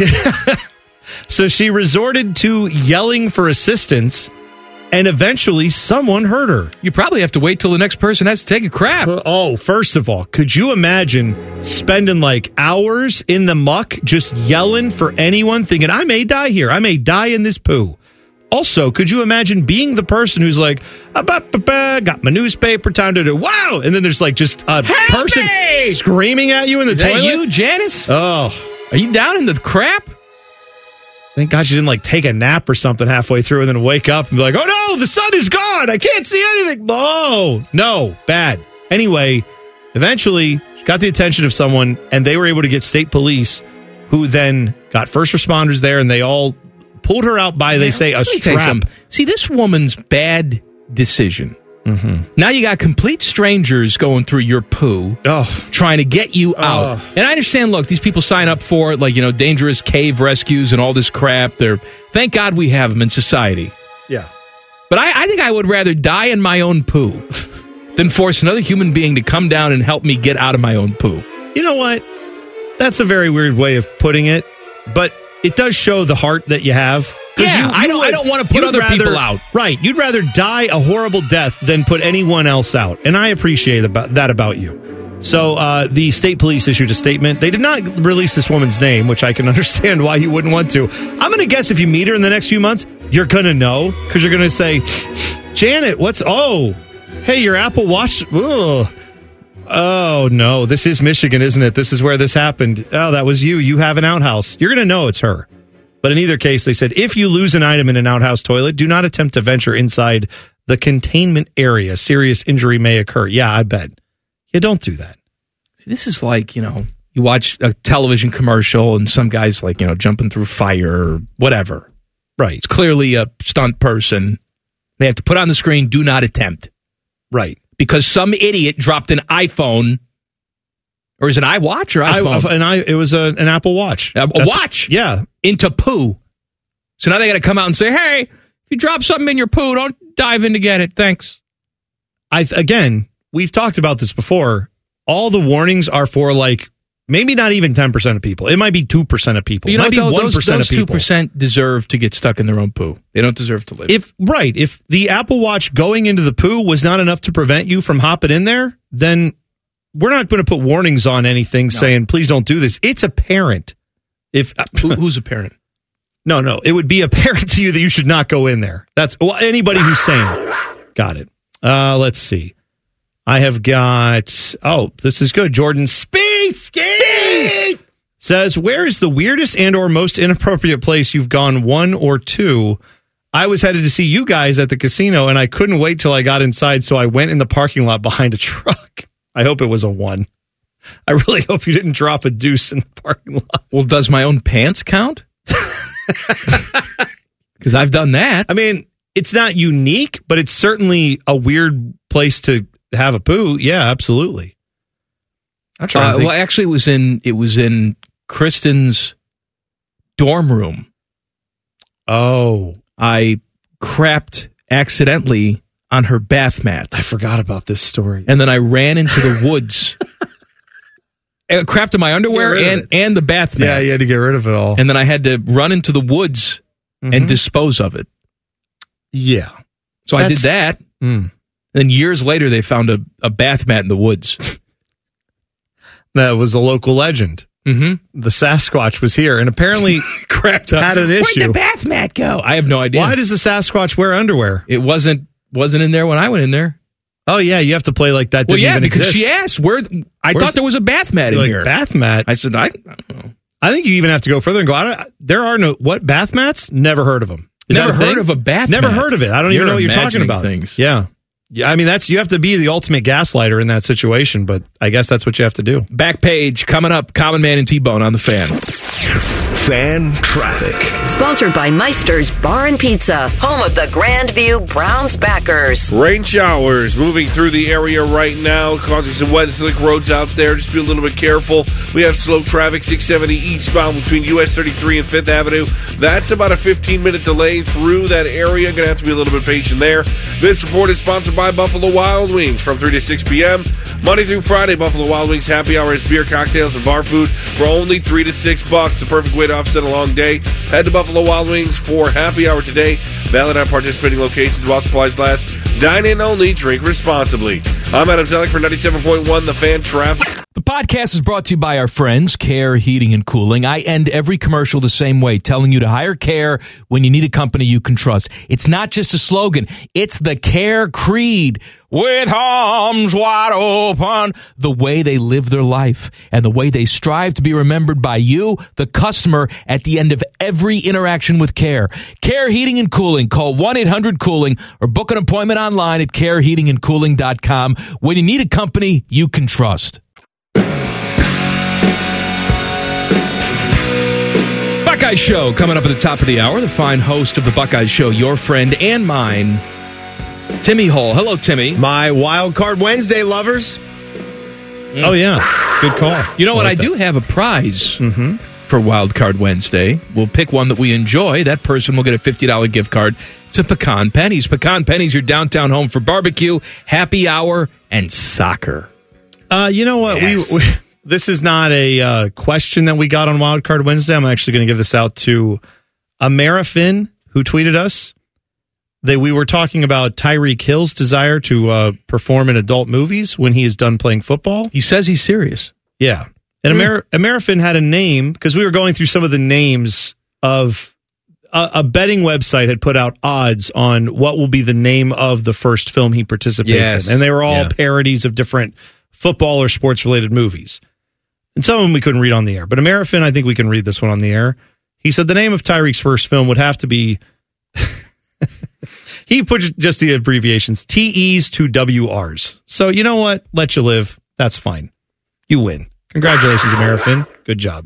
So she resorted to yelling for assistance, and eventually someone heard her. You probably have to wait till the next person has to take a crap. Oh, first of all, could you imagine spending like hours in the muck just yelling for anyone, thinking, I may die here. I may die in this poo. Also, could you imagine being the person who's like, got my newspaper, time to do, wow! And then there's like just a person screaming at you in the toilet. Is that you, Janice? Oh. Are you down in the crap? Thank God she didn't like take a nap or something halfway through and then wake up and be like, oh no, the sun is gone. I can't see anything. Oh, no, bad. Anyway, eventually she got the attention of someone and they were able to get state police who then got first responders there and they all pulled her out by, they say, a strap. See, this woman's bad decision. Mm-hmm. Now you got complete strangers going through your poo, trying to get you out. And I understand, look, these people sign up for it, like, dangerous cave rescues and all this crap. Thank God we have them in society. Yeah. But I think I would rather die in my own poo than force another human being to come down and help me get out of my own poo. You know what? That's a very weird way of putting it, but it does show the heart that you have. Yeah, I don't want to put other people out. Right. You'd rather die a horrible death than put anyone else out. And I appreciate that about you. So the state police issued a statement. They did not release this woman's name, which I can understand why you wouldn't want to. I'm going to guess if you meet her in the next few months, you're going to know because you're going to say, Janet, hey, your Apple Watch. Ugh. Oh, no, this is Michigan, isn't it? This is where this happened. Oh, that was you. You have an outhouse. You're going to know it's her. But in either case, they said, if you lose an item in an outhouse toilet, do not attempt to venture inside the containment area. Serious injury may occur. Yeah, I bet. Yeah, don't do that. See, this is like, you watch a television commercial and some guy's like, jumping through fire or whatever. Right. It's clearly a stunt person. They have to put on the screen, do not attempt. Right. Because some idiot dropped an iPhone, or is it an iWatch or iPhone? It was an Apple Watch. A watch? Yeah. Into poo. So now they got to come out and say, hey, if you drop something in your poo, don't dive in to get it. Thanks. Again, we've talked about this before. All the warnings are for like maybe not even 10% of people. It might be 2% of people. It might be 1% of people. Those 2% deserve to get stuck in their own poo. They don't deserve to live. If the Apple Watch going into the poo was not enough to prevent you from hopping in there, then we're not going to put warnings on anything saying, please don't do this. It's apparent. Who's a parent? No. It would be apparent to you that you should not go in there. That's anybody who's saying. Got it. Let's see. I have got, this is good. Jordan Speed says, where is the weirdest and or most inappropriate place you've gone, one or two? I was headed to see you guys at the casino and I couldn't wait till I got inside, so I went in the parking lot behind a truck. I hope it was a one. I really hope you didn't drop a deuce in the parking lot. Well, does my own pants count? Because I've done that. I mean, it's not unique, but it's certainly a weird place to have a poo. Yeah, absolutely. Well, actually, it was in Kristen's dorm room. Oh, I crapped accidentally on her bath mat. I forgot about this story. And then I ran into the woods. Crapped in my underwear and the bath mat. Yeah, you had to get rid of it all. And then I had to run into the woods and dispose of it. Yeah. So I did that. Then years later, they found a bath mat in the woods. That was a local legend. Mm-hmm. The Sasquatch was here and apparently crapped up. Had an issue. Where'd the bath mat go? I have no idea. Why does the Sasquatch wear underwear? It wasn't in there when I went in there. Oh, yeah, you have to play like that. Well, yeah, because she asked, I thought there was a bath mat in here. Bath mat? I said, I don't know. I think you even have to go further and go, there are no, what, bath mats? Never heard of them. Never heard of a bath mat? Never heard of it. I don't even know what you're talking about. Things. Yeah. Yeah, I mean, you have to be the ultimate gaslighter in that situation, but I guess that's what you have to do. Back page coming up. Common Man and T-Bone on the Fan. Fan Traffic. Sponsored by Meister's Bar and Pizza, home of the Grandview Browns backers. Rain showers moving through the area right now, causing some wet and slick roads out there. Just be a little bit careful. We have slow traffic, 670 eastbound between US 33 and 5th Avenue. That's about a 15-minute delay through that area. Going to have to be a little bit patient there. This report is sponsored by Buffalo Wild Wings from 3 to 6 p.m. Monday through Friday, Buffalo Wild Wings happy hour is beer, cocktails, and bar food for only $3 to $6. The perfect way to offset a long day. Head to Buffalo Wild Wings for happy hour today. Valid at participating locations while supplies last. Dine in only. Drink responsibly. I'm Adam Zellick for 97.1 The Fan Traffic. The podcast is brought to you by our friends, Care Heating and Cooling. I end every commercial the same way, telling you to hire Care when you need a company you can trust. It's not just a slogan. It's the Care creed. With arms wide open, the way they live their life and the way they strive to be remembered by you, the customer, at the end of every interaction with Care. Care Heating and Cooling. Call 1-800-COOLING or book an appointment online at careheatingandcooling.com when you need a company you can trust. Buckeye Show coming up at the top of the hour. The fine host of the Buckeye Show, your friend and mine, Timmy Hall. Hello, Timmy. My Wild Card Wednesday lovers. Oh, yeah. Good call. You know what? I do have a prize for Wild Card Wednesday. We'll pick one that we enjoy. That person will get a $50 gift card to Pecan Pennies. Pecan Pennies, your downtown home for barbecue, happy hour, and soccer. You know what? Yes. This is not a question that we got on Wild Card Wednesday. I'm actually going to give this out to Amerifin, who tweeted us. We were talking about Tyreek Hill's desire to perform in adult movies when he is done playing football. He says he's serious. Yeah. And Amerifin had a name, because we were going through some of the names of a betting website had put out odds on what will be the name of the first film he participates in. And they were all parodies of different football or sports-related movies. And some of them we couldn't read on the air. But Amerifin, I think we can read this one on the air. He said the name of Tyreek's first film would have to be... He put just the abbreviations, TEs to WRs. So you know what? Let you live. That's fine. You win. Congratulations, Amerifin. Good job.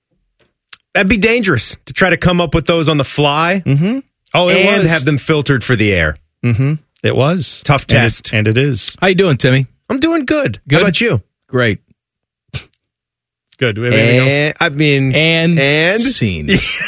That'd be dangerous to try to come up with those on the fly. Mm-hmm. Oh, it was. Have them filtered for the air. Mm-hmm. It was. Tough test. And it is. How you doing, Timmy? I'm doing good. How about you? Great. Good. Do we have anything else? And scene.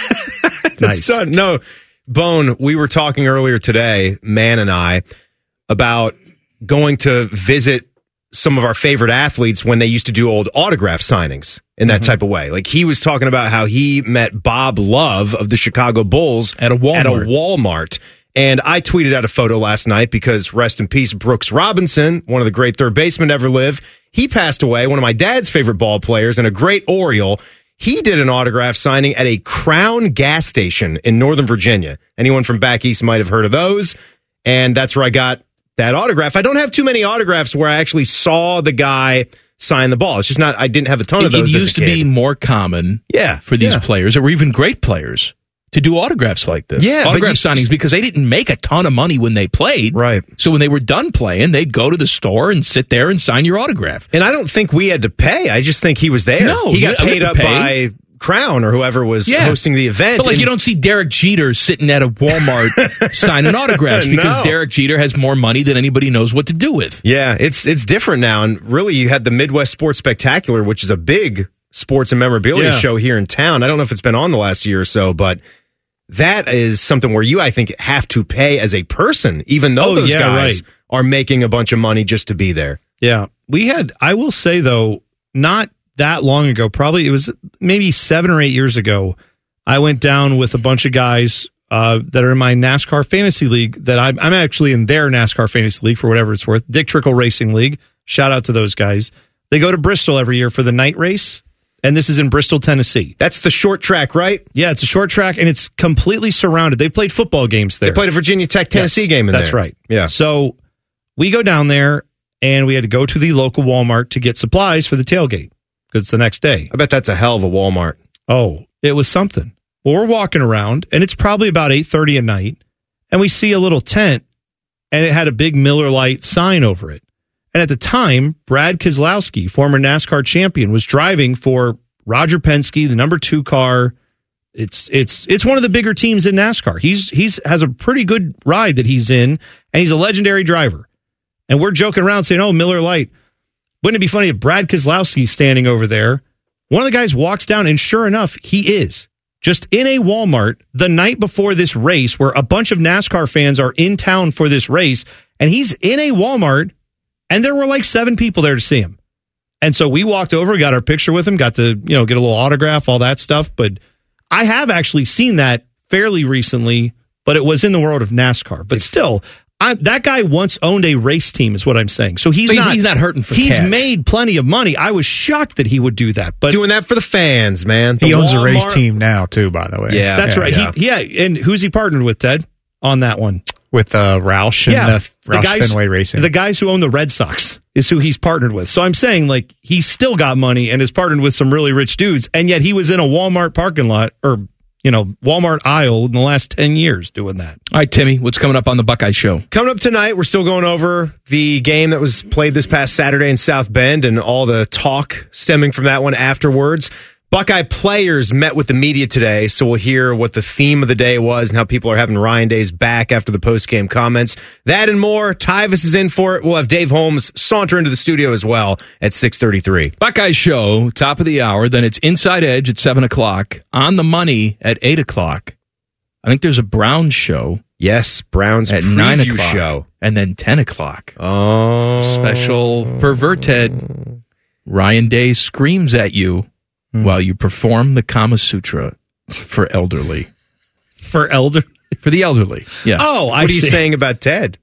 Nice. Done. No, Bone, we were talking earlier today, Man and I, about going to visit some of our favorite athletes when they used to do old autograph signings in that type of way. Like, he was talking about how he met Bob Love of the Chicago Bulls at a Walmart. And I tweeted out a photo last night because, rest in peace, Brooks Robinson, one of the great third basemen ever live. He passed away, one of my dad's favorite ball players and a great Oriole. He did an autograph signing at a Crown gas station in Northern Virginia. Anyone from back east might have heard of those. And that's where I got that autograph. I don't have too many autographs where I actually saw the guy sign the ball. It's just not, I didn't have a ton of those. It used to be more common for these players, or even great players, to do autographs like this. Yeah, autograph signings, because they didn't make a ton of money when they played. Right. So when they were done playing, they'd go to the store and sit there and sign your autograph. And I don't think we had to pay. I just think he was there. No, he got paid up by Crown or whoever was hosting the event. But you don't see Derek Jeter sitting at a Walmart signing autographs, because Derek Jeter has more money than anybody knows what to do with. Yeah, it's different now. And really, you had the Midwest Sports Spectacular, which is a big sports and memorabilia show here in town. I don't know if it's been on the last year or so, but that is something where you, I think, have to pay as a person, even though those guys are making a bunch of money just to be there. Yeah. We had, I will say, though, not that long ago, probably it was maybe 7 or 8 years ago, I went down with a bunch of guys that are in my NASCAR Fantasy League, that I'm actually in their NASCAR Fantasy League for whatever it's worth, Dick Trickle Racing League. Shout out to those guys. They go to Bristol every year for the night race. And this is in Bristol, Tennessee. That's the short track, right? Yeah, it's a short track, and it's completely surrounded. They played football games there. They played a Virginia Tech Tennessee game in there. That's right. Yeah. So we go down there, and we had to go to the local Walmart to get supplies for the tailgate, because it's the next day. I bet that's a hell of a Walmart. Oh, it was something. Well, we're walking around, and it's probably about 8:30 at night, and we see a little tent, and it had a big Miller Lite sign over it. And at the time, Brad Keselowski, former NASCAR champion, was driving for Roger Penske, the number 2 car It's one of the bigger teams in NASCAR. He's has a pretty good ride that he's in, and he's a legendary driver. And we're joking around saying, "Oh, Miller Lite." Wouldn't it be funny if Brad Keselowski's standing over there? One of the guys walks down, and sure enough, he is just in a Walmart the night before this race, where a bunch of NASCAR fans are in town for this race, and he's in a Walmart, and there were like 7 people there to see him. And so we walked over, got our picture with him, got to get a little autograph, all that stuff. But I have actually seen that fairly recently, but it was in the world of NASCAR. But still, that guy once owned a race team, is what I'm saying. So he's not hurting for He's cash. made plenty of money. I was shocked that he would do that. But doing that for the fans, man. He owns a race team now, too, by the way. Yeah. That's right. Yeah. And who's he partnered with, Ted, on that one? With Roush and Roush Fenway Racing. The guys who own the Red Sox is who he's partnered with. So I'm saying, like, he's still got money and is partnered with some really rich dudes, and yet he was in a Walmart parking lot or Walmart aisle in the last 10 years doing that. All right, Timmy, what's coming up on the Buckeye Show? Coming up tonight, we're still going over the game that was played this past Saturday in South Bend and all the talk stemming from that one afterwards. Buckeye players met with the media today, so we'll hear what the theme of the day was and how people are having Ryan Days back after the post-game comments. That and more. Tyvus is in for it. We'll have Dave Holmes saunter into the studio as well at 6:33. Buckeye Show, top of the hour. Then it's Inside Edge at 7 o'clock. On the Money at 8 o'clock. I think there's a Browns show. Yes, Browns at 9 preview o'clock. show. And then 10 o'clock. Oh. Special perverted. Ryan Day screams at you while you perform the Kama Sutra for elderly. For the elderly. Yeah. Oh, what are you saying about Ted?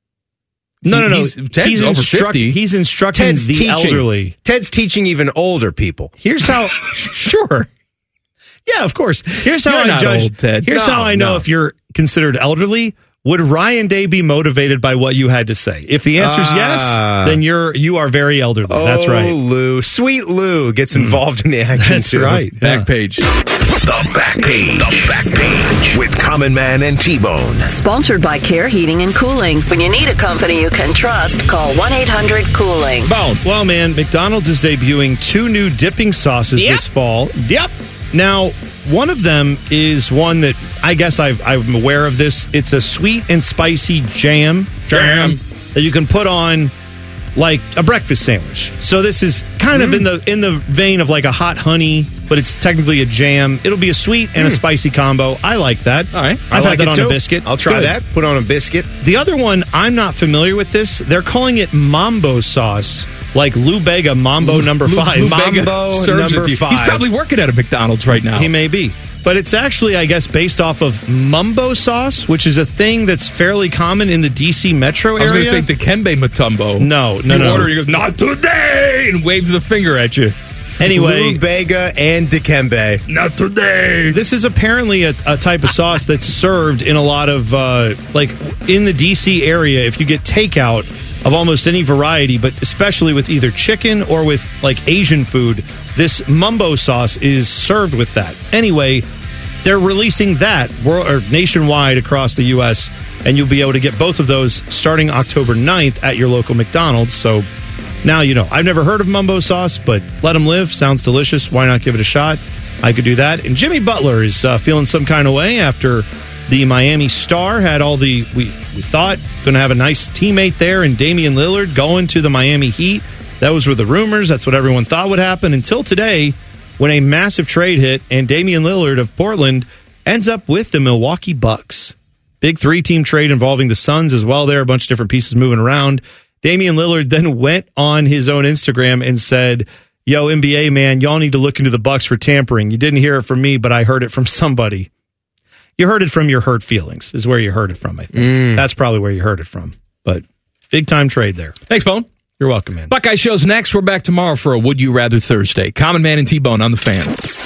No. Ted's he's over 50. He's instructing Ted's the teaching. elderly. Ted's teaching even older people. Here's how. Sure. Yeah, of course. Here's how You're I not judge. old, Ted. Here's how I know if you're considered elderly. Would Ryan Day be motivated by what you had to say? If the answer is yes, then you are very elderly. That's right. Lou, sweet Lou gets involved in the action. That's too. right. Back page. The Back Page. The Back Page with Common Man and T-Bone. Sponsored by Care Heating and Cooling. When you need a company you can trust, call 1-800-COOLING. Bone. Well, man, McDonald's is debuting 2 new dipping sauces this fall. Yep. Now, one of them is one that I guess I'm aware of this. It's a sweet and spicy jam that you can put on like a breakfast sandwich. So this is kind of in the vein of like a hot honey, but it's technically a jam. It'll be a sweet and a spicy combo. I like that. All right. I've had that on a biscuit. I'll try Good. that. Put on a biscuit. The other one, I'm not familiar with this. They're calling it Mambo sauce. Like Lou Bega, Mambo number 5. Lou Bega Mambo serves number it to you. 5. He's probably working at a McDonald's right now. He may be. But it's actually, I guess, based off of Mumbo sauce, which is a thing that's fairly common in the D.C. metro area. I was going to say Dikembe Mutombo. No. You order, he goes, not today, and waves the finger at you. Anyway, Lou Bega and Dikembe. Not today. This is apparently a type of sauce that's served in a lot of, like, in the D.C. area, if you get takeout of almost any variety, but especially with either chicken or with, like, Asian food, this Mumbo sauce is served with that. Anyway, they're releasing that nationwide across the U.S., and you'll be able to get both of those starting October 9th at your local McDonald's. So now you know. I've never heard of Mumbo sauce, but let them live. Sounds delicious. Why not give it a shot? I could do that. And Jimmy Butler is feeling some kind of way after the Miami Star had all the, we thought, going to have a nice teammate there, and Damian Lillard going to the Miami Heat. Those were the rumors. That's what everyone thought would happen until today when a massive trade hit and Damian Lillard of Portland ends up with the Milwaukee Bucks. Big 3-team trade involving the Suns as well there, a bunch of different pieces moving around. Damian Lillard then went on his own Instagram and said, yo, NBA, man, y'all need to look into the Bucks for tampering. You didn't hear it from me, but I heard it from somebody. You heard it from your hurt feelings is where you heard it from, I think. That's probably where you heard it from. But big-time trade there. Thanks, Bone. You're welcome, man. Buckeye Show's next. We're back tomorrow for a Would You Rather Thursday. Common Man and T-Bone on the Fan.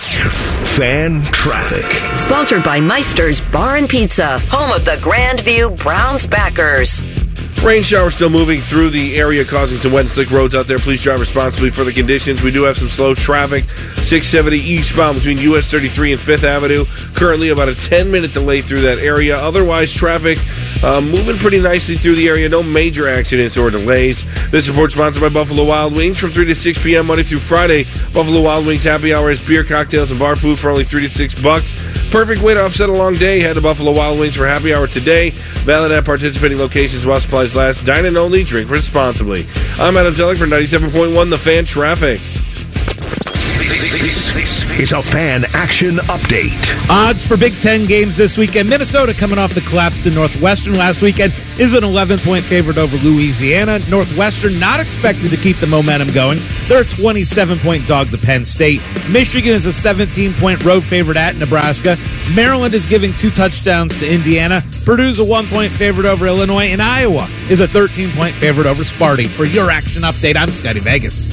Fan traffic. Sponsored by Meister's Bar and Pizza, home of the Grandview Browns backers. Rain shower still moving through the area, causing some wet and slick roads out there. Please drive responsibly for the conditions. We do have some slow traffic. 670 eastbound between US 33 and 5th Avenue. Currently about a 10-minute delay through that area. Otherwise, traffic moving pretty nicely through the area. No major accidents or delays. This report sponsored by Buffalo Wild Wings from 3 to 6 p.m. Monday through Friday. Buffalo Wild Wings happy hour is beer, cocktails, and bar food for only $3 to $6. Perfect way to offset a long day. Head to Buffalo Wild Wings for happy hour today. Valid at participating locations while supplies last. Dine in only. Drink responsibly. I'm Adam Telling for 97.1 The Fan Traffic. This is a Fan Action Update. Odds for Big Ten games this weekend. Minnesota, coming off the collapse to Northwestern last weekend, is an 11-point favorite over Louisiana. Northwestern not expected to keep the momentum going. They're a 27-point dog to Penn State. Michigan is a 17-point road favorite at Nebraska. Maryland is giving 2 touchdowns to Indiana. Purdue's a 1-point favorite over Illinois. And Iowa is a 13-point favorite over Sparty. For your action update, I'm Scotty Vegas.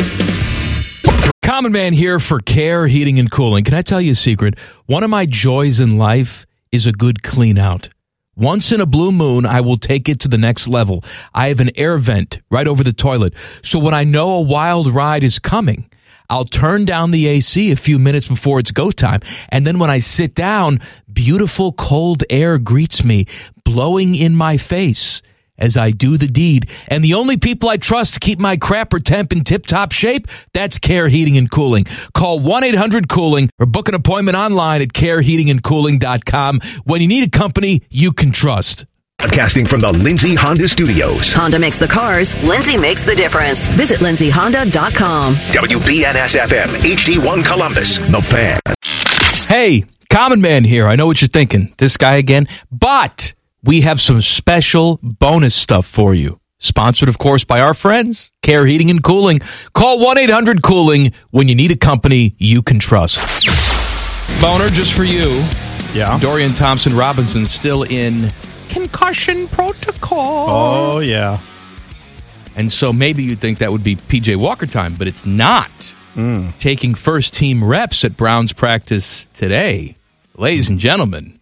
Common Man here for Care Heating and Cooling. Can I tell you a secret? One of my joys in life is a good clean out. Once in a blue moon, I will take it to the next level. I have an air vent right over the toilet. So when I know a wild ride is coming, I'll turn down the AC a few minutes before it's go time. And then when I sit down, beautiful cold air greets me, blowing in my face as I do the deed. And the only people I trust to keep my crapper temp in tip-top shape, that's Care Heating and Cooling. Call 1-800-COOLING or book an appointment online at careheatingandcooling.com when you need a company you can trust. Broadcasting from the Lindsay Honda Studios. Honda makes the cars. Lindsay makes the difference. Visit lindsayhonda.com. WBNS-FM, HD1 Columbus, The Fan. Hey, Common Man here. I know what you're thinking. This guy again. But we have some special bonus stuff for you. Sponsored, of course, by our friends, Care Heating and Cooling. Call 1-800-COOLING when you need a company you can trust. Boner, just for you. Yeah. Dorian Thompson-Robinson still in concussion protocol. Oh, yeah. And so maybe you'd think that would be P.J. Walker time, but it's not. Taking first-team reps at Browns practice today. Ladies and gentlemen,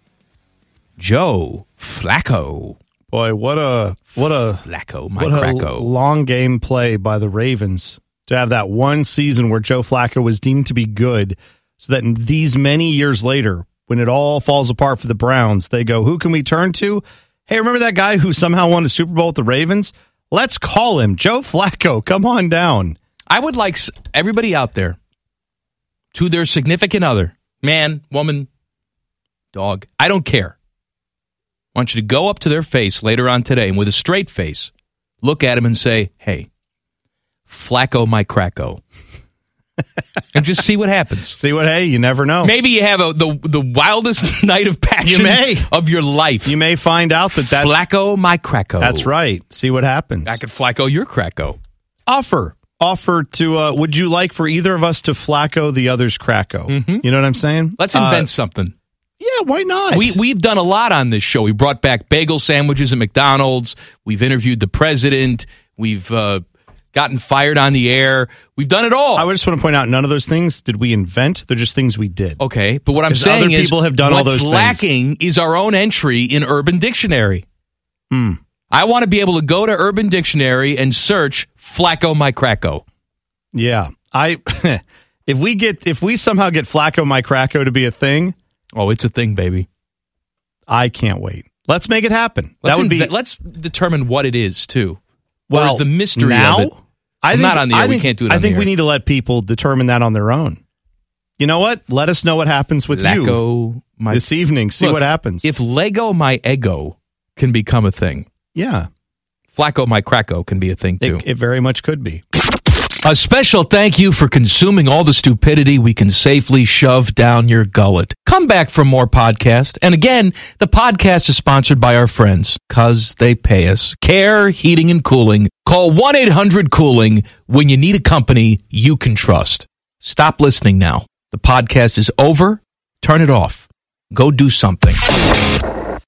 Joe Flacco. Boy, what a Flacco, my Cracko. Long game play by the Ravens to have that one season where Joe Flacco was deemed to be good, so that in these many years later, when it all falls apart for the Browns, they go, who can we turn to? Hey, remember that guy who somehow won a Super Bowl with the Ravens? Let's call him Joe Flacco. Come on down. I would like everybody out there, to their significant other, man, woman, dog, I don't care. I want you to go up to their face later on today and with a straight face, look at him and say, hey, Flacco my Cracko. And just see what happens. Hey, you never know. Maybe you have the wildest night of passion of your life. You may find out that's Flacco my Cracko. That's right. See what happens. I could Flacco your Cracko. Offer to, would you like for either of us to Flacco the other's Cracko? Mm-hmm. You know what I'm saying? Let's invent something. Yeah, why not? We've done a lot on this show. We brought back bagel sandwiches at McDonald's. We've interviewed the president. We've gotten fired on the air. We've done it all. I just want to point out, none of those things did we invent. They're just things we did. Okay, but what I'm saying other is people have done all those what's things. lacking is our own entry in Urban Dictionary. I want to be able to go to Urban Dictionary and search Flacco my Cracko. Yeah. If we somehow get Flacco my Cracko to be a thing, oh, it's a thing, baby. I can't wait. Let's make it happen. Let's determine what it is too. Well, where's the mystery now, of it? Not on the air. We can't do it on the air. I think we need to let people determine that on their own. You know what? Let us know what happens with you this evening. See what happens. If Lego my Ego can become a thing. Yeah. Flacco my Cracko can be a thing too. It very much could be. A special thank you for consuming all the stupidity we can safely shove down your gullet. Come back for more podcast. And again, the podcast is sponsored by our friends, because they pay us. Care Heating and Cooling. Call 1-800-COOLING when you need a company you can trust. Stop listening now. The podcast is over. Turn it off. Go do something.